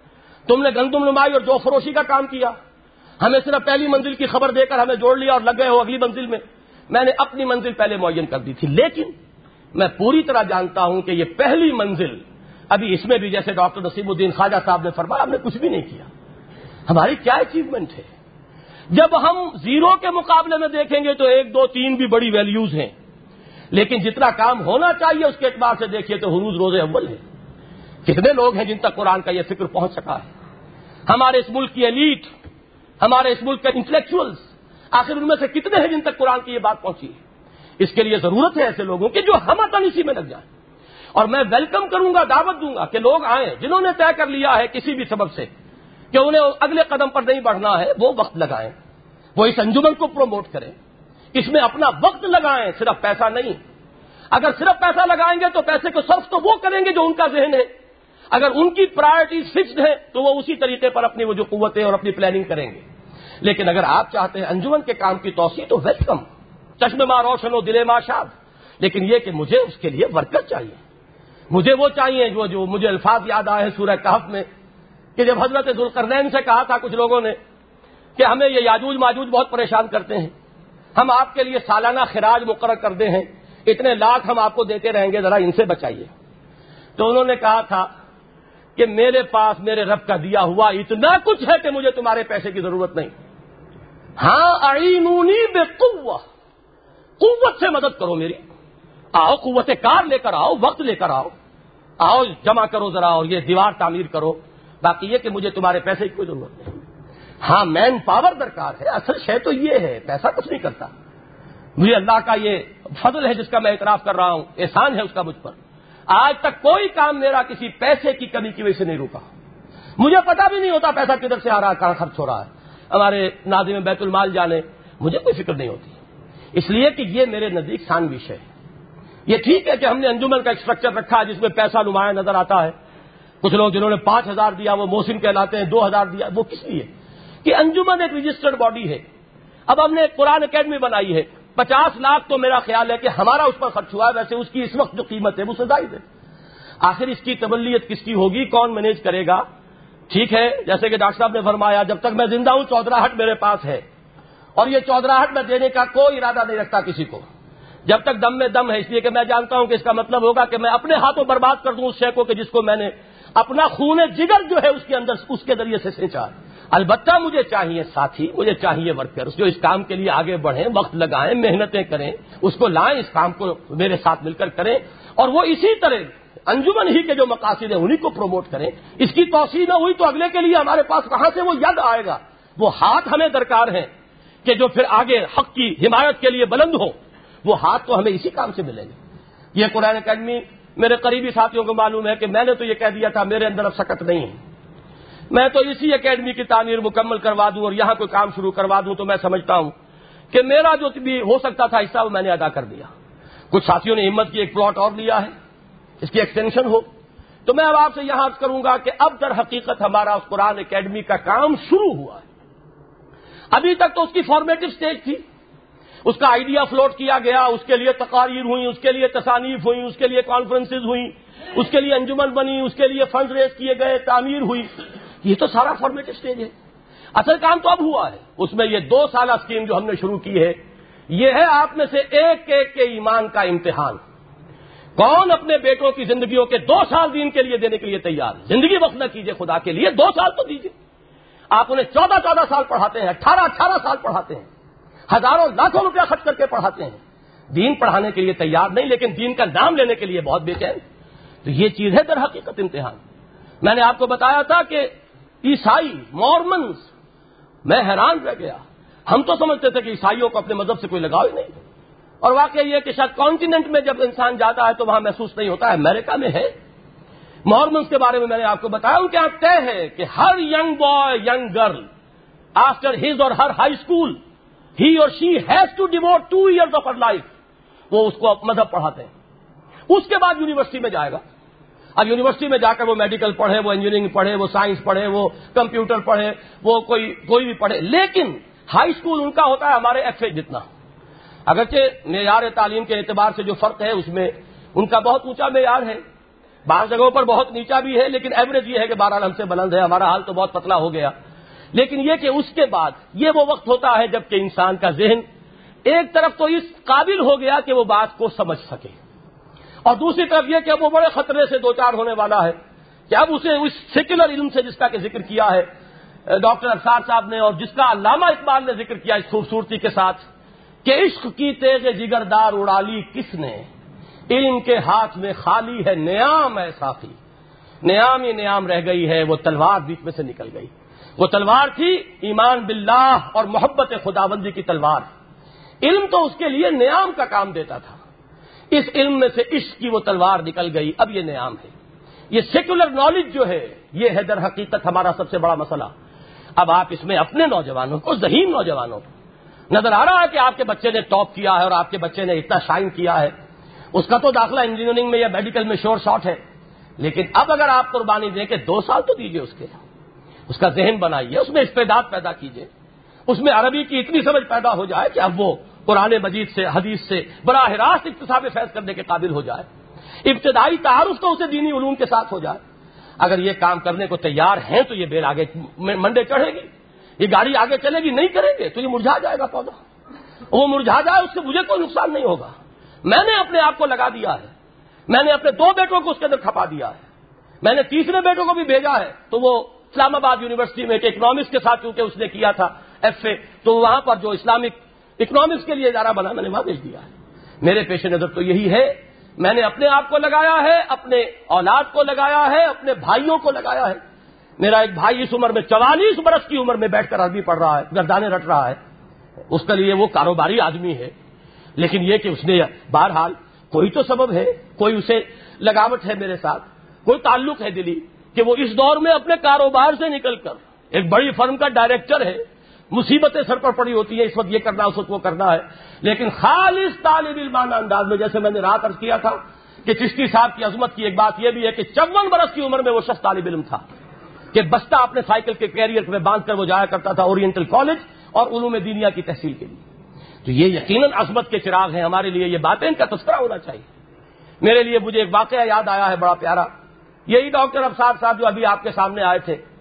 تم نے گندم نمائی اور جو فروشی کا کام کیا, ہمیں صرف پہلی منزل کی خبر دے کر ہمیں جوڑ لیا اور لگ گئے ہو اگلی منزل میں. میں نے اپنی منزل پہلے معین کر دی تھی, لیکن میں پوری طرح جانتا ہوں کہ یہ پہلی منزل ابھی اس میں بھی جیسے ڈاکٹر نصیب الدین خواجہ صاحب نے فرمایا ہم نے کچھ بھی نہیں کیا. ہماری کیا اچیومنٹ ہے؟ جب ہم زیرو کے مقابلے میں دیکھیں گے تو ایک دو تین بھی بڑی ویلیوز ہیں, لیکن جتنا کام ہونا چاہیے اس کے اعتبار سے دیکھیے تو ہنوز روز اول ہے. کتنے لوگ ہیں جن تک قرآن کا یہ فکر پہنچ سکا ہے؟ ہمارے اس ملک کی ایلیٹ, ہمارے اس ملک کے انٹلیکچوئلز, آخر ان میں سے کتنے ہیں جن تک قرآن کی یہ بات پہنچی ہے؟ اس کے لیے ضرورت ہے ایسے لوگوں کی جو ہمتن اسی میں لگ جائیں. اور میں ویلکم کروں گا, دعوت دوں گا کہ لوگ آئیں جنہوں نے طے کر لیا ہے کسی بھی سبب سے کہ انہیں اگلے قدم پر نہیں بڑھنا ہے, وہ وقت لگائیں, وہ اس انجمن کو پروموٹ کریں, اس میں اپنا وقت لگائیں, صرف پیسہ نہیں. اگر صرف پیسہ لگائیں گے تو پیسے کو صرف تو وہ کریں گے جو ان کا ذہن ہے. اگر ان کی پرائرٹیز فکسڈ ہیں تو وہ اسی طریقے پر اپنی وہ جو قوتیں اور اپنی پلاننگ کریں گے. لیکن اگر آپ چاہتے ہیں انجمن کے کام کی توسیع تو ویلکم, چشم ماں روشن و دل ماں شاد. لیکن یہ کہ مجھے اس کے لیے ورکر چاہیے, مجھے وہ چاہیے جو جو مجھے الفاظ یاد آئے ہیں سورہ کہف میں کہ جب حضرت ذوالقرنین سے کہا تھا کچھ لوگوں نے کہ ہمیں یہ یاجوج ماجوج بہت پریشان کرتے ہیں, ہم آپ کے لیے سالانہ خراج مقرر کر دے ہیں, اتنے لاکھ ہم آپ کو دیتے رہیں گے, ذرا ان سے بچائیے. تو انہوں نے کہا تھا کہ میرے پاس میرے رب کا دیا ہوا اتنا کچھ ہے کہ مجھے تمہارے پیسے کی ضرورت نہیں. ہاں اعینونی بقوہ, قوت سے مدد کرو میری, آؤ قوت کار لے کر آؤ, وقت لے کر آؤ, آؤ جمع کرو ذرا اور یہ دیوار تعمیر کرو. باقی یہ کہ مجھے تمہارے پیسے کی کوئی ضرورت نہیں. ہاں مین پاور درکار ہے, اصل شے تو یہ ہے, پیسہ کچھ نہیں کرتا. مجھے اللہ کا یہ فضل ہے جس کا میں اعتراف کر رہا ہوں, احسان ہے اس کا مجھ پر. آج تک کوئی کام میرا کسی پیسے کی کمی کی وجہ سے نہیں رکا. مجھے پتا بھی نہیں ہوتا پیسہ کدھر سے آ رہا ہے, کہاں خرچ ہو رہا ہے. ہمارے ناظم بیت المال جانے, مجھے کوئی فکر نہیں ہوتی, اس لیے کہ یہ میرے نزدیک سانوش ہے. یہ ٹھیک ہے کہ ہم نے انجمن کا ایک اسٹرکچر رکھا ہے جس میں پیسہ نمایاں نظر آتا ہے. کچھ لوگ جنہوں نے پانچ ہزار دیا وہ محسن کہلاتے ہیں, دو ہزار دیا وہ کس لیے کہ انجمن ایک رجسٹرڈ باڈی ہے. اب ہم نے ایک قرآن اکیڈمی بنائی ہے, پچاس لاکھ تو میرا خیال ہے کہ ہمارا اس پر خرچ ہوا ہے, ویسے اس کی اس وقت جو قیمت ہے وہ زائد ہے. آخر اس کی تبلیت کس کی ہوگی, کون مینیج کرے گا, ٹھیک ہے، جیسے کہ ڈاکٹر صاحب نے فرمایا جب تک میں زندہ ہوں چودراہٹ میرے پاس ہے، اور یہ چودراہٹ میں دینے کا کوئی ارادہ نہیں رکھتا کسی کو، جب تک دم میں دم ہے، اس لیے کہ میں جانتا ہوں کہ اس کا مطلب ہوگا کہ میں اپنے ہاتھوں برباد کر دوں اس شے کو کہ جس کو میں نے اپنا خون جگر جو ہے اس کے اندر اس کے ذریعے سے سینچا۔ البتہ مجھے چاہیے ساتھی، مجھے چاہیے ورکرز جو اس کام کے لیے آگے بڑھیں، وقت لگائیں، محنتیں کریں، اس کو لائیں، اس کام کو میرے ساتھ مل کر کریں، اور وہ اسی طرح انجمن ہی کے جو مقاصد ہیں انہی کو پروموٹ کریں۔ اس کی توسیع نہ ہوئی تو اگلے کے لیے ہمارے پاس کہاں سے وہ ید آئے گا؟ وہ ہاتھ ہمیں درکار ہیں کہ جو پھر آگے حق کی حمایت کے لیے بلند ہو، وہ ہاتھ تو ہمیں اسی کام سے ملیں گے۔ یہ قرآن اکیڈمی میرے قریبی ساتھیوں کو معلوم ہے کہ میں نے تو یہ کہہ دیا تھا میرے اندر اب سکت نہیں ہے، میں تو اسی اکیڈمی کی تعمیر مکمل کروا دوں اور یہاں کوئی کام شروع کروا دوں، تو میں سمجھتا ہوں کہ میرا جو بھی ہو سکتا تھا حصہ وہ میں نے ادا کر دیا۔ کچھ ساتھیوں نے ہمت کی ایک پلاٹ اور لیا ہے، اس کی ایکسٹینشن ہو، تو میں اب آپ سے یہاں عرض کروں گا کہ اب در حقیقت ہمارا اس قرآن اکیڈمی کا کام شروع ہوا ہے۔ ابھی تک تو اس کی فارمیٹو سٹیج تھی، اس کا آئیڈیا فلوٹ کیا گیا، اس کے لیے تقاریر ہوئی، اس کے لیے تصانیف ہوئی، اس کے لیے کانفرنسز ہوئی، اس کے لیے انجمن بنی، اس کے لیے فنڈ ریز کیے گئے، تعمیر ہوئی، یہ تو سارا فارمیٹو سٹیج ہے۔ اصل کام تو اب ہوا ہے، اس میں یہ دو سالہ اسکیم جو ہم نے شروع کی ہے، یہ ہے آپ میں سے ایک ایک کے ایمان کا امتحان۔ کون اپنے بیٹوں کی زندگیوں کے دو سال دین کے لیے دینے کے لیے تیار ہے؟ زندگی وقت نہ کیجیے خدا کے لیے، دو سال تو دیجیے۔ آپ انہیں چودہ چودہ سال پڑھاتے ہیں، اٹھارہ اٹھارہ سال پڑھاتے ہیں، ہزاروں لاکھوں روپیہ خرچ کر کے پڑھاتے ہیں، دین پڑھانے کے لیے تیار نہیں، لیکن دین کا نام لینے کے لیے بہت بے چین۔ تو یہ چیز ہے در حقیقت امتحان۔ میں نے آپ کو بتایا تھا کہ عیسائی مورمنز، میں حیران رہ گیا، ہم تو سمجھتے تھے کہ عیسائیوں کو اپنے مذہب سے کوئی لگاؤ ہی نہیں، اور واقعہ یہ کہ شاید کانٹیننٹ میں جب انسان جاتا ہے تو وہاں محسوس نہیں ہوتا ہے، امریکہ میں ہے۔ مورمنز کے بارے میں میں نے آپ کو بتایا، ان کے یہاں طے ہے کہ ہر young boy young girl after his or her high school he or she has to devote two years of her life, وہ اس کو مذہب پڑھاتے ہیں۔ اس کے بعد یونیورسٹی میں جائے گا، اب یونیورسٹی میں جا کر وہ میڈیکل پڑھے، وہ انجینئرنگ پڑھے، وہ سائنس پڑھے، وہ کمپیوٹر پڑھے، وہ کوئی کوئی بھی پڑھے، لیکن ہائی اسکول ان کا ہوتا ہے ہمارے ایف اے جتنا۔ اگرچہ معیار تعلیم کے اعتبار سے جو فرق ہے اس میں ان کا بہت اونچا معیار ہے، بعض جگہوں پر بہت نیچا بھی ہے، لیکن ایوریج یہ ہے کہ بہرحال ہم سے بلند ہے، ہمارا حال تو بہت پتلا ہو گیا۔ لیکن یہ کہ اس کے بعد یہ وہ وقت ہوتا ہے جب کہ انسان کا ذہن ایک طرف تو اس قابل ہو گیا کہ وہ بات کو سمجھ سکے، اور دوسری طرف یہ کہ اب وہ بڑے خطرے سے دوچار ہونے والا ہے کہ اب اسے اس سیکولر علم سے جس کا کہ ذکر کیا ہے ڈاکٹر افسار صاحب نے، اور جس کا علامہ اقبال نے ذکر کیا اس خوبصورتی کے ساتھ کہ عشق کی تیغ جگردار اڑا لی کس نے، علم کے ہاتھ میں خالی ہے نیام ہے ساقی، نیام ہی نیام رہ گئی ہے، وہ تلوار بیچ میں سے نکل گئی۔ وہ تلوار تھی ایمان باللہ اور محبت خداوندی کی تلوار، علم تو اس کے لیے نیام کا کام دیتا تھا، اس علم میں سے عشق کی وہ تلوار نکل گئی، اب یہ نیام ہے۔ یہ سیکولر نالج جو ہے یہ ہے در حقیقت ہمارا سب سے بڑا مسئلہ۔ اب آپ اس میں اپنے نوجوانوں کو، ذہین نوجوانوں کو، نظر آ رہا ہے کہ آپ کے بچے نے ٹاپ کیا ہے اور آپ کے بچے نے اتنا شائن کیا ہے، اس کا تو داخلہ انجینئرنگ میں یا میڈیکل میں شور شاٹ ہے، لیکن اب اگر آپ قربانی دیں کہ دو سال تو دیجئے اس کے، اس کا ذہن بنائیے، اس میں استعداد پیدا کیجئے، اس میں عربی کی اتنی سمجھ پیدا ہو جائے کہ اب وہ قرآن مجید سے، حدیث سے براہ راست اکتساب فیض کرنے کے قابل ہو جائے، ابتدائی تعارف تو اسے دینی علوم کے ساتھ ہو جائے۔ اگر یہ کام کرنے کو تیار ہیں تو یہ بیل آگے منڈے چڑھے گی، یہ گاڑی آگے چلے گی، نہیں کریں گے تو یہ مرجھا جائے گا پودا، وہ مرجھا جائے اس سے مجھے کوئی نقصان نہیں ہوگا۔ میں نے اپنے آپ کو لگا دیا ہے، میں نے اپنے دو بیٹوں کو اس کے اندر کھپا دیا ہے، میں نے تیسرے بیٹوں کو بھی بھیجا ہے، تو وہ اسلام آباد یونیورسٹی میں ایک اکنامکس کے ساتھ کیونکہ اس نے کیا تھا ایف اے، تو وہاں پر جو اسلامک اکنامکس کے لیے ادارہ بنا میں نے وہاں بھیج دیا ہے۔ میرے پیش نظر تو یہی ہے، میں نے اپنے آپ کو لگایا ہے، اپنے اولاد کو لگایا ہے، اپنے بھائیوں کو لگایا ہے۔ میرا ایک بھائی اس عمر میں چوالیس برس کی عمر میں بیٹھ کر عربی پڑھ رہا ہے، گردانے رٹ رہا ہے، اس کے لیے وہ کاروباری آدمی ہے، لیکن یہ کہ اس نے بہرحال کوئی تو سبب ہے، کوئی اسے لگاوٹ ہے میرے ساتھ، کوئی تعلق ہے دلی کہ وہ اس دور میں اپنے کاروبار سے نکل کر ایک بڑی فرم کا ڈائریکٹر ہے، مصیبتیں سر پر پڑی ہوتی ہیں، اس وقت یہ کرنا اس وقت وہ کرنا ہے، لیکن خالص طالب علمانہ انداز میں، جیسے میں نے رات عرض کیا تھا کہ چشتی صاحب کی عظمت کی ایک بات یہ بھی ہے کہ چون برس کی عمر میں وہ شخص طالب علم تھا کہ بستہ اپنے سائیکل کے کیریئر میں باندھ کر وہ جایا کرتا تھا اورینٹل کالج اور علوم دینیا کی تحصیل کے لیے۔ تو یہ یقیناً عظمت کے چراغ ہیں ہمارے لیے، یہ باتیں ان کا تذکرہ ہونا چاہیے۔ میرے لیے مجھے ایک واقعہ یاد آیا ہے بڑا پیارا، یہی ڈاکٹر افسار صاحب جو ابھی آپ کے سامنے آئے تھے،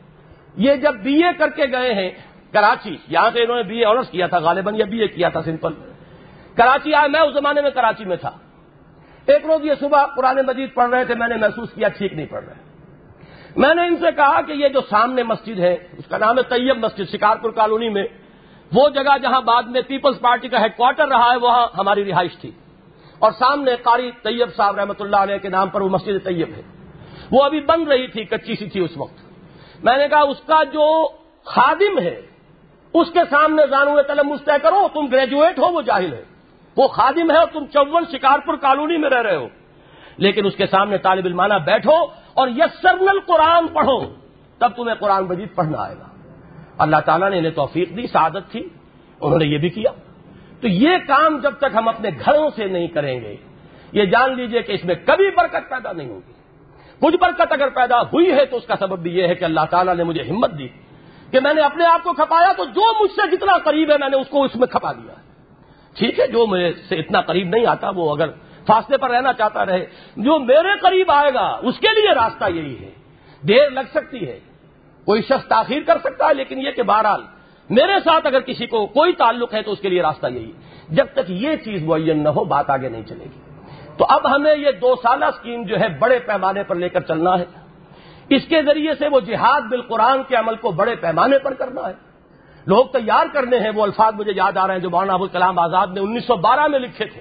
یہ جب بی اے کر کے گئے ہیں کراچی، یہاں سے انہوں نے بی اے آنرس کیا تھا غالباً، یا بی اے کیا تھا سمپل، کراچی آئے، میں اس زمانے میں کراچی میں تھا۔ ایک روز یہ صبح قرآن مجید پڑھ رہے تھے، میں نے محسوس کیا ٹھیک نہیں پڑھ رہے۔ میں نے ان سے کہا کہ یہ جو سامنے مسجد ہے اس کا نام ہے طیب مسجد، شکارپور کالونی میں، وہ جگہ جہاں بعد میں پیپلز پارٹی کا ہیڈ کوارٹر رہا ہے وہاں ہماری رہائش تھی، اور سامنے قاری طیب صاحب رحمۃ اللہ علیہ کے نام پر وہ مسجد طیب ہے، وہ ابھی بن رہی تھی، کچی سی تھی اس وقت۔ میں نے کہا اس کا جو خادم ہے اس کے سامنے زانو تلمس طے کرو، تم گریجویٹ ہو وہ جاہل ہے، وہ خادم ہے اور تم چول شکارپور کالونی میں رہ رہے ہو، لیکن اس کے سامنے طالب علمانہ بیٹھو اور یسرن القرآن پڑھو، تب تمہیں قرآن مجید پڑھنا آئے گا۔ اللہ تعالیٰ نے انہیں توفیق دی، سعادت تھی، انہوں نے یہ بھی کیا۔ تو یہ کام جب تک ہم اپنے گھروں سے نہیں کریں گے، یہ جان لیجئے کہ اس میں کبھی برکت پیدا نہیں ہوگی۔ کچھ برکت اگر پیدا ہوئی ہے تو اس کا سبب بھی یہ ہے کہ اللہ تعالیٰ نے مجھے ہمت دی کہ میں نے اپنے آپ کو کھپایا، تو جو مجھ سے جتنا قریب ہے میں نے اس کو اس میں کھپا دیا ہے۔ ٹھیک ہے، جو میرے سے اتنا قریب نہیں آتا وہ اگر فاصلے پر رہنا چاہتا رہے، جو میرے قریب آئے گا اس کے لیے راستہ یہی ہے۔ دیر لگ سکتی ہے، کوئی شخص تاخیر کر سکتا ہے، لیکن یہ کہ بہرحال میرے ساتھ اگر کسی کو کوئی تعلق ہے تو اس کے لیے راستہ یہی ہے۔ جب تک یہ چیز معین نہ ہو بات آگے نہیں چلے گی۔ تو اب ہمیں یہ دو سالہ اسکیم جو ہے بڑے پیمانے پر لے کر چلنا ہے، اس کے ذریعے سے وہ جہاد بالقرآن کے عمل کو بڑے پیمانے پر کرنا ہے۔ لوگ تیار کرنے ہیں، وہ الفاظ مجھے یاد آ رہے ہیں جو مولانا ابوالکلام آزاد نے انیس سو بارہ میں لکھے تھے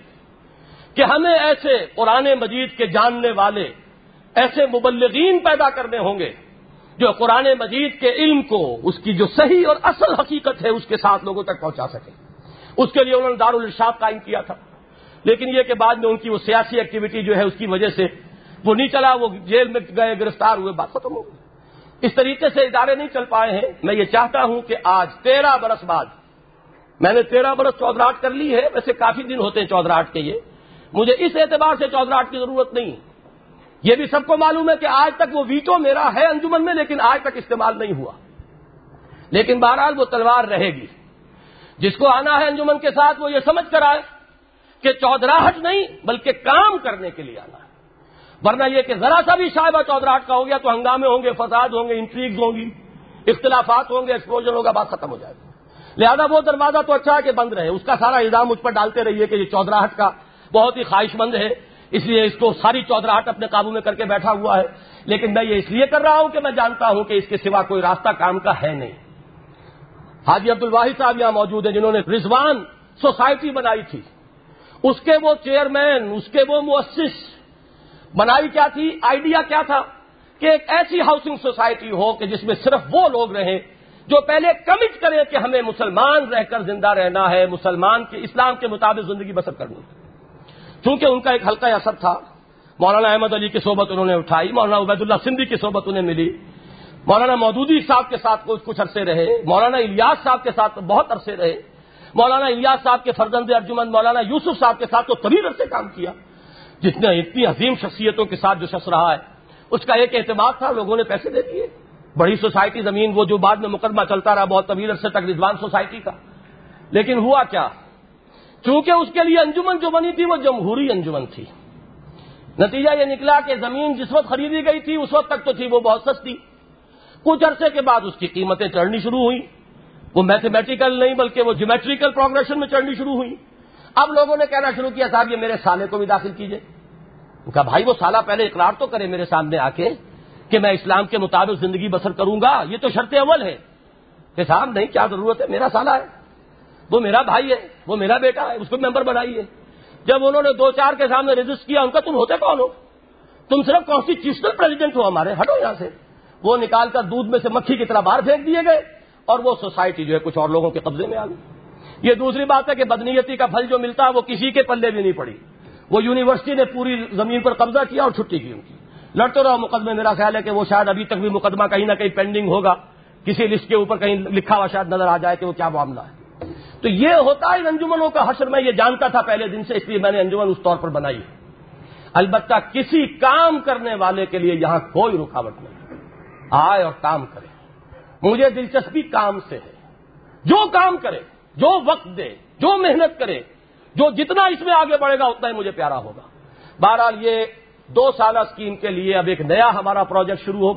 کہ ہمیں ایسے قرآن مجید کے جاننے والے، ایسے مبلغین پیدا کرنے ہوں گے جو قرآن مجید کے علم کو، اس کی جو صحیح اور اصل حقیقت ہے اس کے ساتھ لوگوں تک پہنچا سکیں۔ اس کے لیے انہوں نے دارالارشاد قائم کیا تھا، لیکن یہ کہ بعد میں ان کی وہ سیاسی ایکٹیویٹی جو ہے اس کی وجہ سے وہ نہیں چلا، وہ جیل میں گئے، گرفتار ہوئے، بات ختم ہو گئی۔ اس طریقے سے ادارے نہیں چل پائے ہیں۔ میں یہ چاہتا ہوں کہ آج تیرہ برس بعد، میں نے تیرہ برس چودراہٹ کر لی ہے، ویسے کافی دن ہوتے ہیں چودراہٹ کے، یہ مجھے اس اعتبار سے چودراہٹ کی ضرورت نہیں، یہ بھی سب کو معلوم ہے کہ آج تک وہ ویٹو میرا ہے انجمن میں، لیکن آج تک استعمال نہیں ہوا، لیکن بہرحال وہ تلوار رہے گی۔ جس کو آنا ہے انجمن کے ساتھ وہ یہ سمجھ کر آئے کہ چودراہٹ نہیں بلکہ کام کرنے کے لیے آنا ہے، ورنہ یہ کہ ذرا سا بھی شائبہ چودراہٹ کا ہو گیا تو ہنگامے ہوں گے، فساد ہوں گے، انٹریگز ہوں گی، اختلافات ہوں گے، ایکسپلوژن ہوگا، بات ختم ہو جائے گی۔ لہذا وہ دروازہ تو اچھا ہے کہ بند رہے، اس کا سارا الزام مجھ پر ڈالتے رہیے کہ یہ چودراہٹ کا بہت ہی خواہش مند ہے، اس لیے اس کو ساری چودراہٹ اپنے قابو میں کر کے بیٹھا ہوا ہے، لیکن میں یہ اس لیے کر رہا ہوں کہ میں جانتا ہوں کہ اس کے سوا کوئی راستہ کام کا ہے نہیں۔ حاجی عبدالواحد صاحب یہاں موجود ہیں جنہوں نے رضوان سوسائٹی بنائی تھی، اس کے وہ چیئرمین، اس کے وہ مؤسس، بنائی کیا تھی، آئیڈیا کیا تھا کہ ایک ایسی ہاؤسنگ سوسائٹی ہو کہ جس میں صرف وہ لوگ رہیں جو پہلے کمٹ کریں کہ ہمیں مسلمان رہ کر زندہ رہنا ہے، مسلمان کے اسلام کے مطابق زندگی بسر کرنی ہے۔ چونکہ ان کا ایک حلقہ اثر تھا، مولانا احمد علی کی صحبت انہوں نے اٹھائی، مولانا عبید اللہ سندھی کی صحبت انہیں ملی، مولانا مودودی صاحب کے ساتھ کچھ کچھ عرصے رہے، مولانا الیاس صاحب کے ساتھ بہت عرصے رہے، مولانا الیاس صاحب کے فرزند ارجمند مولانا یوسف صاحب کے ساتھ تو طویل عرصے کام کیا۔ جتنے اتنی عظیم شخصیتوں کے ساتھ جو شخص رہا ہے اس کا ایک اعتماد تھا، لوگوں نے پیسے دے دیے، بڑی سوسائٹی زمین، وہ جو بعد میں مقدمہ چلتا رہا بہت طویل عرصے تک رضوان سوسائٹی کا، لیکن ہوا کیا، چونکہ اس کے لیے انجمن جو بنی تھی وہ جمہوری انجمن تھی، نتیجہ یہ نکلا کہ زمین جس وقت خریدی گئی تھی اس وقت تک تو تھی وہ بہت سستی، کچھ عرصے کے بعد اس کی قیمتیں چڑھنی شروع ہوئیں، وہ میتھمیٹیکل نہیں بلکہ وہ جیومیٹریکل پروگریشن میں چڑھنی شروع ہوئی۔ اب لوگوں نے کہنا شروع کیا صاحب یہ میرے سالے کو بھی داخل کیجئے۔ کہا بھائی وہ سالہ پہلے اقرار تو کرے میرے سامنے آ کے کہ میں اسلام کے مطابق زندگی بسر کروں گا، یہ تو شرط اول ہے۔ کہ صاحب نہیں، کیا ضرورت ہے، میرا سالہ ہے، وہ میرا بھائی ہے، وہ میرا بیٹا ہے، اس کو ممبر بنائیے۔ جب انہوں نے دو چار کے سامنے رجسٹ کیا، ان کا تم ہوتے کون ہو، تم صرف کانسٹیٹیوشنل پریزیڈنٹ ہو ہمارے، ہٹو یہاں سے۔ وہ نکال کر دودھ میں سے مکھی کی طرح باہر پھینک دیے گئے اور وہ سوسائٹی جو ہے کچھ اور لوگوں کے قبضے میں آ گئی۔ یہ دوسری بات ہے کہ بدنیتی کا پھل جو ملتا ہے وہ کسی کے پلے بھی نہیں پڑی، وہ یونیورسٹی نے پوری زمین پر قبضہ کیا اور چھٹی کی ان کی، لڑتے رہو مقدمے۔ میرا خیال ہے کہ وہ شاید ابھی تک بھی مقدمہ کہیں نہ کہیں پینڈنگ ہوگا، کسی لسٹ کے اوپر کہیں لکھا ہوا شاید نظر آ جائے کہ وہ کیا معاملہ ہے۔ تو یہ ہوتا ہے انجمنوں کا حشر، میں یہ جانتا تھا پہلے دن سے، اس لیے میں نے انجمن اس طور پر بنائی۔ البتہ کسی کام کرنے والے کے لیے یہاں کوئی رکاوٹ نہیں، آئے اور کام کرے۔ مجھے دلچسپی کام سے ہے، جو کام کرے، جو وقت دے، جو محنت کرے، جو جتنا اس میں آگے بڑھے گا اتنا ہی مجھے پیارا ہوگا۔ بہرحال یہ دو سالہ اسکیم کے لیے اب ایک نیا ہمارا پروجیکٹ شروع ہوگا،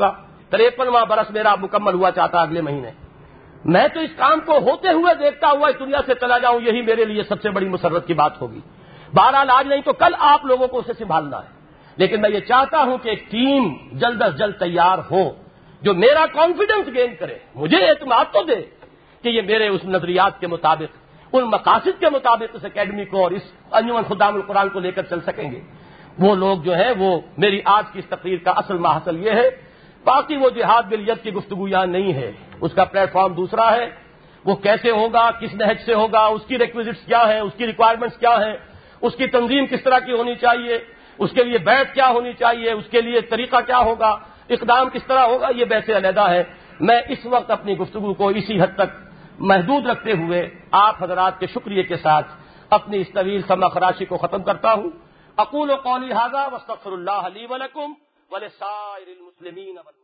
تریپنواں برس میرا مکمل ہوا چاہتا اگلے مہینے. میں تو اس کام کو ہوتے ہوئے دیکھتا ہوا اس دنیا سے چلا جاؤں، یہی میرے لیے سب سے بڑی مسرت کی بات ہوگی. بہرحال آج نہیں تو کل آپ لوگوں کو اسے سنبھالنا ہے، لیکن میں یہ چاہتا ہوں کہ ایک ٹیم جلد از جلد تیار ہو جو میرا کانفیڈنس گین کرے، مجھے اعتماد تو دے کہ یہ میرے اس نظریات کے مطابق، ان مقاصد کے مطابق اس اکیڈمی کو اور اس انجمن خدام القرآن کو لے کر چل سکیں گے. وہ لوگ جو ہیں وہ میری آج کی اس تقریر کا اصل محصل یہ ہے. باقی وہ جہاد بالیت کی گفتگو یہاں نہیں ہے، اس کا پلیٹ فارم دوسرا ہے. وہ کیسے ہوگا، کس نہج سے ہوگا، اس کی ریکویزٹس کیا ہیں، اس کی ریکوائرمنٹس کیا ہیں، اس کی تنظیم کس طرح کی ہونی چاہیے، اس کے لیے بیعت کیا ہونی چاہیے، اس کے لیے طریقہ کیا ہوگا، اقدام کس طرح ہوگا، یہ بحث علیحدہ ہے. میں اس وقت اپنی گفتگو کو اسی حد تک محدود رکھتے ہوئے آپ حضرات کے شکریہ کے ساتھ اپنی اس طویل سمع خراشی کو ختم کرتا ہوں. اقول قولی ھذا واستغفر اللہ لی ولکم ولسائر المسلمین.